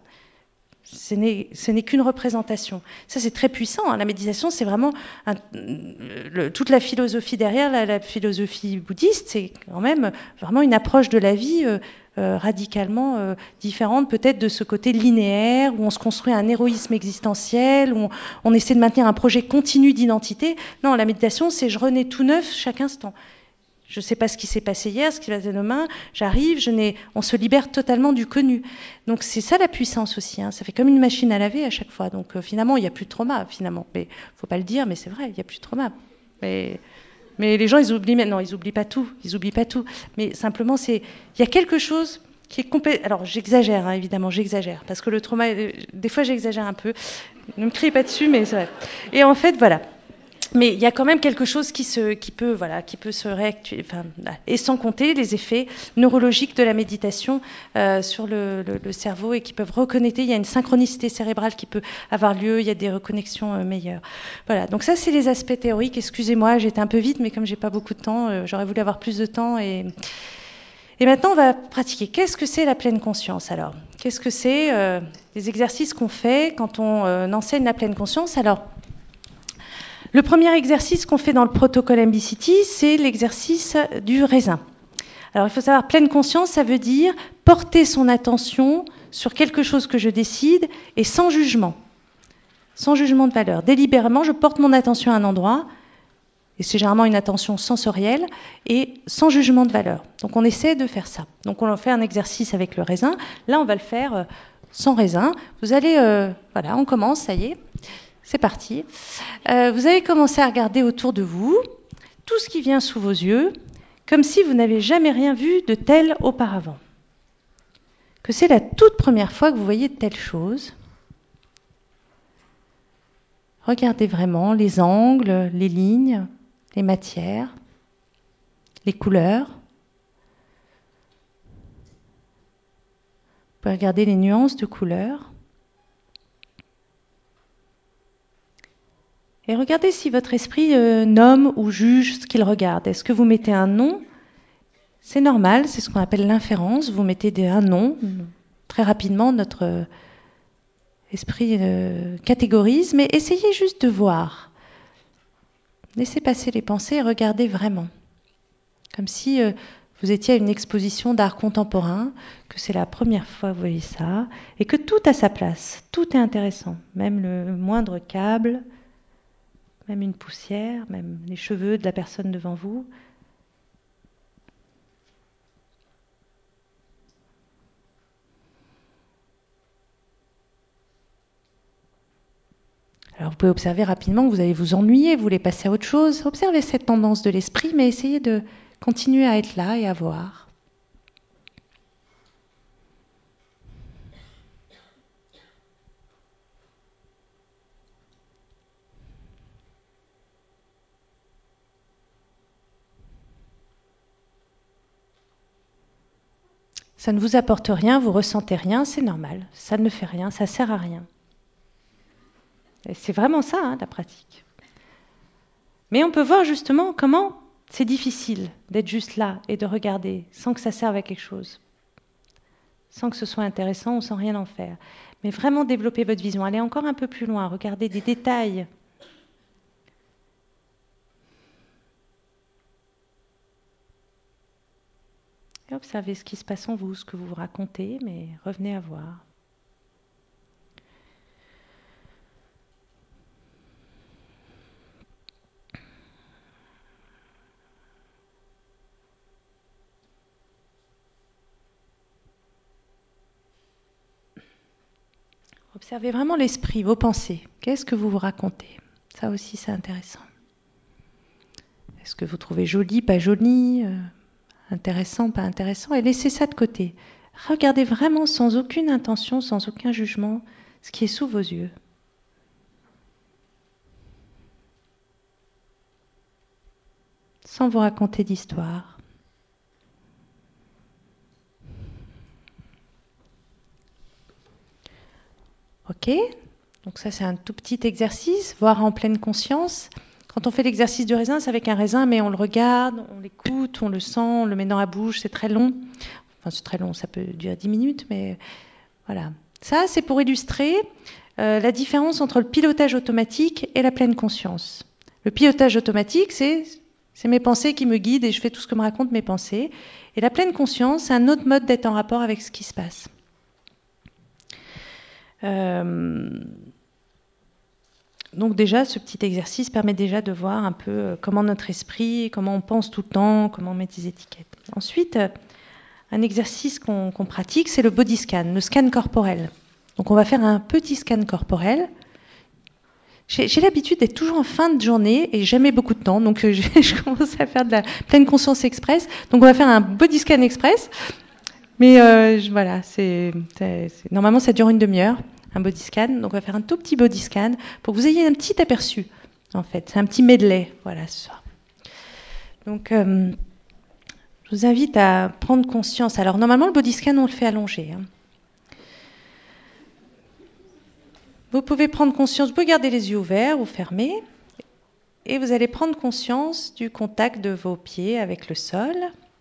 Ce n'est, ce n'est qu'une représentation. Ça, c'est très puissant, hein. La méditation, c'est vraiment un, le, toute la philosophie derrière, la, la philosophie bouddhiste, c'est quand même vraiment une approche de la vie euh, euh, radicalement euh, différente, peut-être de ce côté linéaire, où on se construit un héroïsme existentiel, où on, on essaie de maintenir un projet continu d'identité. Non, la méditation, c'est je renais tout neuf chaque instant. Je ne sais pas ce qui s'est passé hier, ce qui va se passer demain. J'arrive, je n'ai... on se libère totalement du connu. Donc c'est ça la puissance aussi, hein. Ça fait comme une machine à laver à chaque fois. Donc euh, finalement, il n'y a plus de trauma, finalement. Mais faut pas le dire, mais c'est vrai, il n'y a plus de trauma. Mais, mais les gens, ils oublient maintenant, ils oublient pas tout, ils oublient pas tout. Mais simplement, c'est, il y a quelque chose qui est complètement... Alors j'exagère, hein, évidemment, j'exagère, parce que le trauma, des fois j'exagère un peu. Ne me criez pas dessus, mais c'est vrai. Et en fait, voilà. Mais il y a quand même quelque chose qui, se, qui, peut, voilà, qui peut se réactuer, enfin, et sans compter les effets neurologiques de la méditation euh, sur le, le, le cerveau et qui peuvent reconnecter. Il y a une synchronicité cérébrale qui peut avoir lieu, il y a des reconnexions euh, meilleures. Voilà, donc ça c'est les aspects théoriques. Excusez-moi, j'étais un peu vite, mais comme j'ai pas beaucoup de temps, euh, j'aurais voulu avoir plus de temps. Et, et maintenant on va pratiquer. Qu'est-ce que c'est la pleine conscience alors? Qu'est-ce que c'est euh, les exercices qu'on fait quand on euh, enseigne la pleine conscience? Alors, le premier exercice qu'on fait dans le protocole M B C T, c'est l'exercice du raisin. Alors il faut savoir, pleine conscience, ça veut dire porter son attention sur quelque chose que je décide et sans jugement, sans jugement de valeur. Délibérément, je porte mon attention à un endroit, et c'est généralement une attention sensorielle, et sans jugement de valeur. Donc on essaie de faire ça. Donc on fait un exercice avec le raisin. Là, on va le faire sans raisin. Vous allez, euh, voilà, on commence, ça y est. C'est parti. Euh, vous allez commencer à regarder autour de vous tout ce qui vient sous vos yeux, comme si vous n'avez jamais rien vu de tel auparavant. Que c'est la toute première fois que vous voyez de telles choses. Regardez vraiment les angles, les lignes, les matières, les couleurs. Vous pouvez regarder les nuances de couleurs. Et regardez si votre esprit euh, nomme ou juge ce qu'il regarde. Est-ce que vous mettez un nom? C'est normal, c'est ce qu'on appelle l'inférence. Vous mettez des, un nom. Très rapidement, notre euh, esprit euh, catégorise, mais essayez juste de voir. Laissez passer les pensées et regardez vraiment. Comme si euh, vous étiez à une exposition d'art contemporain, que c'est la première fois que vous voyez ça, et que tout a sa place, tout est intéressant. Même le moindre câble, même une poussière, même les cheveux de la personne devant vous. Alors vous pouvez observer rapidement que vous allez vous ennuyer, vous voulez passer à autre chose. Observez cette tendance de l'esprit, mais essayez de continuer à être là et à voir. Ça ne vous apporte rien, vous ressentez rien, c'est normal. Ça ne fait rien, ça sert à rien. Et c'est vraiment ça, hein, la pratique. Mais on peut voir justement comment c'est difficile d'être juste là et de regarder sans que ça serve à quelque chose, sans que ce soit intéressant ou sans rien en faire. Mais vraiment développer votre vision, aller encore un peu plus loin, regarder des détails. Et observez ce qui se passe en vous, ce que vous vous racontez, mais revenez à voir. Observez vraiment l'esprit, vos pensées. Qu'est-ce que vous vous racontez? Ça aussi, c'est intéressant. Est-ce que vous trouvez joli, pas joli, euh, intéressant, pas intéressant? Et laissez ça de côté. Regardez vraiment sans aucune intention, sans aucun jugement, ce qui est sous vos yeux. Sans vous raconter d'histoire. Ok, donc ça c'est un tout petit exercice, voir en pleine conscience. Quand on fait l'exercice du raisin, c'est avec un raisin, mais on le regarde, on l'écoute, on le sent, on le met dans la bouche, c'est très long. Enfin c'est très long, ça peut durer dix minutes, mais voilà. Ça c'est pour illustrer euh, la différence entre le pilotage automatique et la pleine conscience. Le pilotage automatique, c'est, c'est mes pensées qui me guident et je fais tout ce que me racontent mes pensées. Et la pleine conscience, c'est un autre mode d'être en rapport avec ce qui se passe. Euh, donc déjà, ce petit exercice permet déjà de voir un peu comment notre esprit, comment on pense tout le temps, comment on met des étiquettes. Ensuite, un exercice qu'on, qu'on pratique, c'est le body scan, le scan corporel. Donc on va faire un petit scan corporel. J'ai, j'ai l'habitude d'être toujours en fin de journée et jamais beaucoup de temps, donc je, je commence à faire de la pleine conscience express. Donc on va faire un body scan express. Mais euh, je, voilà, c'est, c'est, c'est, normalement ça dure une demi-heure, un body scan. Donc on va faire un tout petit body scan pour que vous ayez un petit aperçu, en fait. C'est un petit medley, voilà, ce soir. Donc euh, je vous invite à prendre conscience. Alors normalement le body scan on le fait allongé. Hein. Vous pouvez prendre conscience, vous pouvez garder les yeux ouverts ou fermés. Et vous allez prendre conscience du contact de vos pieds avec le sol.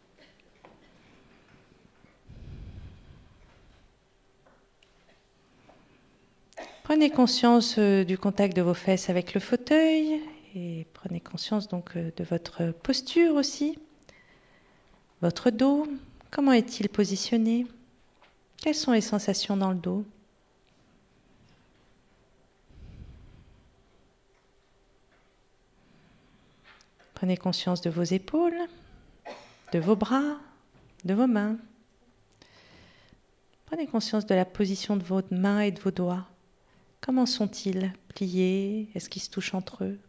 Prenez conscience du contact de vos fesses avec le fauteuil et prenez conscience donc de votre posture aussi. Votre dos, comment est-il positionné? Quelles sont les sensations dans le dos? Prenez conscience de vos épaules, de vos bras, de vos mains. Prenez conscience de la position de vos mains et de vos doigts. Comment sont-ils pliés? Est-ce qu'ils se touchent entre eux?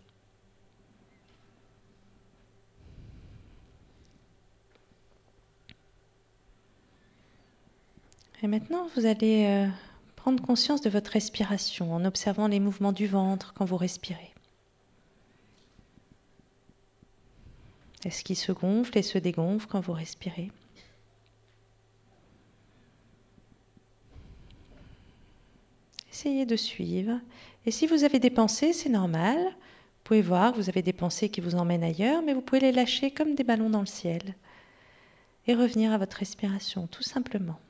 Et maintenant, vous allez euh, prendre conscience de votre respiration en observant les mouvements du ventre quand vous respirez. Est-ce qu'il se gonfle et se dégonfle quand vous respirez? Essayez de suivre. Et si vous avez des pensées, c'est normal. Vous pouvez voir que vous avez des pensées qui vous emmènent ailleurs, mais vous pouvez les lâcher comme des ballons dans le ciel. Et revenir à votre respiration, tout simplement.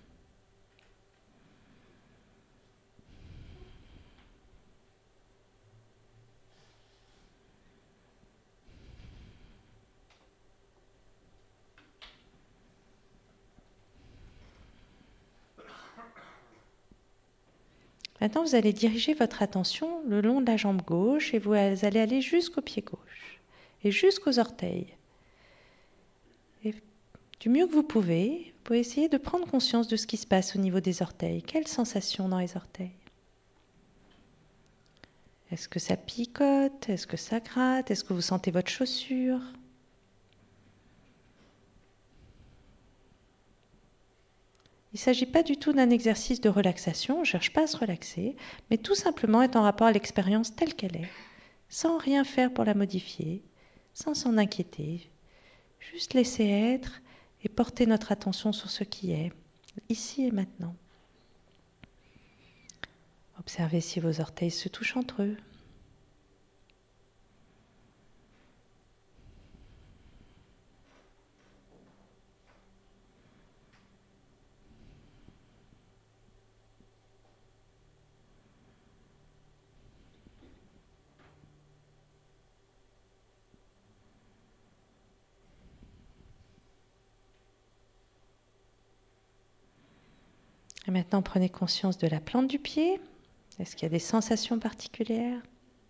Maintenant, vous allez diriger votre attention le long de la jambe gauche et vous allez aller jusqu'au pied gauche et jusqu'aux orteils. Et du mieux que vous pouvez, vous pouvez essayer de prendre conscience de ce qui se passe au niveau des orteils. Quelles sensations dans les orteils? Est-ce que ça picote? Est-ce que ça gratte? Est-ce que vous sentez votre chaussure? Il ne s'agit pas du tout d'un exercice de relaxation, on ne cherche pas à se relaxer, mais tout simplement être en rapport à l'expérience telle qu'elle est, sans rien faire pour la modifier, sans s'en inquiéter, juste laisser être et porter notre attention sur ce qui est, ici et maintenant. Observez si vos orteils se touchent entre eux. Et maintenant, prenez conscience de la plante du pied. Est-ce qu'il y a des sensations particulières?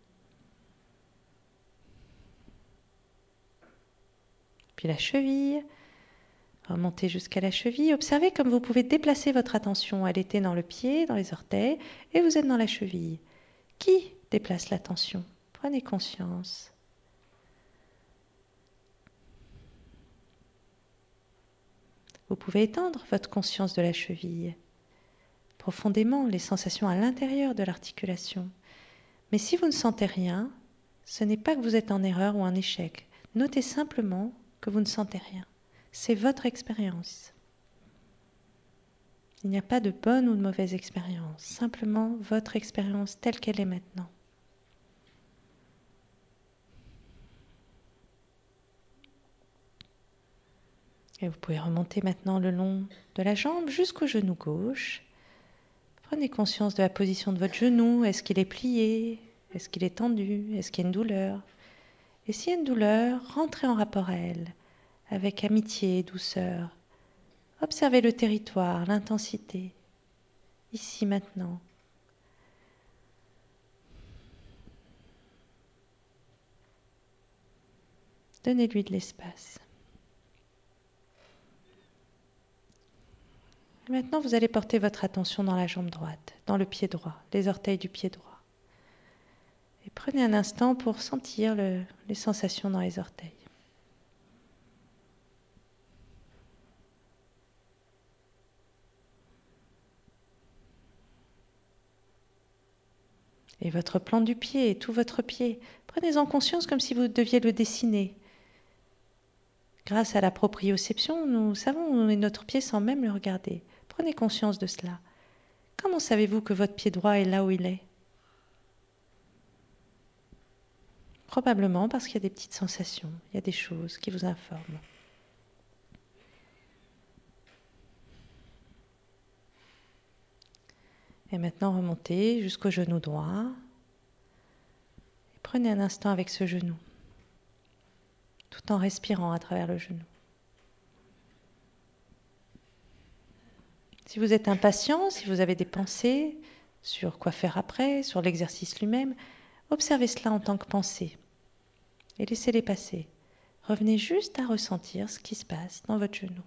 Puis la cheville. Remontez jusqu'à la cheville. Observez comme vous pouvez déplacer votre attention. Elle était dans le pied, dans les orteils, et vous êtes dans la cheville. Qui déplace l'attention? Prenez conscience. Vous pouvez étendre votre conscience de la cheville, profondément, les sensations à l'intérieur de l'articulation. Mais si vous ne sentez rien, ce n'est pas que vous êtes en erreur ou en échec. Notez simplement que vous ne sentez rien. C'est votre expérience. Il n'y a pas de bonne ou de mauvaise expérience, simplement votre expérience telle qu'elle est maintenant. Et vous pouvez remonter maintenant le long de la jambe jusqu'au genou gauche. Prenez conscience de la position de votre genou. Est-ce qu'il est plié? Est-ce qu'il est tendu? Est-ce qu'il y a une douleur? Et s'il y a une douleur, rentrez en rapport à elle, avec amitié et douceur. Observez le territoire, l'intensité, ici, maintenant. Donnez-lui de l'espace. Et maintenant, vous allez porter votre attention dans la jambe droite, dans le pied droit, les orteils du pied droit. Et prenez un instant pour sentir le, les sensations dans les orteils. Et votre plante du pied, tout votre pied, prenez-en conscience comme si vous deviez le dessiner. Grâce à la proprioception, nous savons où est notre pied sans même le regarder. Prenez conscience de cela. Comment savez-vous que votre pied droit est là où il est? Probablement parce qu'il y a des petites sensations, il y a des choses qui vous informent. Et maintenant, remontez jusqu'au genou droit. Et prenez un instant avec ce genou, tout en respirant à travers le genou. Si vous êtes impatient, si vous avez des pensées sur quoi faire après, sur l'exercice lui-même, observez cela en tant que pensée et laissez-les passer. Revenez juste à ressentir ce qui se passe dans votre genou.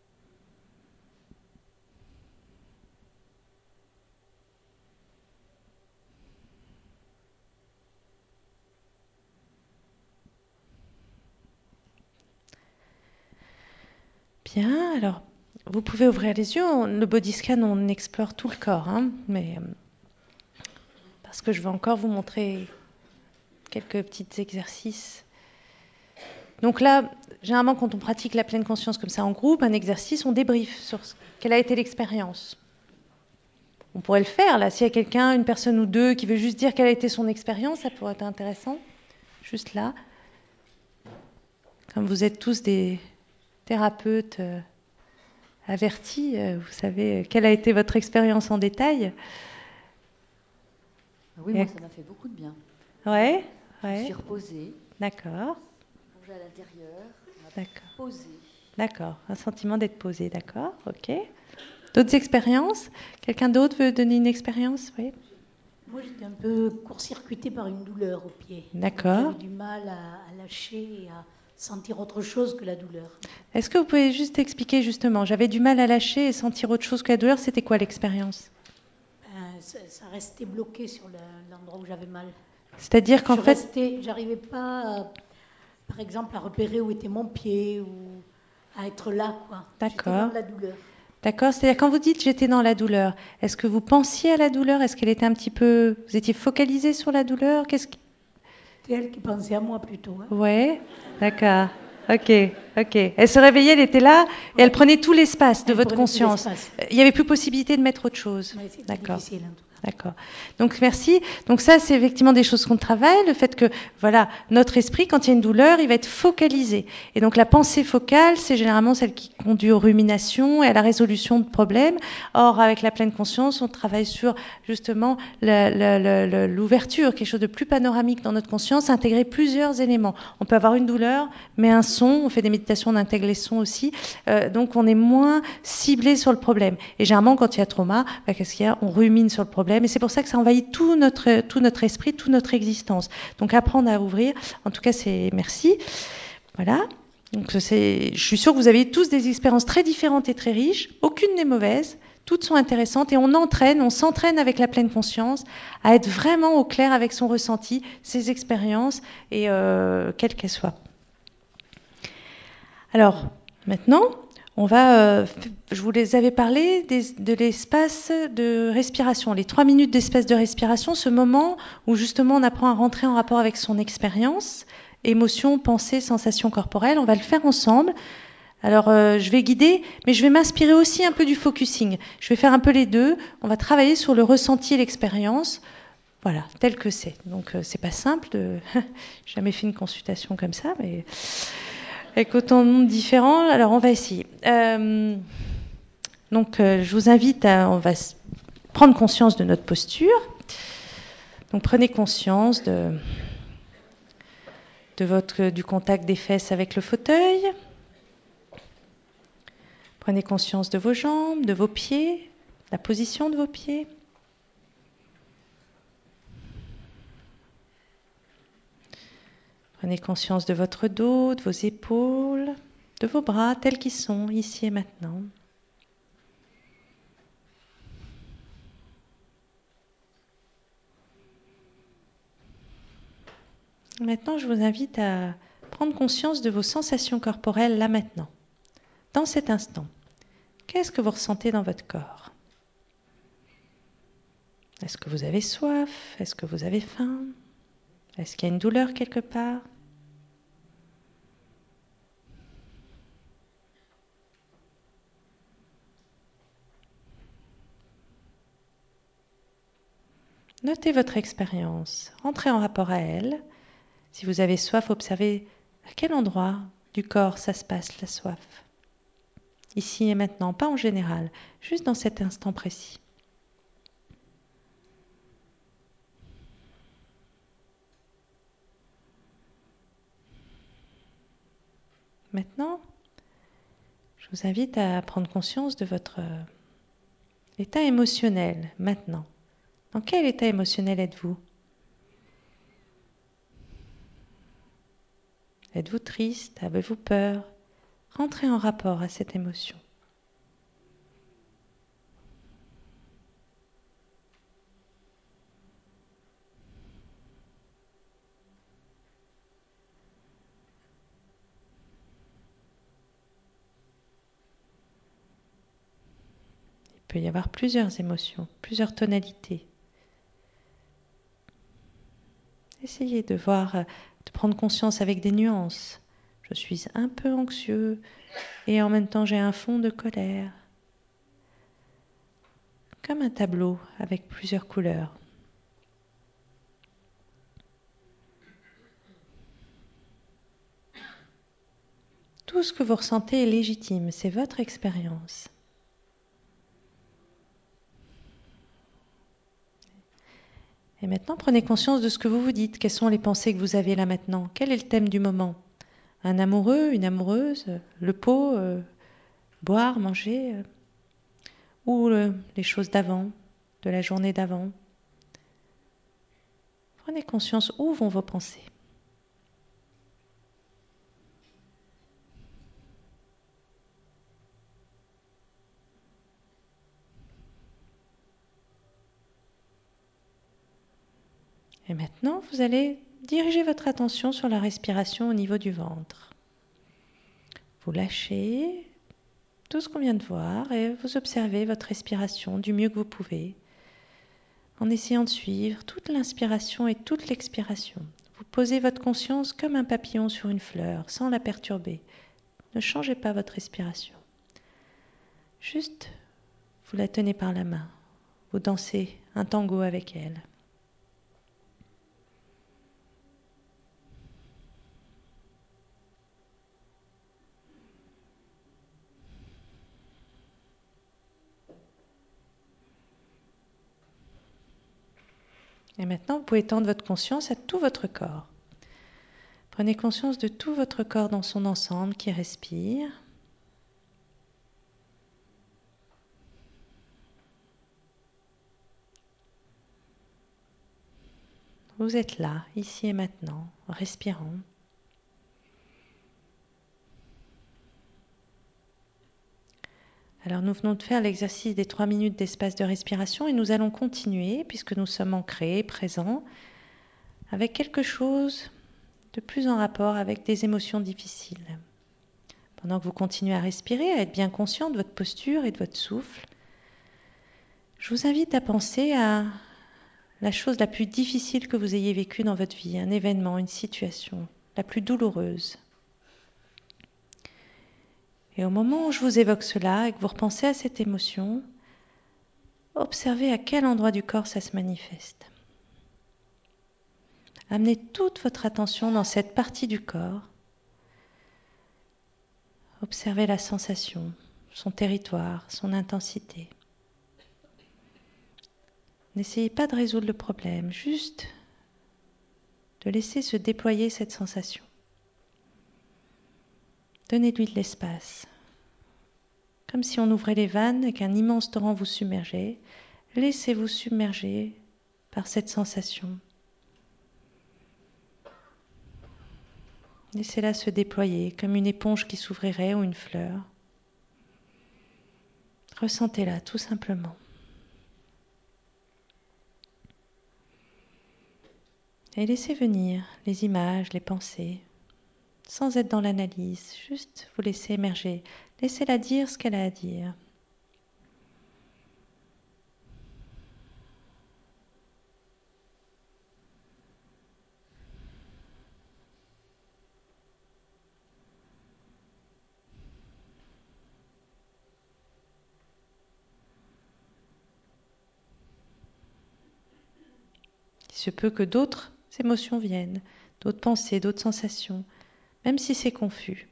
Bien, alors vous pouvez ouvrir les yeux. On, le body scan, on explore tout le corps, hein, mais euh, parce que je vais encore vous montrer quelques petits exercices. Donc là, généralement, quand on pratique la pleine conscience comme ça en groupe, un exercice, on débriefe sur ce, quelle a été l'expérience. On pourrait le faire, là, s'il y a quelqu'un, une personne ou deux, qui veut juste dire quelle a été son expérience, ça pourrait être intéressant. Juste là. Comme vous êtes tous des thérapeutes euh, avertis, euh, vous savez quelle a été votre expérience en détail. Oui, moi, ça m'a fait beaucoup de bien. Ouais, Je ouais. me suis reposée. D'accord. Plongée à l'intérieur. D'accord. Posée. D'accord. Un sentiment d'être posé, d'accord. Ok. D'autres expériences? Quelqu'un d'autre veut donner une expérience? Oui. Moi, j'étais un peu court-circuitée par une douleur au pied. D'accord. J'avais du mal à, à lâcher et à sentir autre chose que la douleur. Est-ce que vous pouvez juste expliquer justement? J'avais du mal à lâcher et sentir autre chose que la douleur. C'était quoi l'expérience? Ben, ça, ça restait bloqué sur le, l'endroit où j'avais mal. C'est-à-dire qu'en je fait... Restais, j'arrivais pas, à, par exemple, à repérer où était mon pied ou à être là, quoi. D'accord. J'étais dans la douleur. D'accord, c'est-à-dire quand vous dites j'étais dans la douleur, est-ce que vous pensiez à la douleur? Est-ce qu'elle était un petit peu... Vous étiez focalisé sur la douleur? Qu'est-ce qui... C'est elle qui pensait à moi plutôt. Hein. Ouais, d'accord, ok. Ok. Elle se réveillait, elle était là, et Ouais. elle prenait tout l'espace de Elle votre prenait tout conscience. l'espace. Il n'y avait plus possibilité de mettre autre chose. Ouais, c'était D'accord. difficile en tout cas. D'accord. Donc merci. Donc ça, c'est effectivement des choses qu'on travaille. Le fait que, voilà, notre esprit, quand il y a une douleur, il va être focalisé. Et donc la pensée focale, c'est généralement celle qui conduit aux ruminations et à la résolution de problèmes. Or, avec la pleine conscience, on travaille sur justement la- la- la- la- l'ouverture, quelque chose de plus panoramique dans notre conscience, intégrer plusieurs éléments. On peut avoir une douleur, mais un son. On fait des méditations, on intègre les sons aussi. Euh, donc on est moins ciblé sur le problème. Et généralement, quand il y a trauma, bah, qu'est-ce qu'il y a? On rumine sur le problème. Et c'est pour ça que ça envahit tout notre, tout notre esprit, toute notre existence. Donc apprendre à ouvrir, en tout cas, c'est merci. Voilà. Donc c'est, je suis sûre que vous avez tous des expériences très différentes et très riches. Aucune n'est mauvaise. Toutes sont intéressantes et on entraîne, on s'entraîne avec la pleine conscience à être vraiment au clair avec son ressenti, ses expériences, et euh, quelles qu'elles soient. Alors, maintenant, on va, euh, je vous les avais parlé des, de l'espace de respiration, les trois minutes d'espace de respiration, ce moment où justement on apprend à rentrer en rapport avec son expérience, émotion, pensée, sensation corporelle. On va le faire ensemble. Alors, euh, je vais guider, mais je vais m'inspirer aussi un peu du focusing. Je vais faire un peu les deux. On va travailler sur le ressenti et l'expérience. Voilà, tel que c'est. Donc, euh, c'est pas simple. De... J'ai jamais fait une consultation comme ça, mais avec autant de monde différent. Alors, on va essayer. Euh, donc, euh, je vous invite à, on va prendre conscience de notre posture. Donc, prenez conscience de, de votre, du contact des fesses avec le fauteuil. Prenez conscience de vos jambes, de vos pieds, la position de vos pieds. Prenez conscience de votre dos, de vos épaules, de vos bras tels qu'ils sont ici et maintenant. Maintenant, je vous invite à prendre conscience de vos sensations corporelles là maintenant, dans cet instant. Qu'est-ce que vous ressentez dans votre corps? Est-ce que vous avez soif? Est-ce que vous avez faim? Est-ce qu'il y a une douleur quelque part? Notez votre expérience, entrez en rapport à elle. Si vous avez soif, observez à quel endroit du corps ça se passe, la soif. Ici et maintenant, pas en général, juste dans cet instant précis. Maintenant, je vous invite à prendre conscience de votre état émotionnel maintenant. Dans quel état émotionnel êtes-vous? Êtes-vous triste? Avez-vous peur? Rentrez en rapport à cette émotion. Il peut y avoir plusieurs émotions, plusieurs tonalités. Essayez de voir, de prendre conscience avec des nuances. Je suis un peu anxieux et en même temps j'ai un fond de colère. Comme un tableau avec plusieurs couleurs. Tout ce que vous ressentez est légitime, c'est votre expérience. Et maintenant, prenez conscience de ce que vous vous dites. Quelles sont les pensées que vous avez là maintenant? Quel est le thème du moment? Un amoureux, une amoureuse, le pot, euh, boire, manger, euh, ou euh, les choses d'avant, de la journée d'avant. Prenez conscience où vont vos pensées. Et maintenant, vous allez diriger votre attention sur la respiration au niveau du ventre. Vous lâchez tout ce qu'on vient de voir et vous observez votre respiration du mieux que vous pouvez, en essayant de suivre toute l'inspiration et toute l'expiration. Vous posez votre conscience comme un papillon sur une fleur, sans la perturber. Ne changez pas votre respiration. Juste, vous la tenez par la main. Vous dansez un tango avec elle. Et maintenant, vous pouvez tendre votre conscience à tout votre corps. Prenez conscience de tout votre corps dans son ensemble qui respire. Vous êtes là, ici et maintenant, en respirant. Alors nous venons de faire l'exercice des trois minutes d'espace de respiration et nous allons continuer, puisque nous sommes ancrés, présents, avec quelque chose de plus en rapport avec des émotions difficiles. Pendant que vous continuez à respirer, à être bien conscient de votre posture et de votre souffle, je vous invite à penser à la chose la plus difficile que vous ayez vécue dans votre vie, un événement, une situation, la plus douloureuse. Et au moment où je vous évoque cela et que vous repensez à cette émotion, observez à quel endroit du corps ça se manifeste. Amenez toute votre attention dans cette partie du corps. Observez la sensation, son territoire, son intensité. N'essayez pas de résoudre le problème, juste de laisser se déployer cette sensation. Donnez-lui de l'espace. Comme si on ouvrait les vannes et qu'un immense torrent vous submergeait, laissez-vous submerger par cette sensation. Laissez-la se déployer comme une éponge qui s'ouvrirait ou une fleur. Ressentez-la tout simplement. Et laissez venir les images, les pensées, sans être dans l'analyse, juste vous laissez émerger. Laissez-la dire ce qu'elle a à dire. Il se peut que d'autres émotions viennent, d'autres pensées, d'autres sensations, même si c'est confus.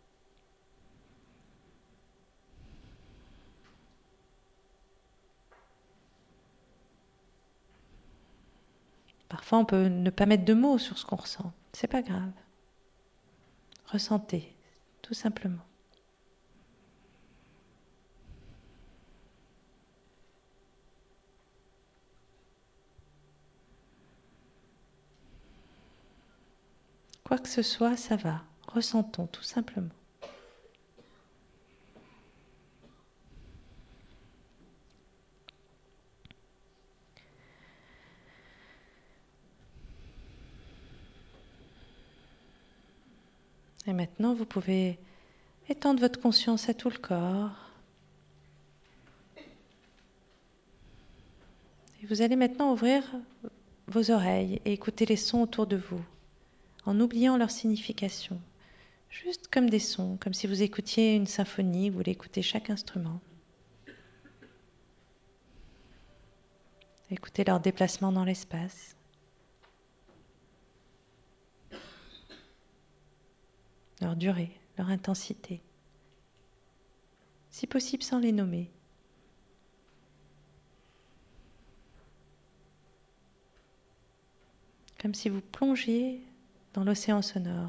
Parfois, on peut ne pas mettre de mots sur ce qu'on ressent. C'est pas grave. Ressentez, tout simplement. Quoi que ce soit, ça va. Ressentons, tout simplement. Et maintenant, vous pouvez étendre votre conscience à tout le corps. Et vous allez maintenant ouvrir vos oreilles et écouter les sons autour de vous, en oubliant leur signification. Juste comme des sons, comme si vous écoutiez une symphonie, vous voulez écouter chaque instrument. Écoutez leur déplacement dans l'espace. Leur durée, leur intensité. Si possible sans les nommer. Comme si vous plongiez dans l'océan sonore.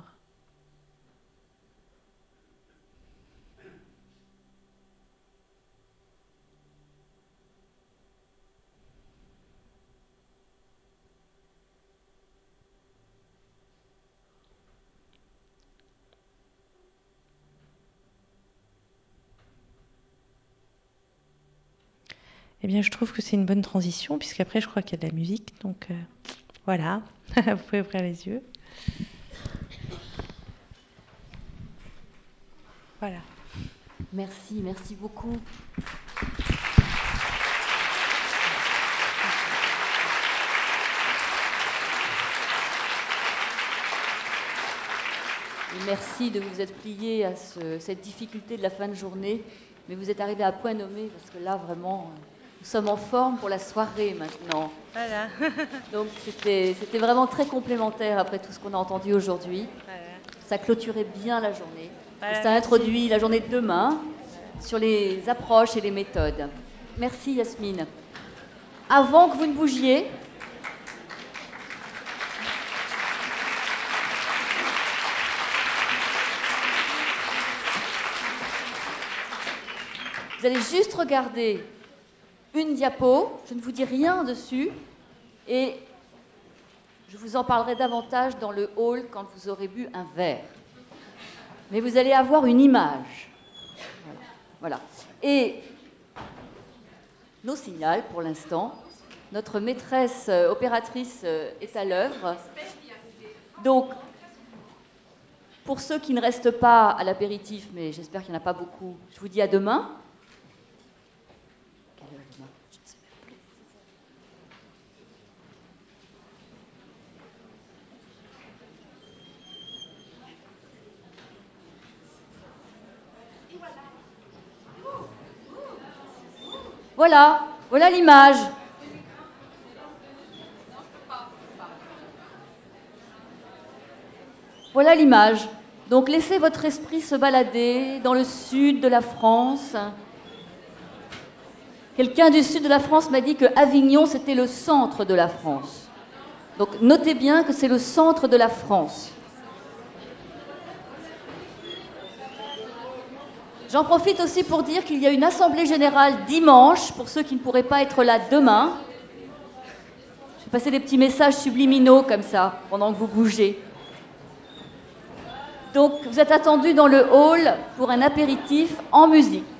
Eh bien, je trouve que c'est une bonne transition, puisqu'après, je crois qu'il y a de la musique. Donc, euh, voilà, vous pouvez ouvrir les yeux. Voilà. Merci, merci beaucoup. Et merci de vous être plié à ce, cette difficulté de la fin de journée, mais vous êtes arrivé à point nommé parce que là, vraiment, nous sommes en forme pour la soirée maintenant. Voilà. Donc, c'était, c'était vraiment très complémentaire après tout ce qu'on a entendu aujourd'hui. Voilà. Ça clôturait bien la journée. Voilà, et ça merci. introduit la journée de demain sur les approches et les méthodes. Merci Yasmine. Avant que vous ne bougiez, vous allez juste regarder une diapo, je ne vous dis rien dessus, et je vous en parlerai davantage dans le hall quand vous aurez bu un verre. Mais vous allez avoir une image. Voilà. Voilà. Et nos signale pour l'instant. Notre maîtresse euh, opératrice euh, est à l'œuvre. Donc, pour ceux qui ne restent pas à l'apéritif, mais j'espère qu'il n'y en a pas beaucoup, je vous dis à demain. Quelle heure demain ? Je ne sais même plus. Voilà, voilà l'image. Voilà l'image. Donc laissez votre esprit se balader dans le sud de la France. Quelqu'un du sud de la France m'a dit que Avignon, c'était le centre de la France. Donc notez bien que c'est le centre de la France. J'en profite aussi pour dire qu'il y a une assemblée générale dimanche, pour ceux qui ne pourraient pas être là demain. Je vais passer des petits messages subliminaux comme ça, pendant que vous bougez. Donc vous êtes attendus dans le hall pour un apéritif en musique.